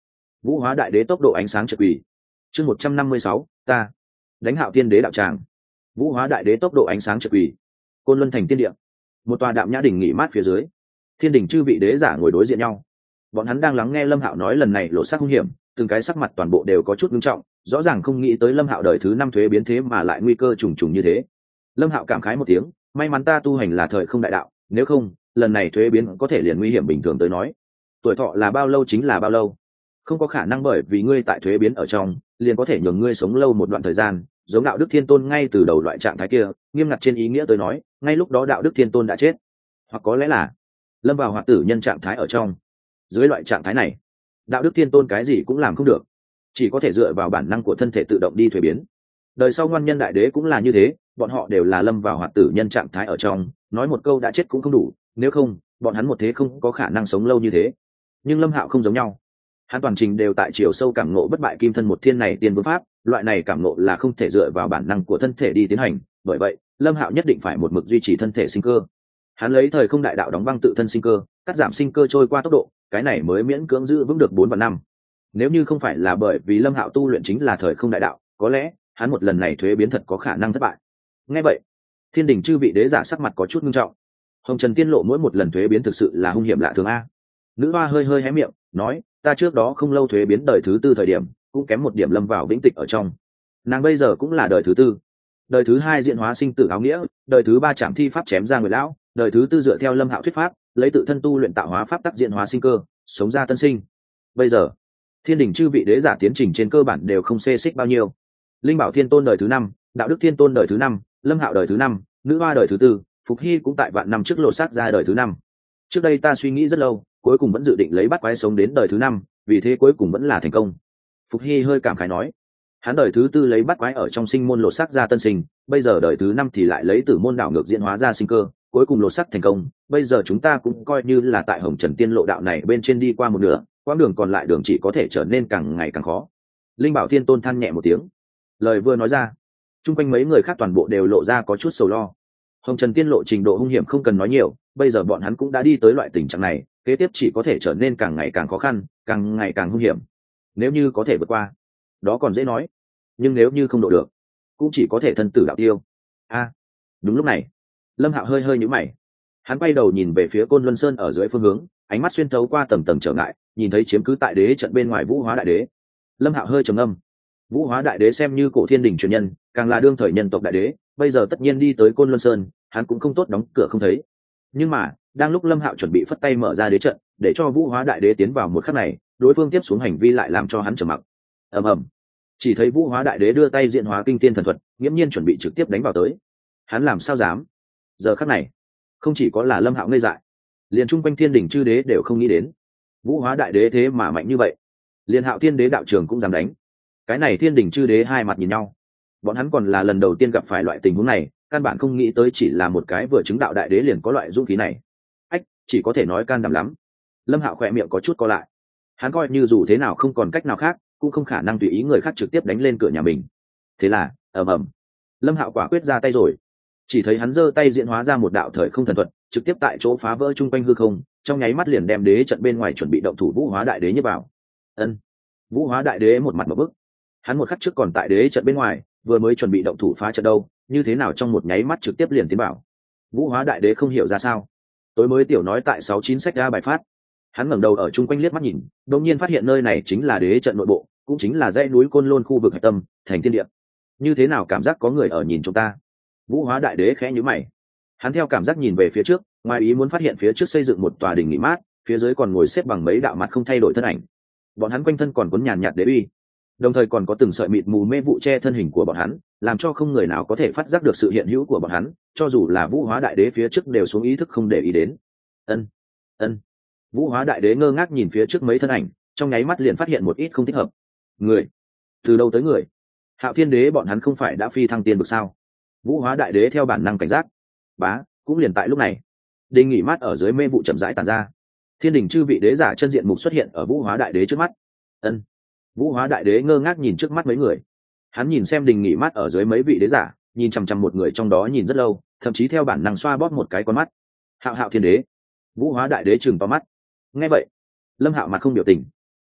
Vũ Hóa Đại Đế tốc độ ánh sáng chợt quỷ. Chương một trăm năm mươi sáu, ta đánh Hạo Thiên Đế đạo tràng. Vũ Hóa Đại Đế tốc độ ánh sáng chợt quỷ. Côn Luân thành tiên địa, một tòa đạm nhã đỉnh nghỉ mát phía dưới, thiên đình chư vị đế giả ngồi đối diện nhau. Bọn hắn đang lắng nghe Lâm Hạo nói lần này lộ sắc hung hiểm, từng cái sắc mặt toàn bộ đều có chút nghiêm trọng, rõ ràng không nghĩ tới Lâm Hạo đời thứ năm thuế biến thế mà lại nguy cơ trùng trùng như thế. Lâm Hạo cảm khái một tiếng, may mắn ta tu hành là thời không đại đạo, nếu không, lần này thuế biến có thể liền nguy hiểm bình thường tới nói. Tuổi thọ là bao lâu chính là bao lâu, không có khả năng bởi vì ngươi tại thuế biến ở trong, liền có thể nhường ngươi sống lâu một đoạn thời gian, giống đạo đức thiên tôn ngay từ đầu loại trạng thái kia, nghiêm ngặt trên ý nghĩa tới nói, ngay lúc đó đạo đức thiên tôn đã chết, hoặc có lẽ là lâm vào hoạt tử nhân trạng thái ở trong. Dưới loại trạng thái này, đạo đức thiên tôn cái gì cũng làm không được, chỉ có thể dựa vào bản năng của thân thể tự động đi thuế biến. Đời sau ngoan nhân đại đế cũng là như thế, bọn họ đều là lâm vào hoạt tử nhân trạng thái ở trong, nói một câu đã chết cũng không đủ, nếu không bọn hắn một thế không có khả năng sống lâu như thế. Nhưng Lâm Hạo không giống nhau, hắn toàn trình đều tại chiều sâu cảm ngộ bất bại kim thân một thiên này tiên vương pháp, loại này cảm ngộ là không thể dựa vào bản năng của thân thể đi tiến hành, bởi vậy Lâm Hạo nhất định phải một mực duy trì thân thể sinh cơ. Hắn lấy thời không đại đạo đóng băng tự thân sinh cơ, cắt giảm sinh cơ trôi qua tốc độ, cái này mới miễn cưỡng giữ vững được bốn và năm. Nếu như không phải là bởi vì Lâm Hạo tu luyện chính là thời không đại đạo, có lẽ hắn một lần này thuế biến thật có khả năng thất bại. Nghe vậy, thiên đình chư vị đế giả sắc mặt có chút nghiêm trọng. Hồng Trần Tiên Lộ mỗi một lần thuế biến thực sự là hung hiểm lạ thường a. Nữ hoa hơi hơi hé miệng, nói, ta trước đó không lâu thuế biến đời thứ tư thời điểm, cũng kém một điểm lâm vào vĩnh tịch ở trong. Nàng bây giờ cũng là đời thứ tư. Đời thứ hai diễn hóa sinh tử áo nghĩa, đời thứ ba chạm thi pháp chém ra người lão, đời thứ tư dựa theo Lâm Hạo thuyết pháp, lấy tự thân tu luyện tạo hóa pháp tắc diễn hóa sinh cơ, sống ra tân sinh. Bây giờ, thiên đình chư vị đế giả tiến trình trên cơ bản đều không xê xích bao nhiêu. Linh Bảo Thiên Tôn đời thứ năm, Đạo Đức Thiên Tôn đời thứ năm, Lâm Hạo đời thứ năm, Nữ Hoa đời thứ tư, Phục Hy cũng tại vạn năm trước lộ sát ra đời thứ năm. Trước đây ta suy nghĩ rất lâu, cuối cùng vẫn dự định lấy bắt quái sống đến đời thứ năm, vì thế cuối cùng vẫn là thành công. Phục Hy hơi cảm khái nói, hắn đời thứ tư lấy bắt quái ở trong sinh môn lột xác ra tân sinh, bây giờ đời thứ năm thì lại lấy tử môn đảo ngược diễn hóa ra sinh cơ, cuối cùng lột xác thành công. Bây giờ chúng ta cũng coi như là tại Hồng Trần Tiên Lộ đạo này bên trên đi qua một nửa, quãng đường còn lại đường chỉ có thể trở nên càng ngày càng khó. Linh Bảo Thiên Tôn than nhẹ một tiếng, lời vừa nói ra, chung quanh mấy người khác toàn bộ đều lộ ra có chút sầu lo. Hồng Trần Tiên Lộ trình độ hung hiểm không cần nói nhiều, bây giờ bọn hắn cũng đã đi tới loại tình trạng này, kế tiếp chỉ có thể trở nên càng ngày càng khó khăn, càng ngày càng hung hiểm. Nếu như có thể vượt qua, đó còn dễ nói, nhưng nếu như không độ được, cũng chỉ có thể thân tử đạo tiêu. A, đúng lúc này, Lâm Hạo hơi hơi nhíu mày, hắn quay đầu nhìn về phía Côn Luân Sơn ở dưới phương hướng, ánh mắt xuyên thấu qua tầng tầng trở ngại, nhìn thấy chiếm cứ tại đế trận bên ngoài Vũ Hóa Đại Đế. Lâm Hạo hơi trầm ngâm. Vũ Hóa Đại Đế xem như cổ thiên đình truyền nhân, càng là đương thời nhân tộc đại đế, bây giờ tất nhiên đi tới Côn Luân Sơn, hắn cũng không tốt đóng cửa không thấy. Nhưng mà, đang lúc Lâm Hạo chuẩn bị phất tay mở ra đế trận, để cho Vũ Hóa Đại Đế tiến vào một khắc này, đối phương tiếp xuống hành vi lại làm cho hắn trầm mặc. Ầm ầm. Chỉ thấy Vũ Hóa Đại Đế đưa tay diện hóa kinh tiên thần thuật, nghiễm nhiên chuẩn bị trực tiếp đánh vào tới. Hắn làm sao dám? Giờ khắc này, không chỉ có là Lâm Hạo ngây dại, liền chung quanh thiên đình chư đế đều không nghĩ đến, Vũ Hóa Đại Đế thế mà mạnh như vậy, liền Hạo Thiên Đế đạo trường cũng dám đánh. Cái này thiên đình chư đế hai mặt nhìn nhau, bọn hắn còn là lần đầu tiên gặp phải loại tình huống này, căn bản không nghĩ tới chỉ là một cái vừa chứng đạo đại đế liền có loại dũng khí này. Ách, chỉ có thể nói can đảm lắm. Lâm Hạo khỏe miệng có chút co lại, hắn coi như dù thế nào không còn cách nào khác, cũng không khả năng tùy ý người khác trực tiếp đánh lên cửa nhà mình. Thế là, ầm ầm, Lâm Hạo quả quyết ra tay rồi. Chỉ thấy hắn giơ tay diễn hóa ra một đạo thời không thần thuật, trực tiếp tại chỗ phá vỡ trung quanh hư không, trong nháy mắt liền đem đế trận bên ngoài chuẩn bị động thủ Vũ Hóa Đại Đế nhấp vào. Ân. Vũ Hóa Đại Đế một mặt một bức. Hắn một khắc trước còn tại đế trận bên ngoài, vừa mới chuẩn bị động thủ phá trận đâu, như thế nào trong một nháy mắt trực tiếp liền tiến bảo. Vũ Hóa Đại Đế không hiểu ra sao. Tối mới tiểu nói tại sáu chín sách ra bài phát. Hắn ngẩng đầu ở chung quanh liếc mắt nhìn, đột nhiên phát hiện nơi này chính là đế trận nội bộ, cũng chính là dãy núi Côn Lôn khu vực hạch tâm, thành thiên địa. Như thế nào cảm giác có người ở nhìn chúng ta? Vũ Hóa Đại Đế khẽ nhíu mày. Hắn theo cảm giác nhìn về phía trước, ngoài ý muốn phát hiện phía trước xây dựng một tòa đình nghỉ mát, phía dưới còn ngồi xếp bằng mấy đạo mặt không thay đổi thân ảnh. Bọn hắn quanh thân còn cuốn nhàn nhạt đế uy, đồng thời còn có từng sợi mịt mù mê vụ che thân hình của bọn hắn, làm cho không người nào có thể phát giác được sự hiện hữu của bọn hắn, cho dù là Vũ Hóa Đại Đế phía trước đều xuống ý thức không để ý đến. Ân, ân. Vũ Hóa Đại Đế ngơ ngác nhìn phía trước mấy thân ảnh, trong nháy mắt liền phát hiện một ít không thích hợp. Người? Từ đâu tới người? Hạo Thiên Đế bọn hắn không phải đã phi thăng tiên vực sao? Vũ Hóa Đại Đế theo bản năng cảnh giác. Bá, cũng liền tại lúc này, đình nghỉ mát ở dưới mê vụ chậm rãi tàn ra. Thiên đình chư vị đế giả chân diện mục xuất hiện ở Vũ Hóa Đại Đế trước mắt. Ân. Vũ Hóa Đại Đế ngơ ngác nhìn trước mắt mấy người. Hắn nhìn xem đình nghỉ mát ở dưới mấy vị đế giả, nhìn chằm chằm một người trong đó nhìn rất lâu, thậm chí theo bản năng xoa bóp một cái con mắt. Hạo Hạo Thiên Đế. Vũ Hóa Đại Đế trừng to mắt. Nghe vậy, Lâm Hạo mặt không biểu tình.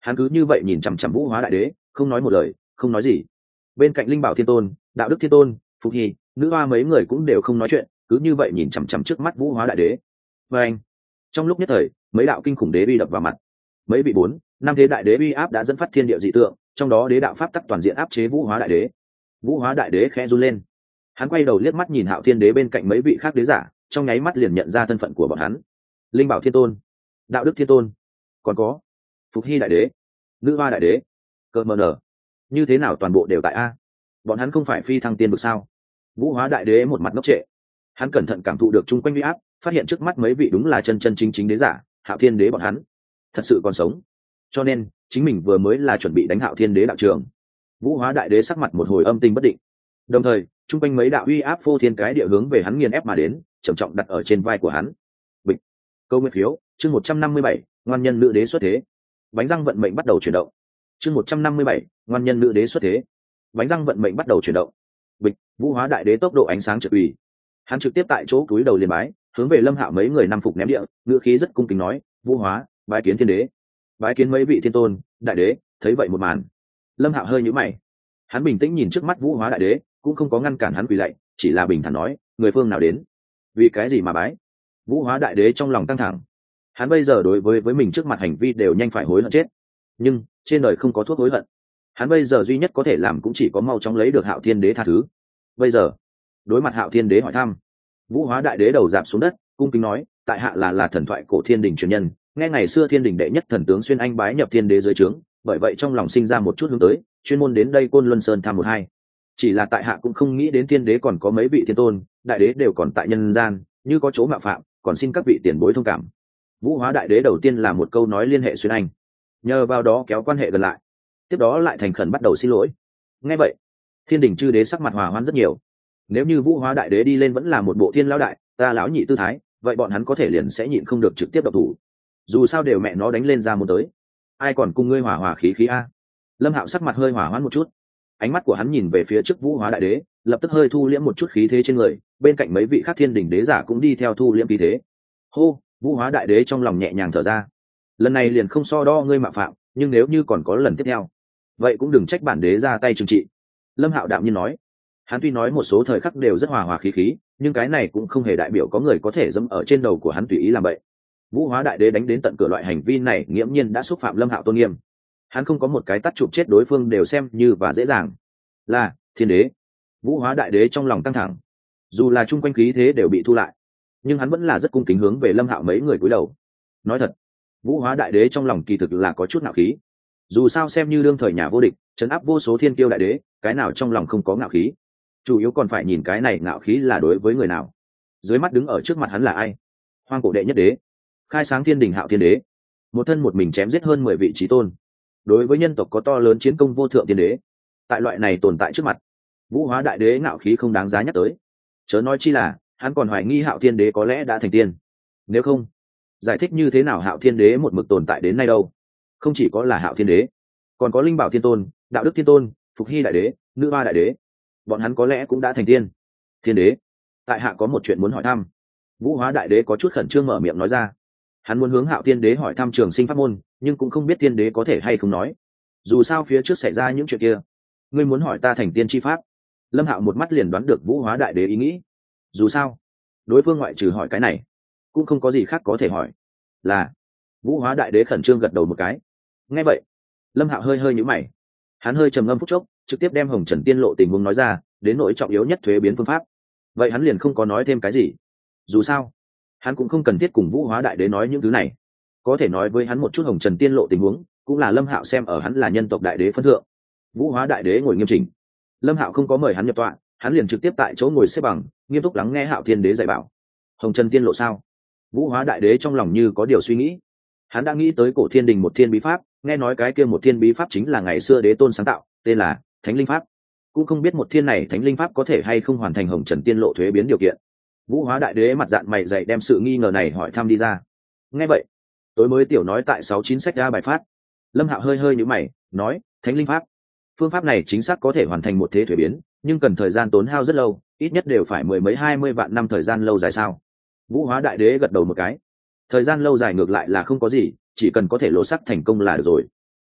hắn cứ như vậy nhìn chằm chằm vũ hóa đại đế, không nói một lời, không nói gì. Bên cạnh linh bảo thiên tôn, đạo đức thiên tôn, phục hy, nữ hoa mấy người cũng đều không nói chuyện, cứ như vậy nhìn chằm chằm trước mắt vũ hóa đại đế. Và anh, trong lúc nhất thời, mấy đạo kinh khủng đế uy đập vào mặt. Mấy vị bốn năm thế đại đế uy áp đã dẫn phát thiên địa dị tượng, trong đó đế đạo pháp tắc toàn diện áp chế vũ hóa đại đế. Vũ hóa đại đế khẽ run lên, hắn quay đầu liếc mắt nhìn hạo thiên đế bên cạnh mấy vị khác đế giả, trong nháy mắt liền nhận ra thân phận của bọn hắn. Linh bảo thiên tôn, đạo đức thiên tôn, còn có phục hy đại đế, nữ hoa đại đế, cơ mờ nở, như thế nào toàn bộ đều tại a? Bọn hắn không phải phi thăng tiên vực sao? Vũ hóa đại đế một mặt ngốc trệ, hắn cẩn thận cảm thụ được chung quanh uy áp, phát hiện trước mắt mấy vị đúng là chân chân chính chính đế giả, hạo thiên đế bọn hắn thật sự còn sống, cho nên chính mình vừa mới là chuẩn bị đánh hạo thiên đế đạo trường. Vũ hóa đại đế sắc mặt một hồi âm tình bất định, đồng thời chung quanh mấy đạo uy áp phô thiên cái địa hướng về hắn nghiền ép mà đến, trầm trọng đặt ở trên vai của hắn. Bịch. Câu nguyên phiếu chương một trăm năm mươi bảy, ngoan nhân nữ đế xuất thế. Bánh răng vận mệnh bắt đầu chuyển động. Chương một trăm năm mươi bảy, ngoan nhân nữ đế xuất thế. Bánh răng vận mệnh bắt đầu chuyển động. Bịch. Vũ hóa đại đế tốc độ ánh sáng trực ủy, hắn trực tiếp tại chỗ cúi đầu liền bái, hướng về Lâm Hạo mấy người năm phục ném địa, ngữ khí rất cung kính nói: "Vũ hóa, bái kiến thiên đế." Bái kiến mấy vị thiên tôn, đại đế. Thấy vậy một màn, Lâm Hạo hơi nhíu mày. Hắn bình tĩnh nhìn trước mắt Vũ hóa đại đế, cũng không có ngăn cản hắn quỳ lạy, chỉ là bình thản nói: "Người phương nào đến? Vì cái gì mà bái?" Vũ hóa đại đế trong lòng căng thẳng, hắn bây giờ đối với với mình trước mặt hành vi đều nhanh phải hối hận chết, nhưng trên đời không có thuốc hối hận, hắn bây giờ duy nhất có thể làm cũng chỉ có mau chóng lấy được Hạo Thiên Đế tha thứ. Bây giờ đối mặt Hạo Thiên Đế hỏi thăm, Vũ hóa đại đế đầu dạp xuống đất, cung kính nói: "Tại hạ là là thần thoại cổ thiên đình truyền nhân, nghe ngày xưa thiên đình đệ nhất thần tướng xuyên anh bái nhập thiên đế dưới trướng, bởi vậy trong lòng sinh ra một chút hướng tới, chuyên môn đến đây Côn Luân Sơn thăm một hai. Chỉ là tại hạ cũng không nghĩ đến thiên đế còn có mấy vị thiên tôn, đại đế đều còn tại nhân gian, như có chỗ mạo phạm, còn xin các vị tiền bối thông cảm." Vũ hóa đại đế đầu tiên là một câu nói liên hệ xuyên anh, nhờ vào đó kéo quan hệ gần lại, tiếp đó lại thành khẩn bắt đầu xin lỗi. Nghe vậy, thiên đình chư đế sắc mặt hòa hoãn rất nhiều. Nếu như Vũ hóa đại đế đi lên vẫn là một bộ thiên lão đại, ta lão nhị tư thái, vậy bọn hắn có thể liền sẽ nhịn không được trực tiếp độc thủ. Dù sao đều mẹ nó đánh lên ra một tới, ai còn cùng ngươi hòa hòa khí khí a? Lâm Hạo sắc mặt hơi hòa hoãn một chút, ánh mắt của hắn nhìn về phía trước Vũ hóa đại đế, lập tức hơi thu liễm một chút khí thế trên người, bên cạnh mấy vị khác thiên đỉnh đế giả cũng đi theo thu liễm khí thế. Hô, Vũ hóa đại đế trong lòng nhẹ nhàng thở ra, lần này liền không so đo ngươi mạo phạm, nhưng nếu như còn có lần tiếp theo, vậy cũng đừng trách bản đế ra tay trừng trị. Lâm Hạo đạm nhiên nói, hắn tuy nói một số thời khắc đều rất hòa hòa khí khí, nhưng cái này cũng không hề đại biểu có người có thể dẫm ở trên đầu của hắn tùy ý làm vậy. Vũ hóa đại đế đánh đến tận cửa loại hành vi này nghiễm nhiên đã xúc phạm Lâm Hạo tôn nghiêm, hắn không có một cái tắt chụp chết đối phương đều xem như và dễ dàng. Là thiên đế. Vũ hóa đại đế trong lòng căng thẳng, dù là chung quanh khí thế đều bị thu lại, nhưng hắn vẫn là rất cung kính hướng về Lâm Hạo mấy người cúi đầu. Nói thật, Vũ hóa đại đế trong lòng kỳ thực là có chút ngạo khí, dù sao xem như đương thời nhà vô địch, trấn áp vô số thiên kiêu đại đế, cái nào trong lòng không có ngạo khí, chủ yếu còn phải nhìn cái này ngạo khí là đối với người nào. Dưới mắt đứng ở trước mặt hắn là ai? Hoang cổ đệ nhất đế, khai sáng thiên đình Hạo Thiên Đế, một thân một mình chém giết hơn mười vị chí tôn, đối với nhân tộc có to lớn chiến công vô thượng thiên đế. Tại loại này tồn tại trước mặt, Vũ hóa đại đế ngạo khí không đáng giá nhắc tới, chớ nói chi là hắn còn hoài nghi Hạo Thiên Đế có lẽ đã thành tiên. Nếu không, giải thích như thế nào Hạo Thiên Đế một mực tồn tại đến nay đâu? Không chỉ có là Hạo Thiên Đế, còn có Linh Bảo Thiên Tôn, Đạo Đức Thiên Tôn, Phục Hy đại đế, Nữ Hoa đại đế, bọn hắn có lẽ cũng đã thành tiên. Thiên đế, tại hạ có một chuyện muốn hỏi thăm. Vũ hóa đại đế có chút khẩn trương mở miệng nói ra, hắn muốn hướng Hạo Thiên Đế hỏi thăm trường sinh pháp môn, nhưng cũng không biết Thiên đế có thể hay không nói, dù sao phía trước xảy ra những chuyện kia. Ngươi muốn hỏi ta thành tiên chi pháp? Lâm Hạo một mắt liền đoán được Vũ hóa đại đế ý nghĩ, dù sao đối phương ngoại trừ hỏi cái này cũng không có gì khác có thể hỏi. Là. Vũ hóa đại đế khẩn trương gật đầu một cái. Nghe vậy, Lâm Hạo hơi hơi nhíu mày, hắn hơi trầm ngâm phút chốc, trực tiếp đem Hồng Trần Tiên Lộ tình huống nói ra, đến nỗi trọng yếu nhất thuế biến phương pháp, vậy hắn liền không có nói thêm cái gì. Dù sao hắn cũng không cần thiết cùng Vũ hóa đại đế nói những thứ này, có thể nói với hắn một chút Hồng Trần Tiên Lộ tình huống, cũng là Lâm Hạo xem ở hắn là nhân tộc đại đế phân thượng. Vũ hóa đại đế ngồi nghiêm chỉnh, Lâm Hạo không có mời hắn nhập tọa, hắn liền trực tiếp tại chỗ ngồi xếp bằng, nghiêm túc lắng nghe Hạo Thiên Đế dạy bảo. Hồng Trần Tiên Lộ sao? Vũ hóa đại đế trong lòng như có điều suy nghĩ, hắn đã nghĩ tới cổ thiên đình một thiên bí pháp, nghe nói cái kia một thiên bí pháp chính là ngày xưa đế tôn sáng tạo, tên là Thánh Linh Pháp, cũng không biết một thiên này Thánh Linh Pháp có thể hay không hoàn thành Hồng Trần Tiên Lộ thuế biến điều kiện. Vũ hóa đại đế mặt dạn mày dày đem sự nghi ngờ này hỏi thăm đi ra. Nghe vậy, tối mới tiểu nói tại sáu chín sách ra bài phát. Lâm Hạo hơi hơi nhíu mày, nói, Thánh Linh Pháp, phương pháp này chính xác có thể hoàn thành một thế thuế biến, nhưng cần thời gian tốn hao rất lâu, ít nhất đều phải mười mấy hai mươi vạn năm, thời gian lâu dài sao? Vũ hóa đại đế gật đầu một cái, thời gian lâu dài ngược lại là không có gì, chỉ cần có thể lộ sắc thành công là được rồi.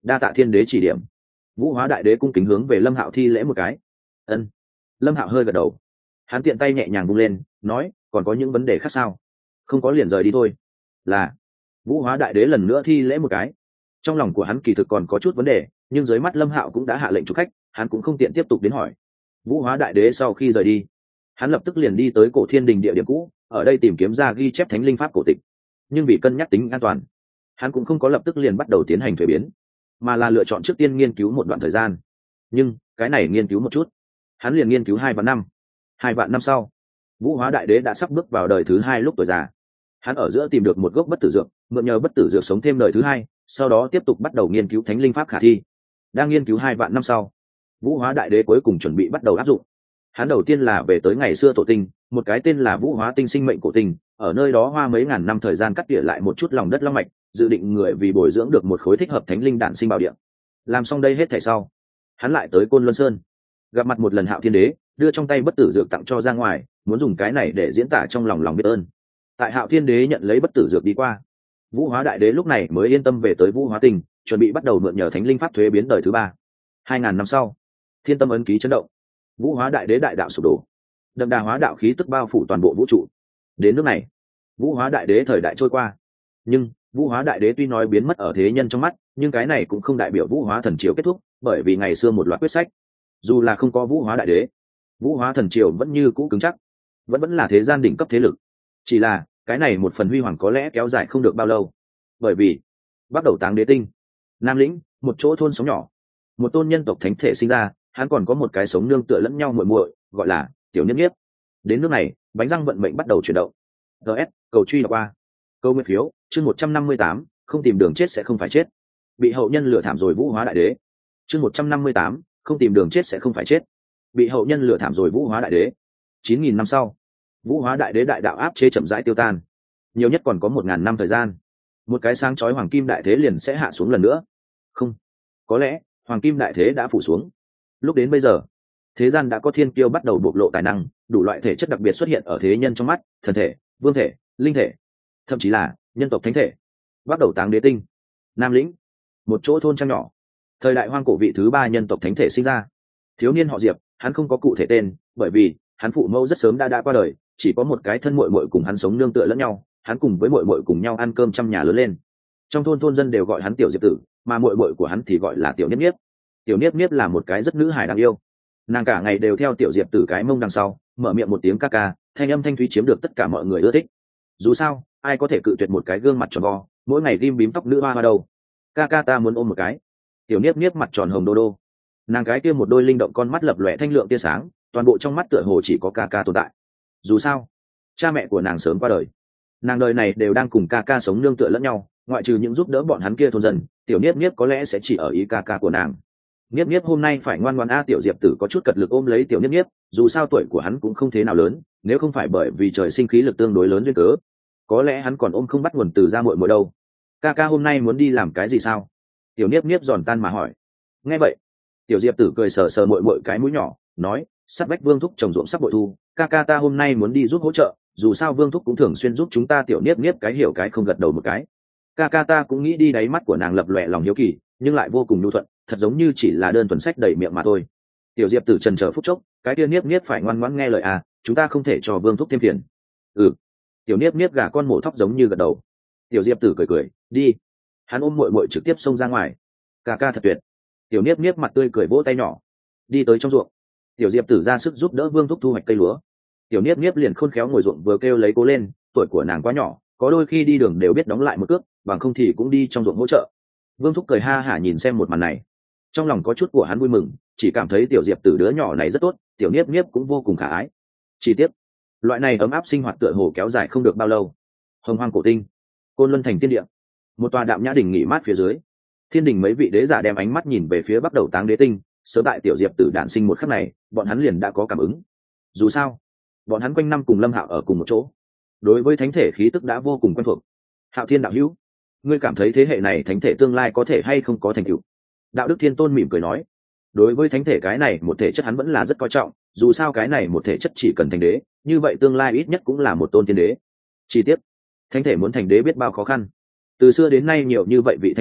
đa tạ thiên đế chỉ điểm. Vũ Hóa Đại Đế cung kính hướng về Lâm Hạo thi lễ một cái. Ân. Lâm Hạo hơi gật đầu, hắn tiện tay nhẹ nhàng vung lên, nói, còn có những vấn đề khác sao? Không có liền rời đi thôi. Là. Vũ Hóa Đại Đế lần nữa thi lễ một cái. Trong lòng của hắn kỳ thực còn có chút vấn đề, nhưng dưới mắt Lâm Hạo cũng đã hạ lệnh chủ khách, hắn cũng không tiện tiếp tục đến hỏi. Vũ Hóa Đại Đế sau khi rời đi, hắn lập tức liền đi tới Cổ Thiên Đình địa điểm cũ, ở đây tìm kiếm ra ghi chép thánh linh pháp cổ tịch. Nhưng vì cân nhắc tính an toàn, hắn cũng không có lập tức liền bắt đầu tiến hành thuế biến, mà là lựa chọn trước tiên nghiên cứu một đoạn thời gian. Nhưng cái này nghiên cứu một chút, hắn liền nghiên cứu hai vạn năm. Hai vạn năm sau, Vũ Hóa Đại Đế đã sắp bước vào đời thứ hai lúc tuổi già. Hắn ở giữa tìm được một gốc bất tử dược, mượn nhờ bất tử dược sống thêm đời thứ hai, sau đó tiếp tục bắt đầu nghiên cứu thánh linh pháp khả thi. Đang nghiên cứu hai vạn năm sau, Vũ Hóa Đại Đế cuối cùng chuẩn bị bắt đầu áp dụng. Hắn đầu tiên là về tới ngày xưa tổ tinh, một cái tên là Vũ Hóa Tinh sinh mệnh cổ tinh, ở nơi đó hoa mấy ngàn năm thời gian cắt tỉa lại một chút lòng đất long mạch, dự định người vì bồi dưỡng được một khối thích hợp thánh linh đản sinh bảo địa. Làm xong đây hết thảy sau, hắn lại tới Côn Luân Sơn, gặp mặt một lần Hạo Thiên Đế, đưa trong tay bất tử dược tặng cho ra ngoài, muốn dùng cái này để diễn tả trong lòng lòng biết ơn. Tại Hạo Thiên Đế nhận lấy bất tử dược đi qua, Vũ Hóa Đại Đế lúc này mới yên tâm về tới Vũ Hóa Tinh, chuẩn bị bắt đầu mượn nhờ thánh linh pháp thuế biến đời thứ ba. Hai ngàn năm sau, thiên tâm ấn ký chấn động, Vũ Hóa Đại Đế đại đạo sụp đổ, đậm đà hóa đạo khí tức bao phủ toàn bộ vũ trụ. Đến nước này, Vũ Hóa Đại Đế thời đại trôi qua, nhưng Vũ Hóa Đại Đế tuy nói biến mất ở thế nhân trong mắt, nhưng cái này cũng không đại biểu Vũ Hóa Thần Triều kết thúc, bởi vì ngày xưa một loạt quyết sách, dù là không có Vũ Hóa Đại Đế, Vũ Hóa Thần Triều vẫn như cũ cứng chắc, vẫn vẫn là thế gian đỉnh cấp thế lực. Chỉ là cái này một phần huy hoàng có lẽ kéo dài không được bao lâu, bởi vì bắt đầu Táng Đế Tinh, Nam Lĩnh, một chỗ thôn sống nhỏ, một tôn nhân tộc thánh thể sinh ra, hắn còn có một cái sống nương tựa lẫn nhau muội muội, gọi là Tiểu Niếp Niếp. Đến nước này, bánh răng vận mệnh bắt đầu chuyển động. ds cầu truy đọc qua, câu nguyên phiếu chương một trăm năm mươi tám, không tìm đường chết sẽ không phải chết. Bị hậu nhân lừa thảm rồi Vũ Hóa Đại Đế. Chương một trăm năm mươi tám, không tìm đường chết sẽ không phải chết. Bị hậu nhân lừa thảm rồi Vũ Hóa Đại Đế. Chín nghìn năm sau, Vũ Hóa Đại Đế đại đạo áp chế chậm rãi tiêu tan, nhiều nhất còn có một ngàn năm thời gian, một cái sáng chói hoàng kim đại thế liền sẽ hạ xuống lần nữa. Không, có lẽ hoàng kim đại thế đã phủ xuống. Lúc đến bây giờ, thế gian đã có thiên kiêu bắt đầu bộc lộ tài năng, đủ loại thể chất đặc biệt xuất hiện ở thế nhân trong mắt, thần thể, vương thể, linh thể, thậm chí là nhân tộc thánh thể. Bắt đầu Táng Đế Tinh, Nam Lĩnh, một chỗ thôn trang nhỏ, thời đại hoang cổ vị thứ ba nhân tộc thánh thể sinh ra. Thiếu niên họ Diệp, hắn không có cụ thể tên, bởi vì hắn phụ mẫu rất sớm đã đã qua đời, chỉ có một cái thân muội muội cùng hắn sống nương tựa lẫn nhau, hắn cùng với muội muội cùng nhau ăn cơm trong nhà lớn lên. Trong thôn thôn dân đều gọi hắn Tiểu Diệp Tử, mà muội muội của hắn thì gọi là Tiểu Niếp Niếp. Tiểu Niếp Niếp là một cái rất nữ hài đáng yêu, nàng cả ngày đều theo Tiểu Diệp Tử cái mông đằng sau, mở miệng một tiếng ca ca, thanh âm thanh thúy chiếm được tất cả mọi người ưa thích. Dù sao, ai có thể cự tuyệt một cái gương mặt tròn vo, mỗi ngày ghim bím tóc nữ hoa hoa đâu. Ca ca ta muốn ôm một cái. Tiểu Niếp Niếp mặt tròn hồng đô đô, nàng cái kia một đôi linh động con mắt lập lòe thanh lượng tia sáng, toàn bộ trong mắt tựa hồ chỉ có ca ca tồn tại. Dù sao, cha mẹ của nàng sớm qua đời, nàng đời này đều đang cùng ca ca sống nương tựa lẫn nhau, ngoại trừ những giúp đỡ bọn hắn kia thôn dân, Tiểu Niếp Niếp có lẽ sẽ chỉ ở ý ca ca của nàng. Niếp Niếp hôm nay phải ngoan ngoãn a. Tiểu Diệp Tử có chút cật lực ôm lấy Tiểu Niếp Niếp, dù sao tuổi của hắn cũng không thế nào lớn, nếu không phải bởi vì trời sinh khí lực tương đối lớn duyên cớ, có lẽ hắn còn ôm không bắt nguồn từ ra muội muội đâu. Ca ca hôm nay muốn đi làm cái gì sao? Tiểu Niếp Niếp giòn tan mà hỏi. Nghe vậy, Tiểu Diệp Tử cười sờ sờ muội muội cái mũi nhỏ, nói, sắp bách Vương thúc trồng ruộng sắp bội thu, ca ca ta hôm nay muốn đi giúp hỗ trợ, dù sao Vương thúc cũng thường xuyên giúp chúng ta. Tiểu Niếp Niếp cái hiểu cái không gật đầu một cái. Ca ca ta cũng nghĩ đi. Đáy mắt của nàng lập lòe lòng hiếu kỳ, nhưng lại vô cùng nhu thuận, thật giống như chỉ là đơn thuần sách đầy miệng mà thôi. Tiểu Diệp Tử chần chờ phút chốc, cái kia Niếp Niếp phải ngoan ngoãn nghe lời à, chúng ta không thể cho Vương thúc thêm phiền. Ừ. Tiểu Niếp Niếp gà con mổ thóc giống như gật đầu. Tiểu Diệp Tử cười cười, đi. Hắn ôm muội muội trực tiếp xông ra ngoài. Ca ca thật tuyệt. Tiểu Niếp Niếp mặt tươi cười vỗ tay nhỏ, đi tới trong ruộng. Tiểu Diệp Tử ra sức giúp đỡ Vương thúc thu hoạch cây lúa. Tiểu Niếp Niếp liền khôn khéo ngồi ruộng vừa kêu lấy cố lên, tuổi của nàng quá nhỏ, có đôi khi đi đường đều biết đóng lại một cước, bằng không thì cũng đi trong ruộng hỗ trợ. Vương thúc cười ha hả nhìn xem một màn này, trong lòng có chút của hắn vui mừng, chỉ cảm thấy Tiểu Diệp Tử đứa nhỏ này rất tốt, Tiểu Niếp Niếp cũng vô cùng khả ái. Chi tiết, loại này ấm áp sinh hoạt tựa hồ kéo dài không được bao lâu. Hồng Hoang cổ tinh, Côn Luân thành tiên địa, một tòa đạm nhã đỉnh nghỉ mát phía dưới, thiên đình mấy vị đế giả đem ánh mắt nhìn về phía bắt đầu Táng Đế Tinh. Sớm tại Tiểu Diệp Tử đản sinh một khắc này, bọn hắn liền đã có cảm ứng. Dù sao, bọn hắn quanh năm cùng Lâm Hạo ở cùng một chỗ, đối với thánh thể khí tức đã vô cùng quen thuộc. Hạo Thiên đạo hữu, ngươi cảm thấy thế hệ này thánh thể tương lai có thể hay không có thành tựu? Đạo Đức Thiên Tôn mỉm cười nói, đối với thánh thể cái này một thể chất hắn vẫn là rất coi trọng, dù sao cái này một thể chất chỉ cần thành đế, như vậy tương lai ít nhất cũng là một tôn tiên đế. Chi tiết, thánh thể muốn thành đế biết bao khó khăn. Từ xưa đến nay nhiều như vậy vị thánh thể,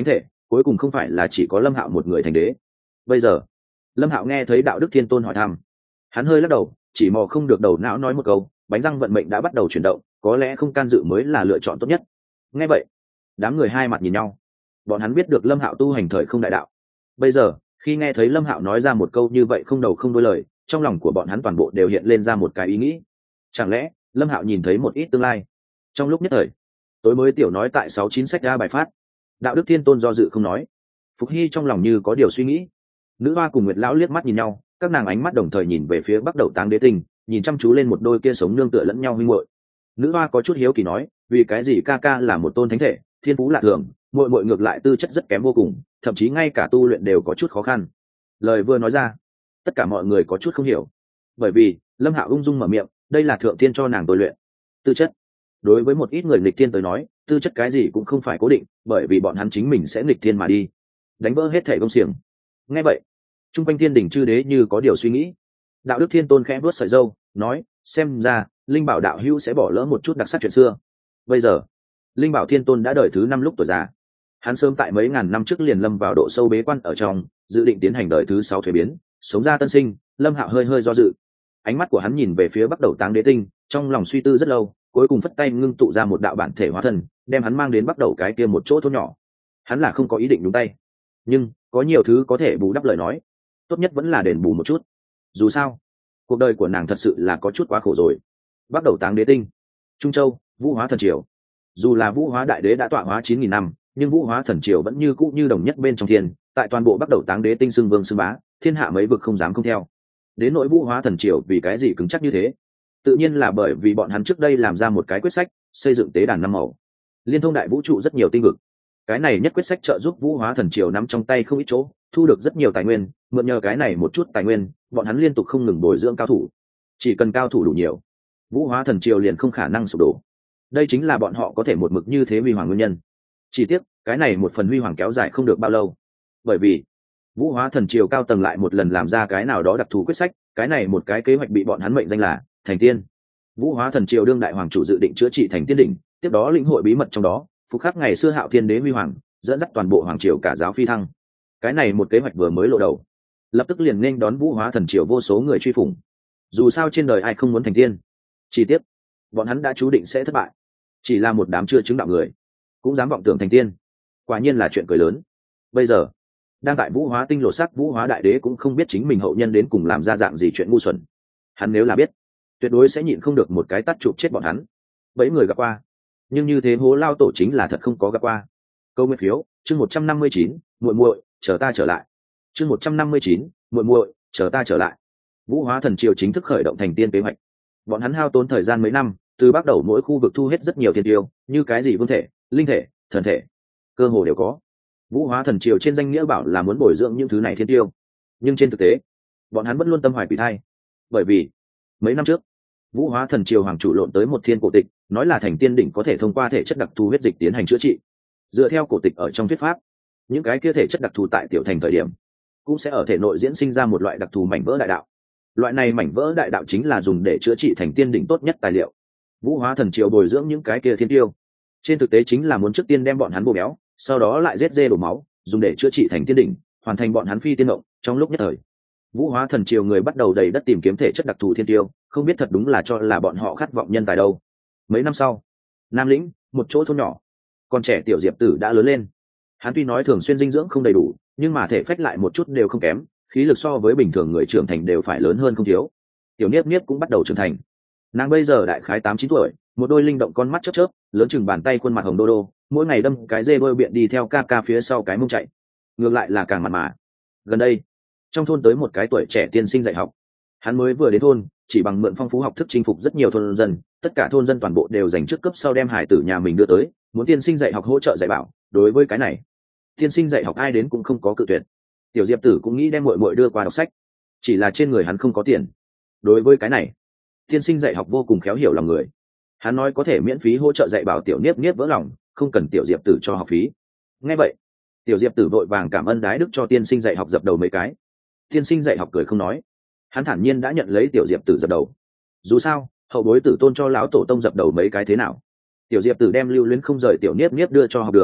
cuối cùng không phải là chỉ có Lâm Hạo một người thành đế. Bây giờ Lâm Hạo nghe thấy Đạo Đức Thiên Tôn hỏi thăm, hắn hơi lắc đầu, chỉ mò không được đầu não nói một câu, bánh răng vận mệnh đã bắt đầu chuyển động, có lẽ không can dự mới là lựa chọn tốt nhất. Nghe vậy, đám người hai mặt nhìn nhau. Bọn hắn biết được Lâm Hạo tu hành thời không đại đạo. Bây giờ, khi nghe thấy Lâm Hạo nói ra một câu như vậy không đầu không đuôi lời, trong lòng của bọn hắn toàn bộ đều hiện lên ra một cái ý nghĩ. Chẳng lẽ Lâm Hạo nhìn thấy một ít tương lai? Trong lúc nhất thời, tối mới tiểu nói tại sáu chín sách ra bài phát. Đạo Đức Thiên Tôn do dự không nói. Phục Hy trong lòng như có điều suy nghĩ. Nữ hoa cùng Nguyệt lão liếc mắt nhìn nhau, các nàng ánh mắt đồng thời nhìn về phía Bắc Đầu Táng Đế Tinh, nhìn chăm chú lên một đôi kia sống nương tựa lẫn nhau huynh muội. Nữ hoa có chút hiếu kỳ nói, vì cái gì ca ca là một tôn thánh thể, thiên phú lạ thường, muội muội ngược lại tư chất rất kém vô cùng, thậm chí ngay cả tu luyện đều có chút khó khăn. Lời vừa nói ra, tất cả mọi người có chút không hiểu. Bởi vì Lâm Hạo ung dung mở miệng, đây là thượng thiên cho nàng tôi luyện. Tư chất, đối với một ít người nghịch thiên tới nói, tư chất cái gì cũng không phải cố định, bởi vì bọn hắn chính mình sẽ nghịch thiên mà đi, đánh vỡ hết thể công xiềng. Nghe vậy, trung quanh thiên đỉnh chư đế như có điều suy nghĩ. Đạo Đức Thiên Tôn khẽ vuốt sợi râu, nói, xem ra Linh Bảo đạo hữu sẽ bỏ lỡ một chút đặc sắc chuyện xưa. Bây giờ Linh Bảo Thiên Tôn đã đời thứ năm lúc tuổi già, hắn sớm tại mấy ngàn năm trước liền lâm vào độ sâu bế quan ở trong, dự định tiến hành đời thứ sáu thuế biến, sống ra tân sinh. Lâm Hạo hơi hơi do dự, ánh mắt của hắn nhìn về phía Bắc Đầu Táng Đế Tinh, trong lòng suy tư rất lâu, cuối cùng phất tay ngưng tụ ra một đạo bản thể hóa thân, đem hắn mang đến Bắc Đầu cái kia một chỗ thôn nhỏ. Hắn là không có ý định nhúng tay, nhưng có nhiều thứ có thể bù đắp lời nói, tốt nhất vẫn là đền bù một chút. Dù sao cuộc đời của nàng thật sự là có chút quá khổ rồi. Bắc Đầu Táng Đế Tinh, Trung Châu, Vũ Hóa Thần Triều. Dù là Vũ Hóa Đại Đế đã tọa hóa chín nghìn năm, nhưng Vũ Hóa Thần Triều vẫn như cũ như đồng nhất bên trong thiên, tại toàn bộ Bắc Đầu Táng Đế Tinh xưng vương xưng bá, thiên hạ mấy vực không dám không theo. Đến nỗi Vũ Hóa Thần Triều vì cái gì cứng chắc như thế, tự nhiên là bởi vì bọn hắn trước đây làm ra một cái quyết sách, xây dựng tế đàn năm màu, liên thông đại vũ trụ rất nhiều tinh vực. Cái này nhất quyết sách trợ giúp Vũ Hóa Thần Triều nắm trong tay không ít chỗ, thu được rất nhiều tài nguyên, mượn nhờ cái này một chút tài nguyên, bọn hắn liên tục không ngừng bồi dưỡng cao thủ. Chỉ cần cao thủ đủ nhiều, Vũ Hóa Thần Triều liền không khả năng sụp đổ. Đây chính là bọn họ có thể một mực như thế huy hoàng nguyên nhân. Chỉ tiếc, cái này một phần huy hoàng kéo dài không được bao lâu, bởi vì Vũ Hóa Thần Triều cao tầng lại một lần làm ra cái nào đó đặc thù quyết sách, cái này một cái kế hoạch bị bọn hắn mệnh danh là Thành Tiên. Vũ Hóa Thần Triều đương đại hoàng chủ dự định chữa trị Thành Tiên đỉnh, tiếp đó lĩnh hội bí mật trong đó, phục khắc ngày xưa Hạo Thiên Đế huy hoàng, dẫn dắt toàn bộ hoàng triều cả giáo phi thăng. Cái này một kế hoạch vừa mới lộ đầu, lập tức liền nên đón Vũ Hóa Thần Triều vô số người truy phủng. Dù sao trên đời ai không muốn thành tiên, chỉ tiếc bọn hắn đã chú định sẽ thất bại. Chỉ là một đám chưa chứng đạo người cũng dám vọng tưởng thành tiên, quả nhiên là chuyện cười lớn. Bây giờ đang tại Vũ Hóa Tinh lột xác Vũ Hóa Đại Đế cũng không biết chính mình hậu nhân đến cùng làm ra dạng gì chuyện ngu xuẩn. Hắn nếu là biết, tuyệt đối sẽ nhịn không được một cái tát chụp chết bọn hắn. Bấy người gặp qua, nhưng như thế hố lao tổ chính là thật không có gặp qua. Câu nguyên phiếu chương một trăm năm mươi chín, muội muội chờ ta trở lại. Chương một trăm năm mươi chín, muội muội chờ ta trở lại. Vũ Hóa Thần Triều chính thức khởi động thành tiên kế hoạch. Bọn hắn hao tốn thời gian mấy năm, từ bắt đầu mỗi khu vực thu hết rất nhiều thiên tiêu, như cái gì vương thể, linh thể, thần thể, cơ hồ đều có. Vũ Hóa Thần Triều trên danh nghĩa bảo là muốn bồi dưỡng những thứ này thiên tiêu, nhưng trên thực tế bọn hắn vẫn luôn tâm hoài quỷ thai. Bởi vì mấy năm trước Vũ Hóa Thần Triều hoàng chủ lộn tới một thiên cổ tịch, nói là thành tiên đỉnh có thể thông qua thể chất đặc thù huyết dịch tiến hành chữa trị. Dựa theo cổ tịch ở trong thuyết pháp, những cái kia thể chất đặc thù tại tiểu thành thời điểm cũng sẽ ở thể nội diễn sinh ra một loại đặc thù mảnh vỡ đại đạo. Loại này mảnh vỡ đại đạo chính là dùng để chữa trị thành tiên đỉnh tốt nhất tài liệu. Vũ Hóa Thần Triều bồi dưỡng những cái kia thiên tiêu, trên thực tế chính là muốn trước tiên đem bọn hắn bổ béo, sau đó lại giết dê đổ máu, dùng để chữa trị thành tiên đỉnh, hoàn thành bọn hắn phi tiên động. Trong lúc nhất thời, Vũ Hóa Thần Triều người bắt đầu đầy đất tìm kiếm thể chất đặc thù thiên tiêu, không biết thật đúng là cho là bọn họ khát vọng nhân tài đâu. Mấy năm sau, Nam Lĩnh, một chỗ thôn nhỏ, con trẻ tiểu Diệp Tử đã lớn lên. Hắn tuy nói thường xuyên dinh dưỡng không đầy đủ, nhưng mà thể phách lại một chút đều không kém, khí lực so với bình thường người trưởng thành đều phải lớn hơn không thiếu. Tiểu Niếp Niếp cũng bắt đầu trưởng thành. Nàng bây giờ đại khái tám chín tuổi, một đôi linh động con mắt chớp chớp, lớn chừng bàn tay, khuôn mặt hồng đô đô, mỗi ngày đâm cái dê bơi biện đi theo ca ca phía sau cái mông chạy. Ngược lại là càng mặt mà. Gần đây, trong thôn tới một cái tuổi trẻ tiên sinh dạy học. Hắn mới vừa đến thôn, chỉ bằng mượn phong phú học thức chinh phục rất nhiều thôn dân, tất cả thôn dân toàn bộ đều dành trước cấp sau đem hải tử nhà mình đưa tới, muốn tiên sinh dạy học hỗ trợ dạy bảo. Đối với cái này, tiên sinh dạy học ai đến cũng không có cự tuyệt. Tiểu Diệp Tử cũng nghĩ đem muội muội đưa qua đọc sách, chỉ là trên người hắn không có tiền. Đối với cái này, tiên sinh dạy học vô cùng khéo hiểu lòng người. Hắn nói có thể miễn phí hỗ trợ dạy bảo Tiểu Niếp Niếp vỡ lòng, không cần Tiểu Diệp Tử cho học phí. Nghe vậy, Tiểu Diệp Tử vội vàng cảm ơn đái đức cho tiên sinh dạy học dập đầu mấy cái. Tiên sinh dạy học cười không nói, hắn thản nhiên đã nhận lấy Tiểu Diệp Tử dập đầu. Dù sao, hậu bối tử tôn cho lão tổ tông dập đầu mấy cái thế nào. Tiểu Diệp Tử đem lưu luyến không rời Tiểu Niếp Niếp đưa cho học đường,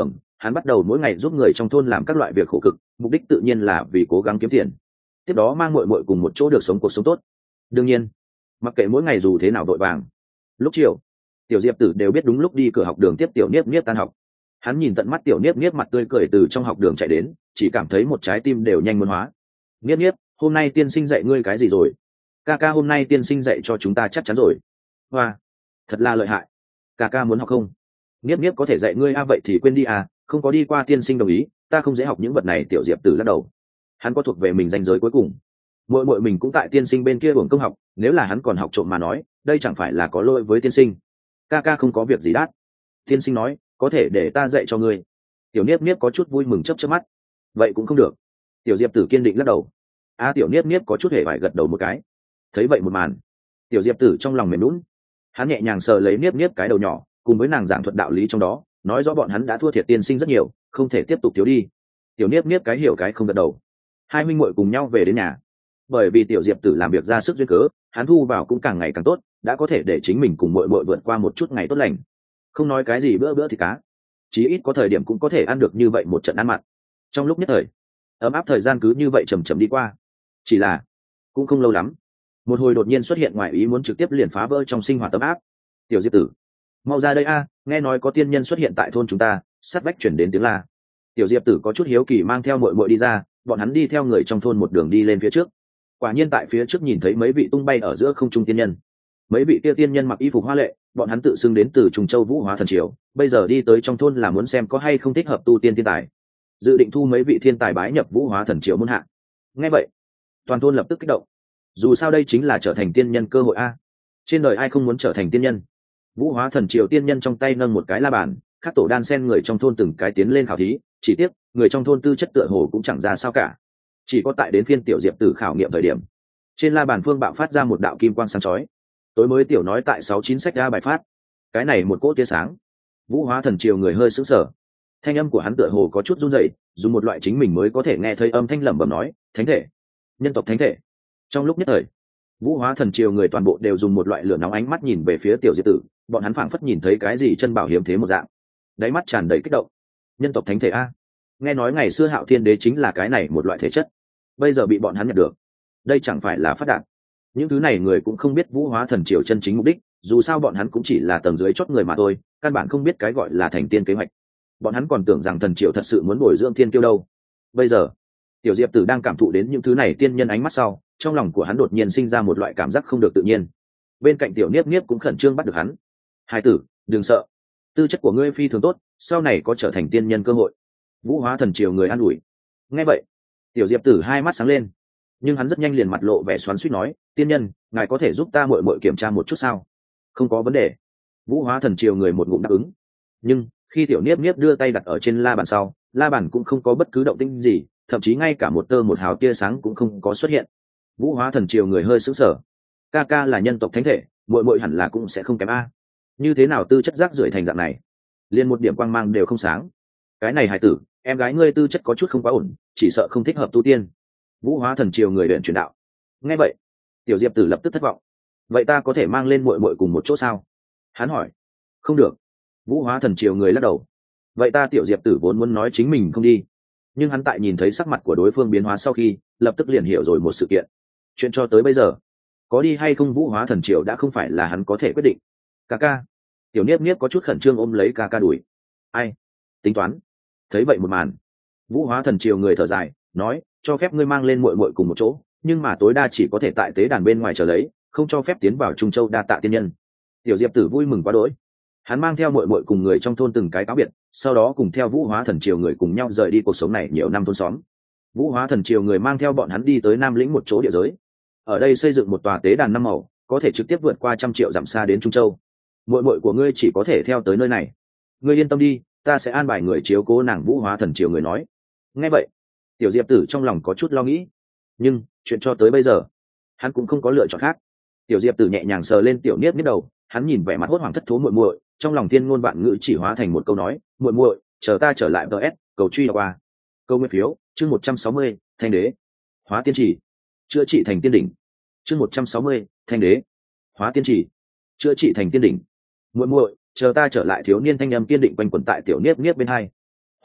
hắn bắt đầu mỗi ngày giúp người trong thôn làm các loại việc khổ cực, mục đích tự nhiên là vì cố gắng kiếm tiền, tiếp đó mang muội muội cùng một chỗ được sống cuộc sống tốt. Đương nhiên, mặc kệ mỗi ngày dù thế nào vội vàng, lúc chiều tiểu diệp tử đều biết đúng lúc đi cửa học đường tiếp tiểu niếp niếp tan học. Hắn nhìn tận mắt tiểu niếp niếp mặt tươi cười từ trong học đường chạy đến, chỉ cảm thấy một trái tim đều nhanh muốn hóa. Niếp niếp, hôm nay tiên sinh dạy ngươi cái gì rồi? Ca ca hôm nay tiên sinh dạy cho chúng ta chắc chắn rồi. Hoa, thật là lợi hại. Ca ca muốn học không? Niếp niếp có thể dạy ngươi a, vậy thì quên đi à, không có đi qua tiên sinh đồng ý, ta không dễ học những vật này. Tiểu diệp tử lắc đầu, hắn có thuộc về mình ranh giới cuối cùng. Muội muội mình cũng tại tiên sinh bên kia hưởng công học, nếu là hắn còn học trộm mà nói, đây chẳng phải là có lỗi với tiên sinh. Ca ca không có việc gì đắt. Tiên sinh nói có thể để ta dạy cho ngươi. Tiểu niếp niếp có chút vui mừng chớp chớp mắt. Vậy cũng không được. Tiểu diệp tử kiên định lắc đầu. A, tiểu niếp niếp có chút hề vải gật đầu một cái. Thấy vậy một màn, tiểu diệp tử trong lòng mềm lún. Hắn nhẹ nhàng sờ lấy niếp niếp cái đầu nhỏ, cùng với nàng giảng thuật đạo lý trong đó, nói rõ bọn hắn đã thua thiệt tiên sinh rất nhiều, không thể tiếp tục thiếu đi. Tiểu niếp niếp cái hiểu cái không gật đầu. Hai huynh muội cùng nhau về đến nhà. Bởi vì tiểu diệp tử làm việc ra sức duyên cớ, hắn thu vào cũng càng ngày càng tốt, đã có thể để chính mình cùng muội muội vượt qua một chút ngày tốt lành. Không nói cái gì bữa bữa thì cá, chí ít có thời điểm cũng có thể ăn được như vậy một trận ăn mặn. Trong lúc nhất thời, ấm áp thời gian cứ như vậy chầm chậm đi qua. Chỉ là cũng không lâu lắm, một hồi đột nhiên xuất hiện ngoài ý muốn, trực tiếp liền phá vỡ trong sinh hoạt ấm áp. Tiểu diệp tử, mau ra đây a, nghe nói có tiên nhân xuất hiện tại thôn chúng ta. Sát vách chuyển đến tiếng la. Tiểu diệp tử có chút hiếu kỳ mang theo muội muội đi ra, bọn hắn đi theo người trong thôn một đường đi lên phía trước. Quả nhiên tại phía trước nhìn thấy mấy vị tung bay ở giữa không trung tiên nhân. Mấy vị kia tiên nhân mặc y phục hoa lệ, bọn hắn tự xưng đến từ Trùng Châu Vũ Hóa Thần Triều, bây giờ đi tới trong thôn là muốn xem có hay không thích hợp tu tiên thiên tài, dự định thu mấy vị thiên tài bái nhập Vũ Hóa Thần Triều môn hạ. Nghe vậy, toàn thôn lập tức kích động. Dù sao đây chính là trở thành tiên nhân cơ hội a. Trên đời ai không muốn trở thành tiên nhân. Vũ Hóa Thần Triều tiên nhân trong tay nâng một cái la bàn, các tổ đan sen người trong thôn từng cái tiến lên khảo thí, chỉ tiếc người trong thôn tư chất tựa hồ cũng chẳng ra sao cả. Chỉ có tại đến phiên tiểu diệp tử khảo nghiệm thời điểm, trên la bàn phương bạo phát ra một đạo kim quang sáng chói. Tối mới tiểu nói tại sáu chín sách ra bài phát, cái này một cỗ tia sáng. Vũ Hóa Thần Triều người hơi sững sờ, thanh âm của hắn tựa hồ có chút run rẩy, dùng một loại chính mình mới có thể nghe thấy âm thanh lẩm bẩm nói, thánh thể, nhân tộc thánh thể. Trong lúc nhất thời, Vũ Hóa Thần Triều người toàn bộ đều dùng một loại lửa nóng ánh mắt nhìn về phía tiểu diệp tử, bọn hắn phảng phất nhìn thấy cái gì chân bảo hiếm thế một dạng, đáy mắt tràn đầy kích động. Nhân tộc thánh thể a, nghe nói ngày xưa Hạo Thiên Đế chính là cái này một loại thể chất, bây giờ bị bọn hắn nhận được, đây chẳng phải là phát đạt. Những thứ này người cũng không biết Vũ Hóa Thần Triều chân chính mục đích, dù sao bọn hắn cũng chỉ là tầng dưới chót người mà thôi, căn bản không biết cái gọi là thành tiên kế hoạch. Bọn hắn còn tưởng rằng thần triều thật sự muốn bồi dưỡng thiên kiêu đâu. Bây giờ tiểu diệp tử đang cảm thụ đến những thứ này tiên nhân ánh mắt sau, trong lòng của hắn đột nhiên sinh ra một loại cảm giác không được tự nhiên. Bên cạnh tiểu niếp niếp cũng khẩn trương bắt được hắn. Hai tử, đừng sợ, tư chất của ngươi phi thường tốt, sau này có trở thành tiên nhân cơ hội. Vũ Hóa Thần Triều người an ủi. Nghe vậy, tiểu diệp tử hai mắt sáng lên, nhưng hắn rất nhanh liền mặt lộ vẻ xoắn xuýt nói, tiên nhân, ngài có thể giúp ta muội muội kiểm tra một chút sao? Không có vấn đề. Vũ Hóa Thần Triều người một ngụm đáp ứng. Nhưng khi tiểu niếp niếp đưa tay đặt ở trên la bàn sau, la bàn cũng không có bất cứ động tĩnh gì, thậm chí ngay cả một tơ một hào tia sáng cũng không có xuất hiện. Vũ Hóa Thần Triều người hơi sững sờ. Ca ca là nhân tộc thánh thể, muội muội hẳn là cũng sẽ không kém a. Như thế nào tư chất rác rưởi thành dạng này, liền một điểm quang mang đều không sáng. Cái này hài tử, em gái ngươi tư chất có chút không quá ổn, chỉ sợ không thích hợp tu tiên. Vũ Hóa Thần Triều người luyện truyền đạo. Nghe vậy, tiểu diệp tử lập tức thất vọng. Vậy ta có thể mang lên muội muội cùng một chỗ sao? Hắn hỏi. Không được. Vũ Hóa Thần Triều người lắc đầu. Vậy ta tiểu diệp tử vốn muốn nói chính mình không đi, nhưng hắn tại nhìn thấy sắc mặt của đối phương biến hóa sau khi, lập tức liền hiểu rồi một sự kiện. Chuyện cho tới bây giờ, có đi hay không Vũ Hóa Thần Triều đã không phải là hắn có thể quyết định. Ca ca. Tiểu niếp niếp có chút khẩn trương ôm lấy ca ca đuổi. Ai? Tính toán. Thấy vậy một màn, Vũ Hóa Thần Triều người thở dài, nói, cho phép ngươi mang lên muội muội cùng một chỗ, nhưng mà tối đa chỉ có thể tại tế đàn bên ngoài chờ lấy, không cho phép tiến vào Trung Châu đa tạ tiên nhân. Tiểu diệp tử vui mừng quá đỗi, hắn mang theo muội muội cùng người trong thôn từng cái cáo biệt, sau đó cùng theo Vũ Hóa Thần Triều người cùng nhau rời đi cuộc sống này nhiều năm thôn xóm. Vũ Hóa Thần Triều người mang theo bọn hắn đi tới Nam Lĩnh một chỗ địa giới, ở đây xây dựng một tòa tế đàn năm màu, có thể trực tiếp vượt qua trăm triệu dặm xa đến Trung Châu. Muội muội của ngươi chỉ có thể theo tới nơi này, ngươi yên tâm đi, ta sẽ an bài người chiếu cố nàng. Vũ Hóa Thần Triều người nói. Nghe vậy, tiểu diệp tử trong lòng có chút lo nghĩ, nhưng chuyện cho tới bây giờ hắn cũng không có lựa chọn khác. Tiểu diệp tử nhẹ nhàng sờ lên tiểu niếp niếp đầu, hắn nhìn vẻ mặt hốt hoảng thất thố muội muội, trong lòng thiên ngôn vạn ngữ chỉ hóa thành một câu nói, muội muội, chờ ta trở lại ts cầu truy qua. Câu nguyên phiếu chương một trăm sáu mươi, thanh đế hóa tiên chỉ, chữa trị thành tiên đỉnh. Chương một trăm sáu mươi, thanh đế hóa tiên chỉ, chữa trị thành tiên đỉnh. Muội muội, chờ ta trở lại. Thiếu niên thanh âm kiên định quanh quẩn tại tiểu niếp niếp bên hai.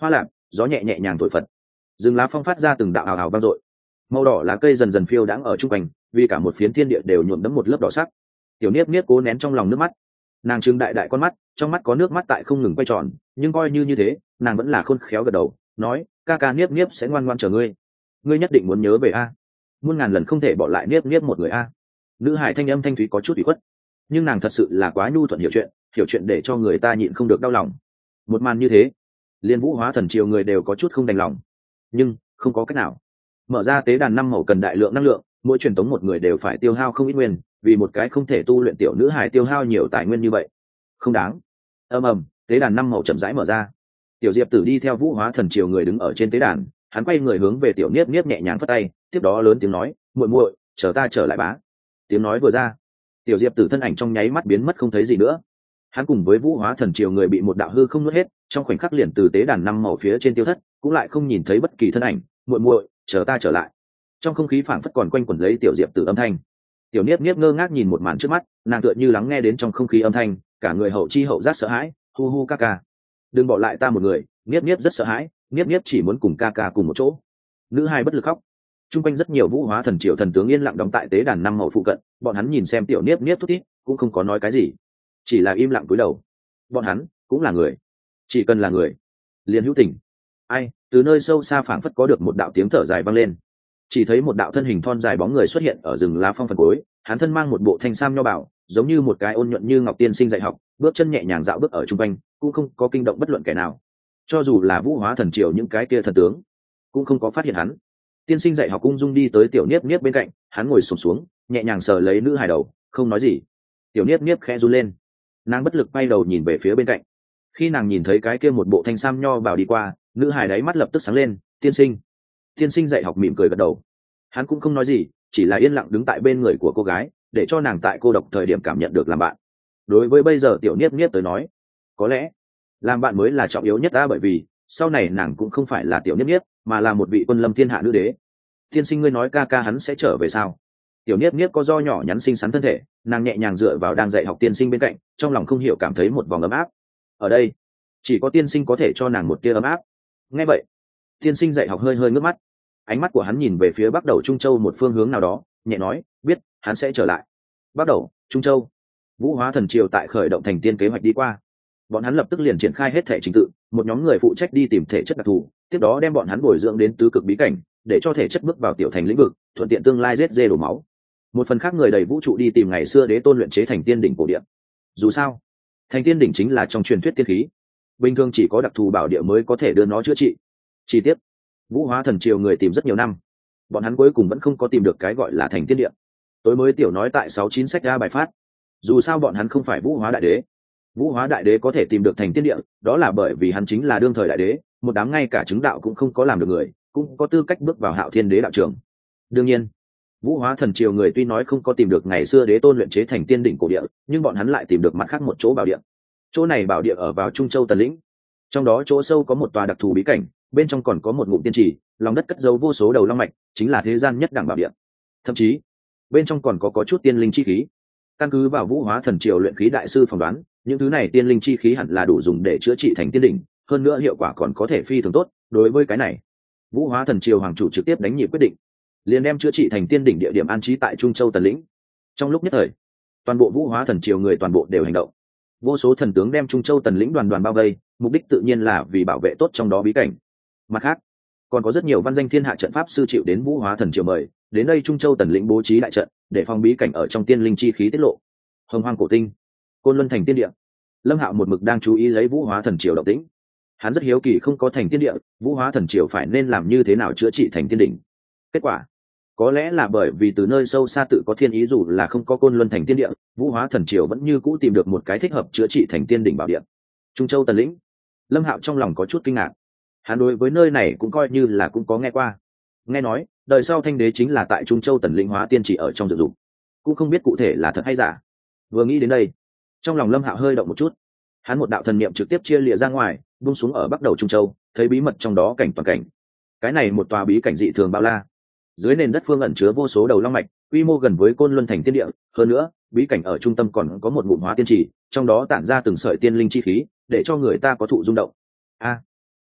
hoa lạp gió nhẹ nhẹ nhàng thổi phật, rừng lá phong phát ra từng đạo hào hào vang dội, màu đỏ lá cây dần dần phiêu đãng ở trung quanh, vì cả một phiến thiên địa đều nhuộm đẫm một lớp đỏ sắc. Tiểu Niếp Niếp cố nén trong lòng nước mắt, nàng trừng đại đại con mắt, trong mắt có nước mắt tại không ngừng quay tròn, nhưng coi như như thế nàng vẫn là khôn khéo gật đầu nói, ca ca Niếp Niếp sẽ ngoan ngoan chờ ngươi, ngươi nhất định muốn nhớ về a, muôn ngàn lần không thể bỏ lại Niếp Niếp một người a. Nữ hải thanh âm thanh thúy có chút ủy khuất, nhưng nàng thật sự là quá nhu thuận hiểu chuyện, hiểu chuyện để cho người ta nhịn không được đau lòng. Một màn như thế, liên Vũ Hóa Thần Triều người đều có chút không đành lòng, nhưng không có cách nào. Mở ra tế đàn năm màu cần đại lượng năng lượng, mỗi truyền tống một người đều phải tiêu hao không ít nguyên, vì một cái không thể tu luyện tiểu nữ hài tiêu hao nhiều tài nguyên như vậy không đáng. Ầm ầm, tế đàn năm màu chậm rãi mở ra, tiểu Diệp Tử đi theo Vũ Hóa Thần Triều người đứng ở trên tế đàn, hắn quay người hướng về tiểu Niếp Niếp nhẹ nhàng phất tay, tiếp đó lớn tiếng nói, muội muội, chờ ta trở lại bá. Tiếng nói vừa ra, tiểu Diệp Tử thân ảnh trong nháy mắt biến mất không thấy gì nữa. Hắn cùng với Vũ Hóa Thần Triều người bị một đạo hư không nuốt hết, trong khoảnh khắc liền từ tế đàn năm màu phía trên tiêu thất, cũng lại không nhìn thấy bất kỳ thân ảnh. Muội muội, chờ ta trở lại. Trong không khí phảng phất còn quanh quẩn lấy tiểu Diệp Tử âm thanh. Tiểu Niếp Niếp ngơ ngác nhìn một màn trước mắt, nàng tựa như lắng nghe đến trong không khí âm thanh, cả người hậu chi hậu giác sợ hãi, hu hu ca ca, đừng bỏ lại ta một người. Niếp Niếp rất sợ hãi, Niếp Niếp chỉ muốn cùng ca ca cùng một chỗ. Nữ hai bất lực khóc. Trung quanh rất nhiều Vũ Hóa Thần Triều thần tướng yên lặng đóng tại tế đàn năm màu phụ cận, bọn hắn nhìn xem tiểu Niếp Niếp thút thít, cũng không có nói cái gì, chỉ là im lặng cúi đầu. Bọn hắn cũng là người, chỉ cần là người liền hữu tình. Ai, từ nơi sâu xa phảng phất có được một đạo tiếng thở dài vang lên, chỉ thấy một đạo thân hình thon dài bóng người xuất hiện ở rừng lá phong phần cuối, hắn thân mang một bộ thanh sam nho bảo, giống như một cái ôn nhuận như ngọc tiên sinh dạy học, bước chân nhẹ nhàng dạo bước ở trung quanh, cũng không có kinh động bất luận kẻ nào. Cho dù là Vũ Hóa Thần Triều những cái kia thần tướng cũng không có phát hiện hắn. Tiên sinh dạy học ung dung đi tới tiểu Niếp Niếp bên cạnh, hắn ngồi xổm xuống, nhẹ nhàng sờ lấy nữ hài đầu, không nói gì. Tiểu Niếp Niếp khẽ run lên, nàng bất lực quay đầu nhìn về phía bên cạnh. Khi nàng nhìn thấy cái kia một bộ thanh sam nho bảo đi qua, nữ hài đáy mắt lập tức sáng lên. Tiên sinh. Tiên sinh dạy học mỉm cười gật đầu, hắn cũng không nói gì, chỉ là yên lặng đứng tại bên người của cô gái, để cho nàng tại cô độc thời điểm cảm nhận được làm bạn. Đối với bây giờ tiểu Niếp Niếp tới nói, có lẽ làm bạn mới là trọng yếu nhất đã, bởi vì sau này nàng cũng không phải là tiểu Niếp Niếp, mà là một vị quân lâm thiên hạ nữ đế. Tiên sinh, ngươi nói ca ca hắn sẽ trở về sao? Tiểu Niếp Niếp có do nhỏ nhắn xinh xắn thân thể, nàng nhẹ nhàng dựa vào đang dạy học tiên sinh bên cạnh, trong lòng không hiểu cảm thấy một vòng ấm áp. Ở đây chỉ có tiên sinh có thể cho nàng một tia ấm áp. Nghe vậy, tiên sinh dạy học hơi hơi ngước mắt, ánh mắt của hắn nhìn về phía bắc đầu Trung Châu một phương hướng nào đó, nhẹ nói, biết, hắn sẽ trở lại. Bắc đầu Trung Châu, Vũ Hóa Thần Triều tại khởi động thành tiên kế hoạch đi qua, bọn hắn lập tức liền triển khai hết thể trình tự, một nhóm người phụ trách đi tìm thể chất đặc thù, tiếp đó đem bọn hắn bồi dưỡng đến tứ cực bí cảnh, để cho thể chất bước vào tiểu thành lĩnh vực, thuận tiện tương lai giết dê đổ máu. Một phần khác người đầy vũ trụ đi tìm ngày xưa đế tôn luyện chế thành tiên đỉnh cổ địa. Dù sao, thành tiên đỉnh chính là trong truyền thuyết tiên khí, bình thường chỉ có đặc thù bảo địa mới có thể đưa nó chữa trị. Chi tiết, Vũ Hóa Thần Triều người tìm rất nhiều năm, bọn hắn cuối cùng vẫn không có tìm được cái gọi là thành tiên địa. Tối mới tiểu nói tại sáu chín sách ra bài phát, dù sao bọn hắn không phải Vũ Hóa Đại Đế. Vũ Hóa Đại Đế có thể tìm được thành tiên địa, đó là bởi vì hắn chính là đương thời đại đế, một đám ngay cả chứng đạo cũng không có làm được người, cũng có tư cách bước vào Hạo Thiên Đế đạo trường. Đương nhiên, Vũ Hóa Thần Triều người tuy nói không có tìm được ngày xưa đế tôn luyện chế thành tiên đỉnh cổ địa, nhưng bọn hắn lại tìm được mặt khác một chỗ bảo địa. Chỗ này bảo địa ở vào Trung Châu Tần lĩnh, trong đó chỗ sâu có một tòa đặc thù bí cảnh, bên trong còn có một ngụm tiên trì, lòng đất cất giấu vô số đầu long mạch, chính là thế gian nhất đẳng bảo địa. Thậm chí, bên trong còn có có chút tiên linh chi khí. Căn cứ vào Vũ Hóa Thần Triều luyện khí đại sư phỏng đoán, những thứ này tiên linh chi khí hẳn là đủ dùng để chữa trị thành tiên đỉnh, hơn nữa hiệu quả còn có thể phi thường tốt. Đối với cái này, Vũ Hóa Thần Triều hoàng chủ trực tiếp đánh nhịp quyết định, liền đem chữa trị thành tiên đỉnh địa điểm an trí tại Trung Châu Tần lĩnh. Trong lúc nhất thời, toàn bộ Vũ Hóa Thần Triều người toàn bộ đều hành động, vô số thần tướng đem Trung Châu Tần lĩnh đoàn đoàn bao vây, mục đích tự nhiên là vì bảo vệ tốt trong đó bí cảnh. Mặt khác, còn có rất nhiều văn danh thiên hạ trận pháp sư chịu đến Vũ Hóa Thần Triều mời, đến đây Trung Châu Tần lĩnh bố trí đại trận, để phòng bí cảnh ở trong tiên linh chi khí tiết lộ. Hồng Hoang cổ tinh, Côn Luân thành tiên địa, Lâm Hạo một mực đang chú ý lấy Vũ Hóa Thần Triều động tĩnh. Hắn rất hiếu kỳ không có thành tiên địa, Vũ Hóa Thần Triều phải nên làm như thế nào chữa trị thành tiên đỉnh. Kết quả, có lẽ là bởi vì từ nơi sâu xa tự có thiên ý, dù là không có Côn Luân thành tiên địa, Vũ Hóa Thần Triều vẫn như cũ tìm được một cái thích hợp chữa trị thành tiên đỉnh bảo địa. Trung Châu Tần lĩnh, Lâm Hạo trong lòng có chút kinh ngạc. Hắn đối với nơi này cũng coi như là cũng có nghe qua. Nghe nói, đời sau Thanh Đế chính là tại Trung Châu Tần lĩnh hóa tiên chỉ ở trong dự dụng, cũng không biết cụ thể là thật hay giả. Vừa nghĩ đến đây, trong lòng Lâm Hạo hơi động một chút. Hắn một đạo thần niệm trực tiếp chia lìa ra ngoài, buông xuống ở bắc đầu Trung Châu, thấy bí mật trong đó cảnh toàn cảnh. Cái này một tòa bí cảnh dị thường bao la, dưới nền đất phương ẩn chứa vô số đầu long mạch, quy mô gần với Côn Luân thành tiên địa, hơn nữa, bí cảnh ở trung tâm còn có một ngụm hóa tiên chỉ, trong đó tản ra từng sợi tiên linh chi khí, để cho người ta có thụ rung động. A,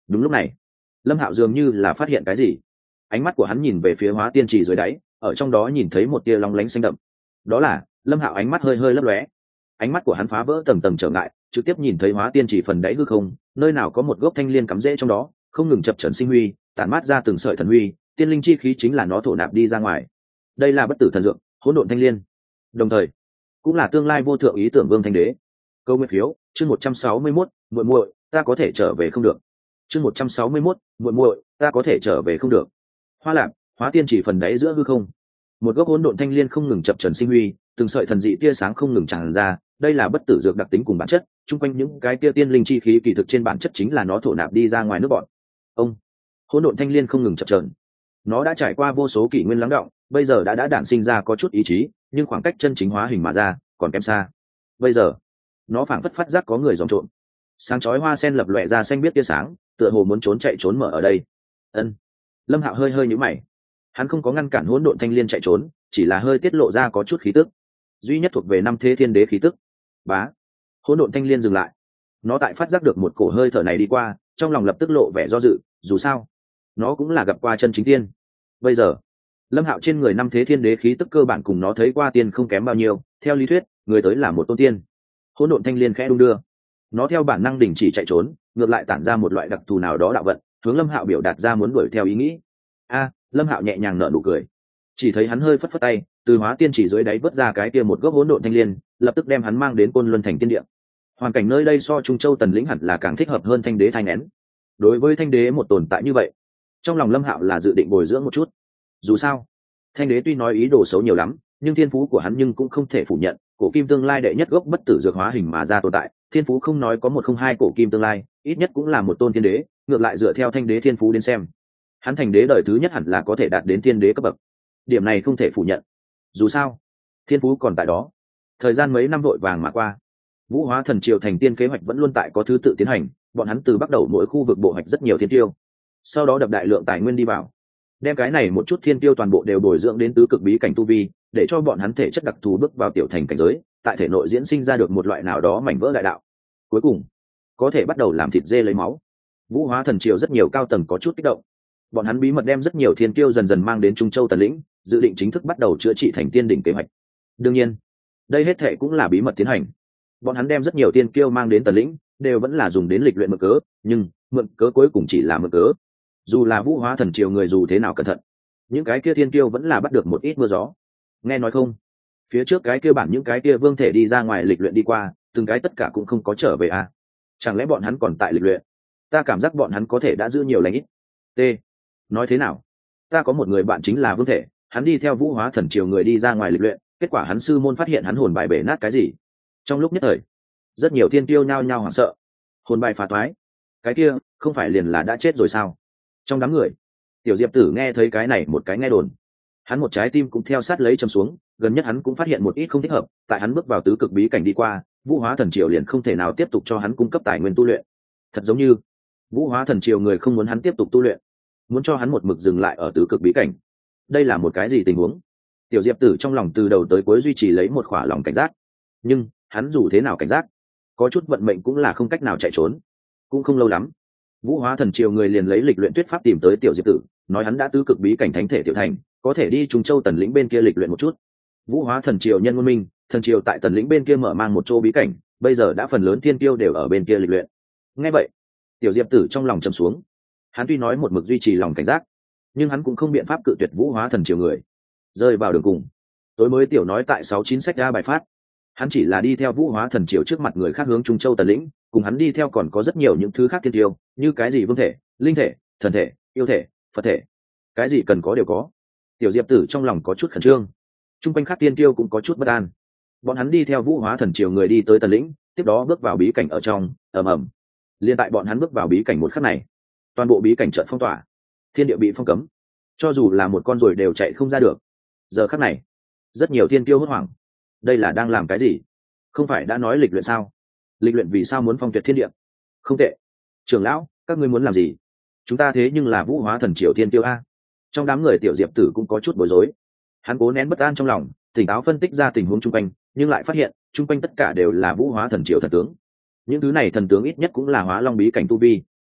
Đúng lúc này, Lâm Hạo dường như là phát hiện cái gì, ánh mắt của hắn nhìn về phía hóa tiên chỉ dưới đáy, ở trong đó nhìn thấy một tia long lánh xanh đậm. Đó là Lâm Hạo ánh mắt hơi hơi lấp lóe, ánh mắt của hắn phá vỡ tầng tầng trở ngại, trực tiếp nhìn thấy hóa tiên chỉ phần đáy hư không, nơi nào có một gốc thanh liên cắm rễ trong đó, không ngừng chập chờn sinh huy, tản mát ra từng sợi thần huy, tiên linh chi khí chính là nó thổ nạp đi ra ngoài. Đây là bất tử thần dược, hỗn độn thanh liên, đồng thời cũng là tương lai vô thượng ý tưởng vương thanh đế. Câu nguyên phiếu, chương một trăm sáu mươi mốt, muội muội, ta có thể trở về không được. Chương một trăm sáu mươi mốt, muội muội, ta có thể trở về không được. Hoa Lạc, hóa tiên chỉ phần đáy giữa hư không, một gốc hỗn độn thanh liên không ngừng chập chờn sinh huy, từng sợi thần dị tia sáng không ngừng tràn ra. Đây là bất tử dược đặc tính cùng bản chất, chung quanh những cái tia tiên linh chi khí kỳ thực trên bản chất chính là nó thổ nạp đi ra ngoài nước bọn. Ông, hỗn độn thanh liên không ngừng chập chờn, nó đã trải qua vô số kỷ nguyên lắng đọng, bây giờ đã đã đản sinh ra có chút ý chí, nhưng khoảng cách chân chính hóa hình mà ra còn kém xa. Bây giờ nó phảng phất phát giác có người dòm trộm, sáng chói hoa sen lập lòe ra xanh biết tia sáng, tựa hồ muốn trốn chạy trốn mở ở đây. Ân. Lâm Hạo hơi hơi nhíu mày, hắn không có ngăn cản hỗn độn thanh liên chạy trốn, chỉ là hơi tiết lộ ra có chút khí tức, duy nhất thuộc về năm thế thiên đế khí tức. Bá, hỗn độn thanh liên dừng lại, nó tại phát giác được một cổ hơi thở này đi qua, trong lòng lập tức lộ vẻ do dự, dù sao nó cũng là gặp qua chân chính tiên. Bây giờ Lâm Hạo trên người năm thế thiên đế khí tức cơ bản cùng nó thấy qua tiên không kém bao nhiêu, theo lý thuyết người tới là một tôn tiên. Hỗn độn thanh liên khẽ đung đưa, nó theo bản năng đình chỉ chạy trốn, ngược lại tản ra một loại đặc thù nào đó đạo vận, hướng Lâm Hạo biểu đạt ra muốn đuổi theo ý nghĩ. A, Lâm Hạo nhẹ nhàng nở nụ cười, chỉ thấy hắn hơi phất phất tay, từ hóa tiên chỉ dưới đáy vớt ra cái kia một gốc hỗn độn thanh liên, lập tức đem hắn mang đến Côn Luân thành tiên địa. Hoàn cảnh nơi đây so Trung Châu Tần lĩnh hẳn là càng thích hợp hơn thanh đế thai nén. Đối với thanh đế một tồn tại như vậy, trong lòng Lâm Hạo là dự định bồi dưỡng một chút. Dù sao, thanh đế tuy nói ý đồ xấu nhiều lắm, nhưng thiên phú của hắn nhưng cũng không thể phủ nhận, cổ kim tương lai đệ nhất gốc bất tử dược hóa hình mà ra tồn tại, thiên phú không nói có một không hai cổ kim tương lai, ít nhất cũng là một tôn thiên đế, ngược lại dựa theo thanh đế thiên phú đến xem, hắn thành đế đời thứ nhất hẳn là có thể đạt đến thiên đế cấp bậc. Điểm này không thể phủ nhận. Dù sao, thiên phú còn tại đó. Thời gian mấy năm vội vàng mà qua, Vũ Hóa Thần Triều thành tiên kế hoạch vẫn luôn tại có thứ tự tiến hành, bọn hắn từ bắt đầu mỗi khu vực bộ hoạch rất nhiều thiên tiêu, sau đó đập đại lượng tài nguyên đi vào, đem cái này một chút thiên tiêu toàn bộ đều bồi dưỡng đến tứ cực bí cảnh tu vi, để cho bọn hắn thể chất đặc thù bước vào tiểu thành cảnh giới, tại thể nội diễn sinh ra được một loại nào đó mảnh vỡ đại đạo, cuối cùng có thể bắt đầu làm thịt dê lấy máu. Vũ Hóa Thần Triều rất nhiều cao tầng có chút kích động, bọn hắn bí mật đem rất nhiều thiên tiêu dần dần mang đến Trung Châu Tần lĩnh, dự định chính thức bắt đầu chữa trị thành tiên đỉnh kế hoạch. Đương nhiên, đây hết thệ cũng là bí mật tiến hành. Bọn hắn đem rất nhiều tiên kiêu mang đến Tần lĩnh, đều vẫn là dùng đến lịch luyện mượn cớ, nhưng mượn cớ cuối cùng chỉ là mượn cớ. Dù là Vũ Hóa Thần Triều người dù thế nào cẩn thận, những cái kia tiên kiêu vẫn là bắt được một ít mưa gió. Nghe nói không, phía trước cái kia bản những cái kia vương thể đi ra ngoài lịch luyện đi qua, từng cái tất cả cũng không có trở về à? Chẳng lẽ bọn hắn còn tại lịch luyện? Ta cảm giác bọn hắn có thể đã giữ nhiều lành ít. T. Nói thế nào? Ta có một người bạn chính là vương thể, hắn đi theo Vũ Hóa Thần Triều người đi ra ngoài lịch luyện, kết quả hắn sư môn phát hiện hắn hồn bài bể nát cái gì. Trong lúc nhất thời, rất nhiều thiên tiêu nhao nhao hoảng sợ. Hồn bài phá toái, cái kia không phải liền là đã chết rồi sao? Trong đám người, Tiểu Diệp Tử nghe thấy cái này một cái nghe đồn, hắn một trái tim cũng theo sát lấy châm xuống. Gần nhất hắn cũng phát hiện một ít không thích hợp, tại hắn bước vào tứ cực bí cảnh đi qua, Vũ Hóa Thần Triều liền không thể nào tiếp tục cho hắn cung cấp tài nguyên tu luyện. Thật giống như Vũ Hóa Thần Triều người không muốn hắn tiếp tục tu luyện, muốn cho hắn một mực dừng lại ở tứ cực bí cảnh. Đây là một cái gì tình huống? Tiểu Diệp Tử trong lòng từ đầu tới cuối duy trì lấy một khỏa lòng cảnh giác, nhưng hắn dù thế nào cảnh giác, có chút vận mệnh cũng là không cách nào chạy trốn. Cũng không lâu lắm, Vũ Hóa Thần Triều người liền lấy lịch luyện tuyết pháp tìm tới Tiểu Diệp Tử, nói hắn đã tứ cực bí cảnh thánh thể tiểu thành, có thể đi Trung Châu Tần lĩnh bên kia lịch luyện một chút. Vũ Hóa Thần Triều nhân ngôn minh, thần triều tại Tần lĩnh bên kia mở mang một chỗ bí cảnh, bây giờ đã phần lớn thiên tiêu đều ở bên kia lịch luyện. Nghe vậy, Tiểu Diệp Tử trong lòng trầm xuống. Hắn tuy nói một mực duy trì lòng cảnh giác, nhưng hắn cũng không biện pháp cự tuyệt Vũ Hóa Thần Triều người. Rơi vào đường cùng, tối mới Tiểu nói tại sáu chín sách ra bài phát, hắn chỉ là đi theo Vũ Hóa Thần Triều trước mặt người khác hướng Trung Châu Tần lĩnh, cùng hắn đi theo còn có rất nhiều những thứ khác thiên tiêu, như cái gì vương thể, linh thể, thần thể, yêu thể, Phật thể, cái gì cần có đều có. Tiểu Diệp Tử trong lòng có chút khẩn trương, chung quanh khác tiên tiêu cũng có chút bất an. Bọn hắn đi theo Vũ Hóa Thần Triều người đi tới Tần lĩnh, tiếp đó bước vào bí cảnh ở trong, ầm ầm. Liên tại bọn hắn bước vào bí cảnh một khắc này, toàn bộ bí cảnh chợt phong tỏa, thiên địa bị phong cấm, cho dù là một con ruồi đều chạy không ra được. Giờ khắc này, rất nhiều tiên tiêu hốt hoảng. Đây là đang làm cái gì? Không phải đã nói lịch luyện sao? Lịch luyện vì sao muốn phong tuyệt thiên địa? Không tệ. Trưởng lão, các ngươi muốn làm gì? Chúng ta thế nhưng là Vũ Hóa Thần Triều tiên tiêu a. Trong đám người Tiểu Diệp Tử cũng có chút bối rối. Hắn cố nén bất an trong lòng, tỉnh táo phân tích ra tình huống chung quanh, nhưng lại phát hiện chung quanh tất cả đều là Vũ Hóa Thần Triều thần tướng. Những thứ này thần tướng ít nhất cũng là Hóa Long bí cảnh tu vi.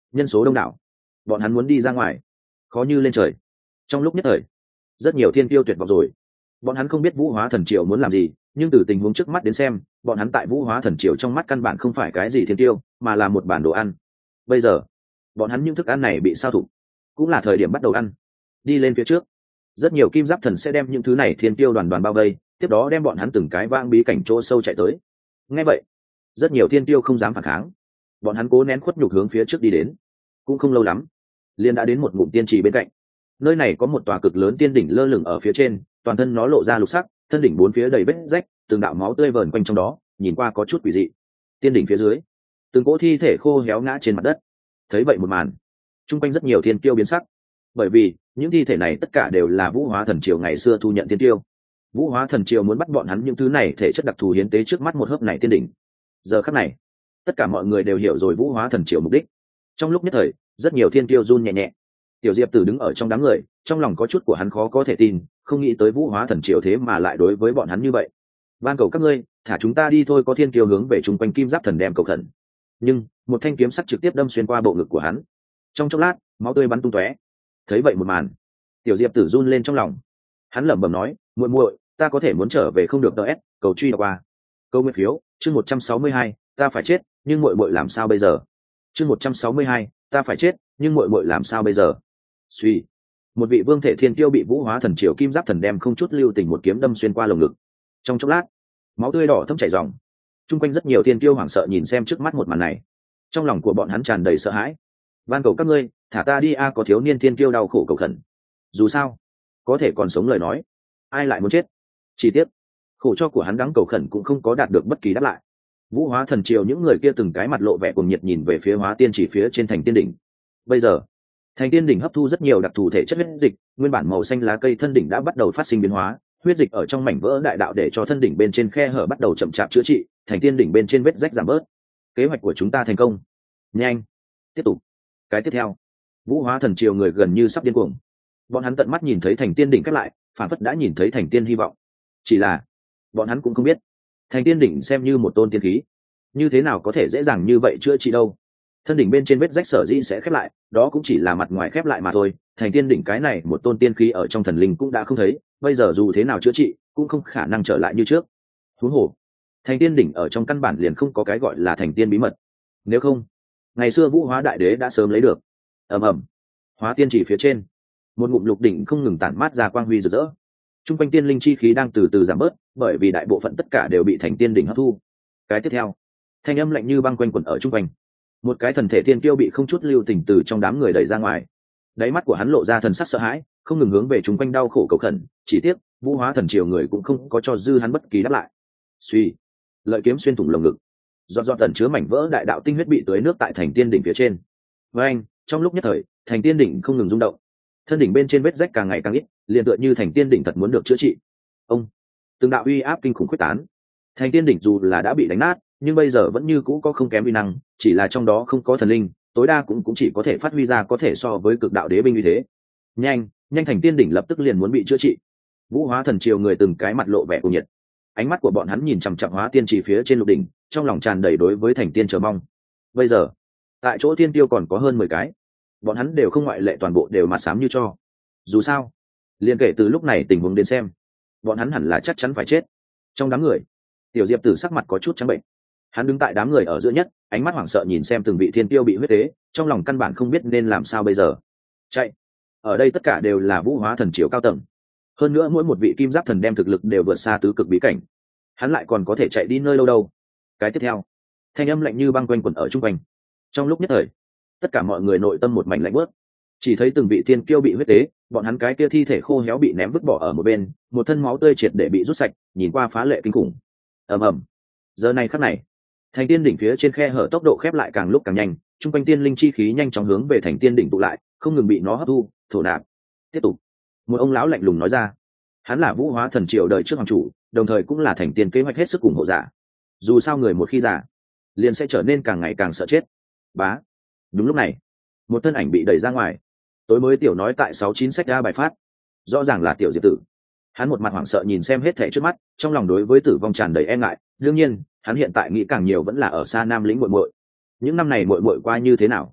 nhân số đông đảo, bọn hắn muốn đi ra ngoài khó như lên trời. Trong lúc nhất thời rất nhiều thiên tiêu tuyệt vọng rồi. Bọn hắn không biết Vũ Hóa Thần Triều muốn làm gì, nhưng từ tình huống trước mắt đến xem, bọn hắn tại Vũ Hóa Thần Triều trong mắt căn bản không phải cái gì thiên tiêu, mà là một bản đồ ăn. Bây giờ bọn hắn những thức ăn này bị sao thủ, cũng là thời điểm bắt đầu ăn. Đi lên phía trước, rất nhiều kim giáp thần sẽ đem những thứ này thiên tiêu đoàn đoàn bao vây, tiếp đó đem bọn hắn từng cái vang bí cảnh chỗ sâu chạy tới. Nghe vậy, rất nhiều thiên tiêu không dám phản kháng, bọn hắn cố nén khuất nhục hướng phía trước đi đến. Cũng không lâu lắm, liền đã đến một ngụm tiên trì bên cạnh. Nơi này có một tòa cực lớn tiên đỉnh lơ lửng ở phía trên, toàn thân nó lộ ra lục sắc, thân đỉnh bốn phía đầy vết rách, từng đạo máu tươi vờn quanh trong đó, nhìn qua có chút quỷ dị. Tiên đỉnh phía dưới, từng cỗ thi thể khô héo ngã trên mặt đất. Thấy vậy một màn, chung quanh rất nhiều thiên kiêu biến sắc, bởi vì những thi thể này tất cả đều là Vũ Hóa Thần Triều ngày xưa thu nhận thiên kiêu. Vũ Hóa Thần Triều muốn bắt bọn hắn những thứ này thể chất đặc thù hiến tế trước mắt một hớp này tiên đỉnh. Giờ khắc này, tất cả mọi người đều hiểu rồi Vũ Hóa Thần Triều mục đích. Trong lúc nhất thời, rất nhiều thiên kiêu run nhẹ nhẹ. Tiểu Diệp Tử đứng ở trong đám người, trong lòng có chút của hắn khó có thể tin, không nghĩ tới Vũ Hóa Thần Triều thế mà lại đối với bọn hắn như vậy. Van cầu các ngươi, thả chúng ta đi thôi, có thiên kiêu hướng về chung quanh kim giáp thần đem cầu khẩn. Nhưng một thanh kiếm sắc trực tiếp đâm xuyên qua bộ ngực của hắn. Trong chốc lát, máu tươi bắn tung tóe. Thấy vậy một màn, Tiểu Diệp Tử run lên trong lòng. Hắn lẩm bẩm nói, muội muội, ta có thể muốn trở về không được đâu ép, cầu truy đọc qua. Câu nguyên phiếu, chương một trăm sáu mươi hai, ta phải chết, nhưng muội muội làm sao bây giờ? Chương một trăm sáu mươi hai, ta phải chết, nhưng muội muội làm sao bây giờ? Suy, một vị vương thể thiên tiêu bị Vũ Hóa Thần Triều kim giáp thần đem không chút lưu tình một kiếm đâm xuyên qua lồng ngực. Trong chốc lát, máu tươi đỏ thấm chảy ròng. Trung quanh rất nhiều thiên tiêu hoảng sợ nhìn xem trước mắt một màn này, trong lòng của bọn hắn tràn đầy sợ hãi. Van cầu các ngươi, thả ta đi a, có thiếu niên thiên tiêu đau khổ cầu khẩn. Dù sao, có thể còn sống lời nói, ai lại muốn chết? Chỉ tiếc, khổ cho của hắn đắng cầu khẩn cũng không có đạt được bất kỳ đáp lại. Vũ Hóa Thần Triều những người kia từng cái mặt lộ vẻ cuồng nhiệt nhìn về phía Hóa Tiên chỉ phía trên thành tiên đỉnh. Bây giờ, thành tiên đỉnh hấp thu rất nhiều đặc thù thể chất huyết dịch, nguyên bản màu xanh lá cây thân đỉnh đã bắt đầu phát sinh biến hóa, huyết dịch ở trong mảnh vỡ đại đạo để cho thân đỉnh bên trên khe hở bắt đầu chậm chạp chữa trị, thành tiên đỉnh bên trên vết rách giảm bớt. Kế hoạch của chúng ta thành công. Nhanh, tiếp tục. Cái tiếp theo, Vũ Hóa Thần Triều người gần như sắp điên cuồng. Bọn hắn tận mắt nhìn thấy thành tiên đỉnh khép lại, phản phất đã nhìn thấy thành tiên hy vọng. Chỉ là, bọn hắn cũng không biết, thành tiên đỉnh xem như một tôn tiên khí, như thế nào có thể dễ dàng như vậy chữa trị đâu. Thân đỉnh bên trên vết rách sở dĩ sẽ khép lại, đó cũng chỉ là mặt ngoài khép lại mà thôi. Thành tiên đỉnh cái này một tôn tiên khí ở trong thần linh cũng đã không thấy, bây giờ dù thế nào chữa trị cũng không khả năng trở lại như trước. Huống hồ, thành tiên đỉnh ở trong căn bản liền không có cái gọi là thành tiên bí mật, nếu không ngày xưa Vũ Hóa Đại Đế đã sớm lấy được. Ầm ầm, Hóa Tiên chỉ phía trên, một ngụm lục đỉnh không ngừng tản mát ra quang huy rực rỡ. Trung quanh tiên linh chi khí đang từ từ giảm bớt, bởi vì đại bộ phận tất cả đều bị thành tiên đỉnh hấp thu. Cái tiếp theo, thanh âm lạnh như băng quanh quẩn ở trung quanh. Một cái thần thể thiên kiêu bị không chút lưu tình từ trong đám người đẩy ra ngoài. Đáy mắt của hắn lộ ra thần sắc sợ hãi, không ngừng hướng về chúng quanh đau khổ cầu khẩn. Chỉ tiếc, Vũ Hóa Thần Triều người cũng không có cho dư hắn bất kỳ đáp lại. Suy, lợi kiếm xuyên thủng lồng ngực, giọt giọt tẩn chứa mảnh vỡ đại đạo tinh huyết bị tưới nước tại thành tiên đỉnh phía trên. Với anh, trong lúc nhất thời, thành tiên đỉnh không ngừng rung động, thân đỉnh bên trên vết rách càng ngày càng ít, liền tựa như thành tiên đỉnh thật muốn được chữa trị. Ông, từng đạo uy áp kinh khủng quyết tán. Thành tiên đỉnh dù là đã bị đánh nát, nhưng bây giờ vẫn như cũ có không kém uy năng, chỉ là trong đó không có thần linh, tối đa cũng cũng chỉ có thể phát huy ra có thể so với cực đạo đế binh uy thế. Nhanh, nhanh thành tiên đỉnh lập tức liền muốn bị chữa trị. Vũ Hóa Thần Triều người từng cái mặt lộ vẻ cuồng nhiệt, ánh mắt của bọn hắn nhìn chằm chằm Hóa Tiên chỉ phía trên lục đỉnh, trong lòng tràn đầy đối với thành tiên chờ mong. Bây giờ, tại chỗ tiên tiêu còn có hơn mười cái, bọn hắn đều không ngoại lệ toàn bộ đều mặt xám như cho. Dù sao, liền kể từ lúc này tình huống đến xem, bọn hắn hẳn là chắc chắn phải chết. Trong đám người, Tiểu Diệp Tử sắc mặt có chút trắng bệnh. Hắn đứng tại đám người ở giữa nhất, ánh mắt hoảng sợ nhìn xem từng vị thiên tiêu bị huyết tế, trong lòng căn bản không biết nên làm sao bây giờ. Chạy! Ở đây tất cả đều là Vũ Hóa Thần Triều cao tầng. Hơn nữa mỗi một vị kim giáp thần đem thực lực đều vượt xa tứ cực bí cảnh. Hắn lại còn có thể chạy đi nơi đâu đâu. Cái tiếp theo, thanh âm lạnh như băng quanh quẩn ở trung quanh. Trong lúc nhất thời, tất cả mọi người nội tâm một mảnh lạnh bớt. Chỉ thấy từng vị thiên kiêu bị huyết tế, bọn hắn cái kia thi thể khô héo bị ném vứt bỏ ở một bên, một thân máu tươi triệt để bị rút sạch, nhìn qua phá lệ kinh khủng. Ầm ầm. Giờ này khắc này, thành tiên đỉnh phía trên khe hở tốc độ khép lại càng lúc càng nhanh, trung quanh tiên linh chi khí nhanh chóng hướng về thành tiên đỉnh tụ lại, không ngừng bị nó hấp thu, thổ nạp. Tiếp tục. Một ông lão lạnh lùng nói ra. Hắn là Vũ Hóa Thần Triều đời trước hoàng chủ, đồng thời cũng là thành tiên kế hoạch hết sức ủng hộ giả. Dù sao người một khi giả, liền sẽ trở nên càng ngày càng sợ chết. Bá. Đúng lúc này, một thân ảnh bị đẩy ra ngoài. Tối mới tiểu nói tại sáu chín sách ra bài phát, rõ ràng là Tiểu Diệp Tử. Hắn một mặt hoảng sợ nhìn xem hết thảy trước mắt, trong lòng đối với tử vong tràn đầy e ngại. Đương nhiên, hắn hiện tại nghĩ càng nhiều vẫn là ở xa Nam lĩnh muội muội. Những năm này muội muội qua như thế nào?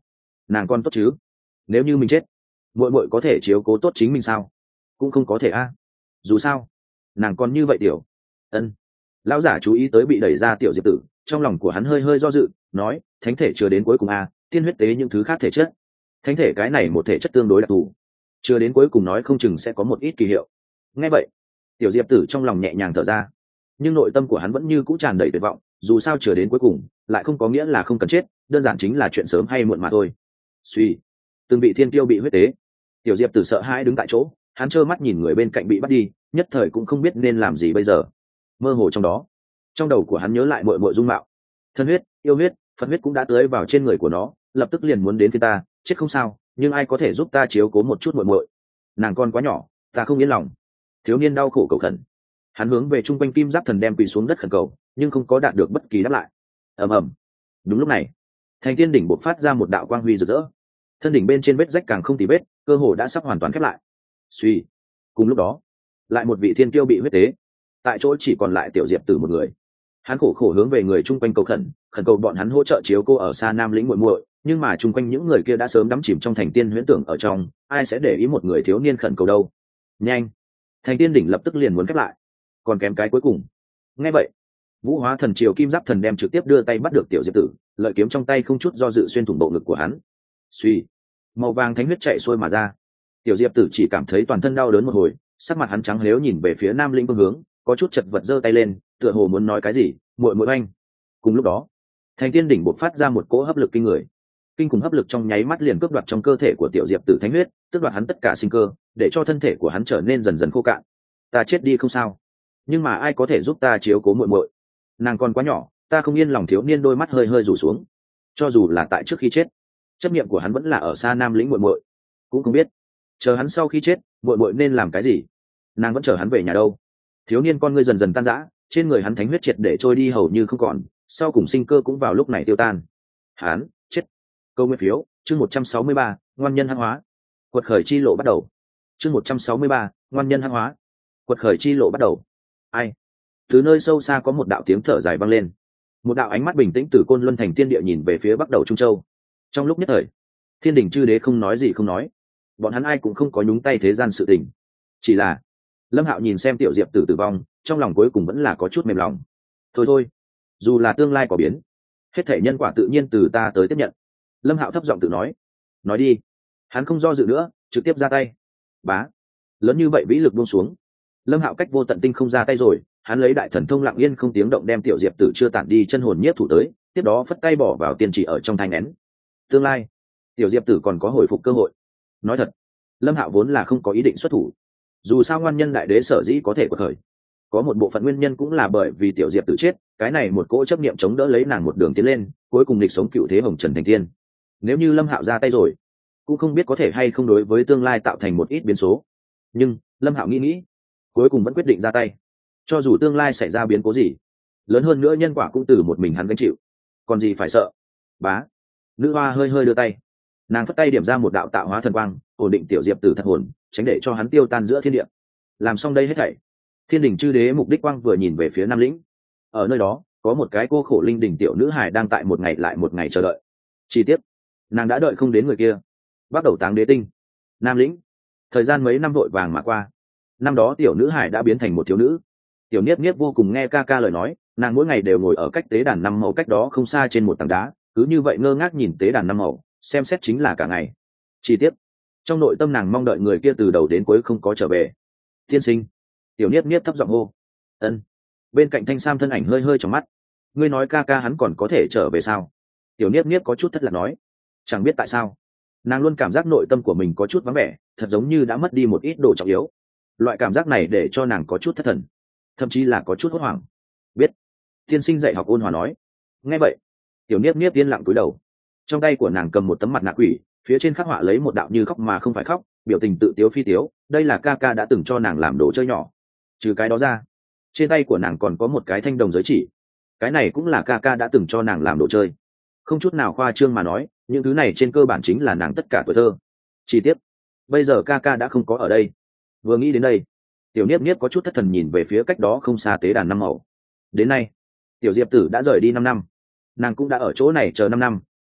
nàng con tốt chứ? Nếu như mình chết, muội muội có thể chiếu cố tốt chính mình sao? Cũng không có thể a. Dù sao nàng còn như vậy tiểu. Ân. Lão giả chú ý tới bị đẩy ra tiểu diệp tử, trong lòng của hắn hơi hơi do dự, nói, thánh thể chưa đến cuối cùng a, tiên huyết tế những thứ khác thể chất. Thánh thể cái này một thể chất tương đối đặc thù, chưa đến cuối cùng nói không chừng sẽ có một ít kỳ hiệu. Nghe vậy, tiểu diệp tử trong lòng nhẹ nhàng thở ra, nhưng nội tâm của hắn vẫn như cũ tràn đầy tuyệt vọng, dù sao chưa đến cuối cùng lại không có nghĩa là không cần chết, đơn giản chính là chuyện sớm hay muộn mà thôi. Suy, từng vị thiên tiêu bị huyết tế, tiểu diệp tử sợ hãi đứng tại chỗ, hắn trơ mắt nhìn người bên cạnh bị bắt đi, nhất thời cũng không biết nên làm gì bây giờ. Mơ hồ trong đó, trong đầu của hắn nhớ lại muội muội dung mạo, thân huyết, yêu huyết, phật huyết cũng đã tưới vào trên người của nó, lập tức liền muốn đến phía ta, chết không sao, nhưng ai có thể giúp ta chiếu cố một chút muội muội? Nàng con quá nhỏ, ta không yên lòng. Thiếu niên đau khổ cầu khẩn, hắn hướng về trung quanh kim giáp thần đem quỳ xuống đất khẩn cầu, nhưng không có đạt được bất kỳ đáp lại. Ầm ầm. Đúng lúc này, thành tiên đỉnh bộc phát ra một đạo quang huy rực rỡ, thân đỉnh bên trên vết rách càng không tì vết, cơ hồ đã sắp hoàn toàn khép lại. Suy. Cùng lúc đó, lại một vị thiên kiêu bị huyết tế, tại chỗ chỉ còn lại tiểu diệp tử một người. Hắn khổ khổ hướng về người chung quanh cầu khẩn, khẩn cầu bọn hắn hỗ trợ chiếu cô ở xa Nam lĩnh muội muội, nhưng mà chung quanh những người kia đã sớm đắm chìm trong thành tiên huyễn tưởng ở trong, ai sẽ để ý một người thiếu niên khẩn cầu đâu. Nhanh, thành tiên đỉnh lập tức liền muốn khép lại, còn kém cái cuối cùng. Nghe vậy, vũ hóa thần triều kim giáp thần đem trực tiếp đưa tay bắt được tiểu diệp tử, lợi kiếm trong tay không chút do dự xuyên thủng bộ ngực của hắn. Suy, màu vàng thánh huyết chạy xuôi mà ra. Tiểu diệp tử chỉ cảm thấy toàn thân đau đớn một hồi, sắc mặt hắn trắng lếu nhìn về phía Nam lĩnh phương hướng, có chút chật vật giơ tay lên, tựa hồ muốn nói cái gì. Muội muội anh. Cùng lúc đó, thành tiên đỉnh bộc phát ra một cỗ hấp lực kinh người, kinh khủng hấp lực trong nháy mắt liền cướp đoạt trong cơ thể của tiểu diệp tử thánh huyết, tước đoạt hắn tất cả sinh cơ, để cho thân thể của hắn trở nên dần dần khô cạn. Ta chết đi không sao, nhưng mà ai có thể giúp ta chiếu cố muội muội? Nàng còn quá nhỏ, ta không yên lòng. Thiếu niên đôi mắt hơi hơi rủ xuống, cho dù là tại trước khi chết, chấp niệm của hắn vẫn là ở xa Nam lĩnh muội muội, cũng không biết chờ hắn sau khi chết muội muội nên làm cái gì, nàng vẫn chờ hắn về nhà đâu. Thiếu niên con ngươi dần dần tan rã, trên người hắn thánh huyết triệt để trôi đi hầu như không còn, sau cùng sinh cơ cũng vào lúc này tiêu tan. Hắn chết. Câu nguyên phiếu chương một trăm sáu mươi ba, ngoan nhân hăng hóa, quật khởi chi lộ bắt đầu. Chương một trăm sáu mươi ba, ngoan nhân hăng hóa, quật khởi chi lộ bắt đầu. Ai? Từ nơi sâu xa có một đạo tiếng thở dài vang lên, một đạo ánh mắt bình tĩnh từ Côn Luân thành tiên địa nhìn về phía bắc đầu Trung Châu. Trong lúc nhất thời, thiên đình chư đế không nói gì không nói, bọn hắn ai cũng không có nhúng tay thế gian sự tình. Chỉ là Lâm Hạo nhìn xem tiểu diệp tử tử vong, trong lòng cuối cùng vẫn là có chút mềm lòng. Thôi thôi, dù là tương lai có biến, hết thể nhân quả tự nhiên từ ta tới tiếp nhận. Lâm Hạo thấp giọng tự nói. Nói đi. Hắn không do dự nữa, trực tiếp ra tay. Bá. Lớn như vậy vĩ lực buông xuống, Lâm Hạo cách vô tận tinh không ra tay rồi. Hắn lấy đại thần thông lặng yên không tiếng động đem tiểu diệp tử chưa tản đi chân hồn nhiếp thủ tới, tiếp đó phất tay bỏ vào tiên chỉ ở trong thai nén. Tương lai tiểu diệp tử còn có hồi phục cơ hội. Nói thật, Lâm Hạo vốn là không có ý định xuất thủ. Dù sao ngoan nhân đại đế sở dĩ có thể quật khởi, có một bộ phận nguyên nhân cũng là bởi vì tiểu diệp tử chết, cái này một cỗ chấp niệm chống đỡ lấy nàng một đường tiến lên, cuối cùng lịch sống cựu thế hồng trần thành tiên. Nếu như Lâm Hạo ra tay rồi, cũng không biết có thể hay không đối với tương lai tạo thành một ít biến số. Nhưng Lâm Hạo nghĩ nghĩ, cuối cùng vẫn quyết định ra tay. Cho dù tương lai xảy ra biến cố gì, lớn hơn nữa nhân quả cũng từ một mình hắn gánh chịu, còn gì phải sợ. Bá. Nữ hoa hơi hơi đưa tay, nàng phất tay điểm ra một đạo tạo hóa thần quang, ổn định tiểu diệp tử thật hồn, tránh để cho hắn tiêu tan giữa thiên địa. Làm xong đây hết thảy, thiên đình chư đế mục đích quang vừa nhìn về phía Nam lĩnh. Ở nơi đó có một cái cô khổ linh đình tiểu nữ hài đang tại một ngày lại một ngày chờ đợi. Chi tiết, nàng đã đợi không đến người kia. Bắt đầu táng đế tinh, Nam lĩnh. Thời gian mấy năm vội vàng mà qua. Năm đó tiểu nữ hài đã biến thành một thiếu nữ. Tiểu niếp niếp vô cùng nghe ca ca lời nói, nàng mỗi ngày đều ngồi ở cách tế đàn năm màu cách đó không xa trên một tảng đá, cứ như vậy ngơ ngác nhìn tế đàn năm màu, xem xét chính là cả ngày. Chi tiết, trong nội tâm nàng mong đợi người kia từ đầu đến cuối không có trở về. Tiên sinh. Tiểu niếp niếp thấp giọng hô. Ân. Bên cạnh thanh sam thân ảnh hơi hơi trong mắt. Ngươi nói ca ca hắn còn có thể trở về sao? Tiểu niếp niếp có chút thất lạc nói. Chẳng biết tại sao, nàng luôn cảm giác nội tâm của mình có chút vắng vẻ, thật giống như đã mất đi một ít đồ trọng yếu. Loại cảm giác này để cho nàng có chút thất thần, thậm chí là có chút hốt hoảng. Biết. Tiên sinh dạy học ôn hòa nói. Nghe vậy, tiểu niếp niếp yên lặng cúi đầu. Trong tay của nàng cầm một tấm mặt nạ quỷ, phía trên khắc họa lấy một đạo như khóc mà không phải khóc, biểu tình tự tiếu phi tiếu. Đây là ca ca đã từng cho nàng làm đồ chơi nhỏ. Trừ cái đó ra, trên tay của nàng còn có một cái thanh đồng giới chỉ, cái này cũng là ca ca đã từng cho nàng làm đồ chơi. Không chút nào khoa trương mà nói, những thứ này trên cơ bản chính là nàng tất cả tuổi thơ. Chi tiết, bây giờ ca ca đã không có ở đây. Vừa nghĩ đến đây, tiểu niếp niếp có chút thất thần nhìn về phía cách đó không xa tế đàn năm màu. Đến nay, tiểu diệp tử đã rời đi năm năm, nàng cũng đã ở chỗ này chờ năm năm,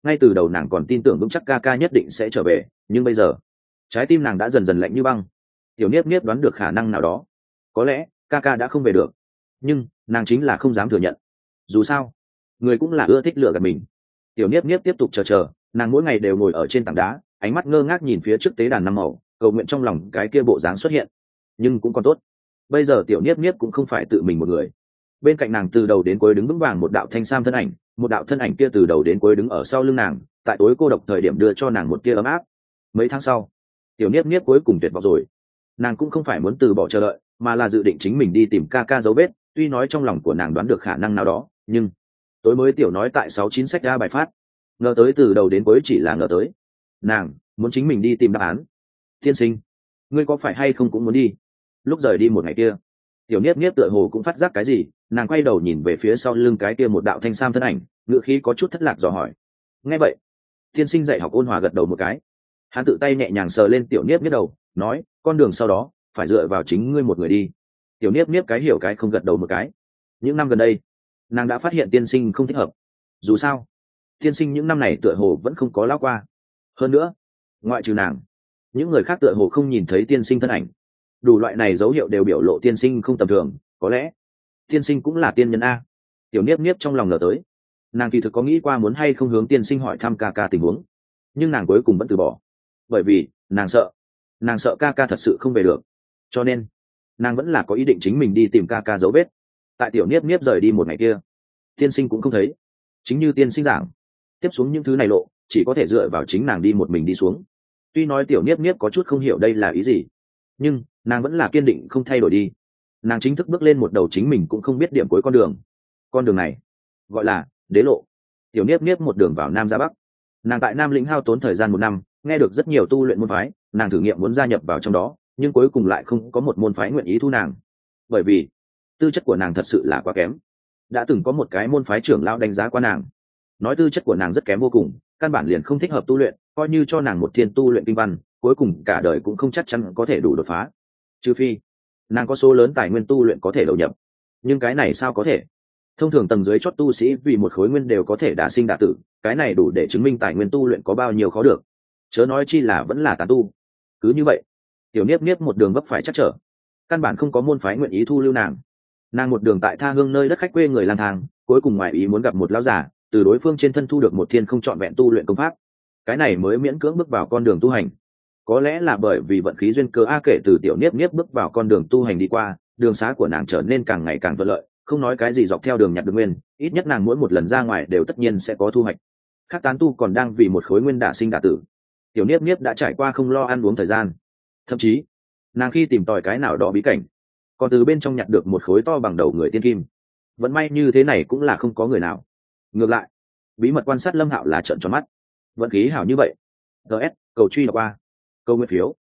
ngay từ đầu nàng còn tin tưởng vững chắc ca ca nhất định sẽ trở về, nhưng bây giờ trái tim nàng đã dần dần lạnh như băng. Tiểu niếp niếp đoán được khả năng nào đó, có lẽ ca ca đã không về được, nhưng nàng chính là không dám thừa nhận. Dù sao người cũng là ưa thích lựa gạt mình. Tiểu niếp niếp tiếp tục chờ chờ, nàng mỗi ngày đều ngồi ở trên tảng đá, ánh mắt ngơ ngác nhìn phía trước tế đàn năm màu, cầu nguyện trong lòng cái kia bộ dáng xuất hiện. Nhưng cũng còn tốt, bây giờ tiểu niếp niếp cũng không phải tự mình một người, bên cạnh nàng từ đầu đến cuối đứng vững vàng một đạo thanh sam thân ảnh, một đạo thân ảnh kia từ đầu đến cuối đứng ở sau lưng nàng, tại tối cô độc thời điểm đưa cho nàng một tia ấm áp. Mấy tháng sau, tiểu niếp niếp cuối cùng tuyệt vọng rồi. Nàng cũng không phải muốn từ bỏ chờ đợi, mà là dự định chính mình đi tìm ca ca dấu vết. Tuy nói trong lòng của nàng đoán được khả năng nào đó, nhưng tối mới tiểu nói tại sáu chín sách ra bài phát, ngờ tới từ đầu đến cuối chỉ là ngờ tới. Nàng muốn chính mình đi tìm đáp án. Tiên sinh, ngươi có phải hay không cũng muốn đi? Lúc rời đi một ngày kia, tiểu niếp niếp tựa hồ cũng phát giác cái gì, nàng quay đầu nhìn về phía sau lưng cái kia một đạo thanh sam thân ảnh, ngựa khí có chút thất lạc dò hỏi. Nghe vậy, tiên sinh dạy học ôn hòa gật đầu một cái, hắn tự tay nhẹ nhàng sờ lên tiểu niếp niếp đầu, nói, con đường sau đó phải dựa vào chính ngươi một người đi. Tiểu niếp niếp cái hiểu cái không gật đầu một cái. Những năm gần đây nàng đã phát hiện tiên sinh không thích hợp. Dù sao tiên sinh những năm này tựa hồ vẫn không có lão qua, hơn nữa ngoại trừ nàng, những người khác tựa hồ không nhìn thấy tiên sinh thân ảnh. Đủ loại này dấu hiệu đều biểu lộ tiên sinh không tầm thường, có lẽ tiên sinh cũng là tiên nhân a. Tiểu niếp niếp trong lòng ngờ tới, nàng kỳ thực có nghĩ qua muốn hay không hướng tiên sinh hỏi thăm ca ca tình huống, nhưng nàng cuối cùng vẫn từ bỏ, bởi vì nàng sợ nàng sợ ca ca thật sự không về được, cho nên nàng vẫn là có ý định chính mình đi tìm ca ca dấu vết. Tại tiểu niếp niếp rời đi một ngày kia, tiên sinh cũng không thấy. Chính như tiên sinh giảng, tiếp xuống những thứ này lộ chỉ có thể dựa vào chính nàng đi một mình đi xuống. Tuy nói tiểu niếp niếp có chút không hiểu đây là ý gì, nhưng nàng vẫn là kiên định không thay đổi đi. Nàng chính thức bước lên một đầu chính mình cũng không biết điểm cuối con đường. Con đường này gọi là đế lộ. Tiểu niếp niếp một đường vào nam ra bắc. Nàng tại nam lĩnh hao tốn thời gian một năm, nghe được rất nhiều tu luyện môn phái, nàng thử nghiệm muốn gia nhập vào trong đó, nhưng cuối cùng lại không có một môn phái nguyện ý thu nàng, bởi vì tư chất của nàng thật sự là quá kém. Đã từng có một cái môn phái trưởng lão đánh giá qua nàng, nói tư chất của nàng rất kém vô cùng, căn bản liền không thích hợp tu luyện, coi như cho nàng một thiên tu luyện kinh văn, cuối cùng cả đời cũng không chắc chắn có thể đủ đột phá, trừ phi nàng có số lớn tài nguyên tu luyện có thể đầu nhập. Nhưng cái này sao có thể? Thông thường tầng dưới chót tu sĩ vì một khối nguyên đều có thể đả sinh đả tử, cái này đủ để chứng minh tài nguyên tu luyện có bao nhiêu khó được, chớ nói chi là vẫn là tán tu. Cứ như vậy, tiểu niếp niếp một đường vấp phải chắc trở, căn bản không có môn phái nguyện ý thu lưu nàng. Nàng một đường tại tha hương nơi đất khách quê người lang thang, cuối cùng ngoại ý muốn gặp một lão giả, từ đối phương trên thân thu được một thiên không trọn vẹn tu luyện công pháp, cái này mới miễn cưỡng bước vào con đường tu hành. Có lẽ là bởi vì vận khí duyên cớ a, kể từ tiểu niếp niếp bước vào con đường tu hành đi qua, đường xá của nàng trở nên càng ngày càng thuận lợi, không nói cái gì dọc theo đường nhặt được nguyên, ít nhất nàng mỗi một lần ra ngoài đều tất nhiên sẽ có thu hoạch. Khác tán tu còn đang vì một khối nguyên đả sinh đả tử, tiểu niếp niếp đã trải qua không lo ăn uống thời gian. Thậm chí nàng khi tìm tòi cái nào đó bí cảnh, còn từ bên trong nhặt được một khối to bằng đầu người tiên kim. Vẫn may như thế này cũng là không có người nào. Ngược lại, bí mật quan sát Lâm Hạo là trợn tròn mắt. Vận khí hảo như vậy. ts cầu truy đọc qua, câu nguyên phiếu,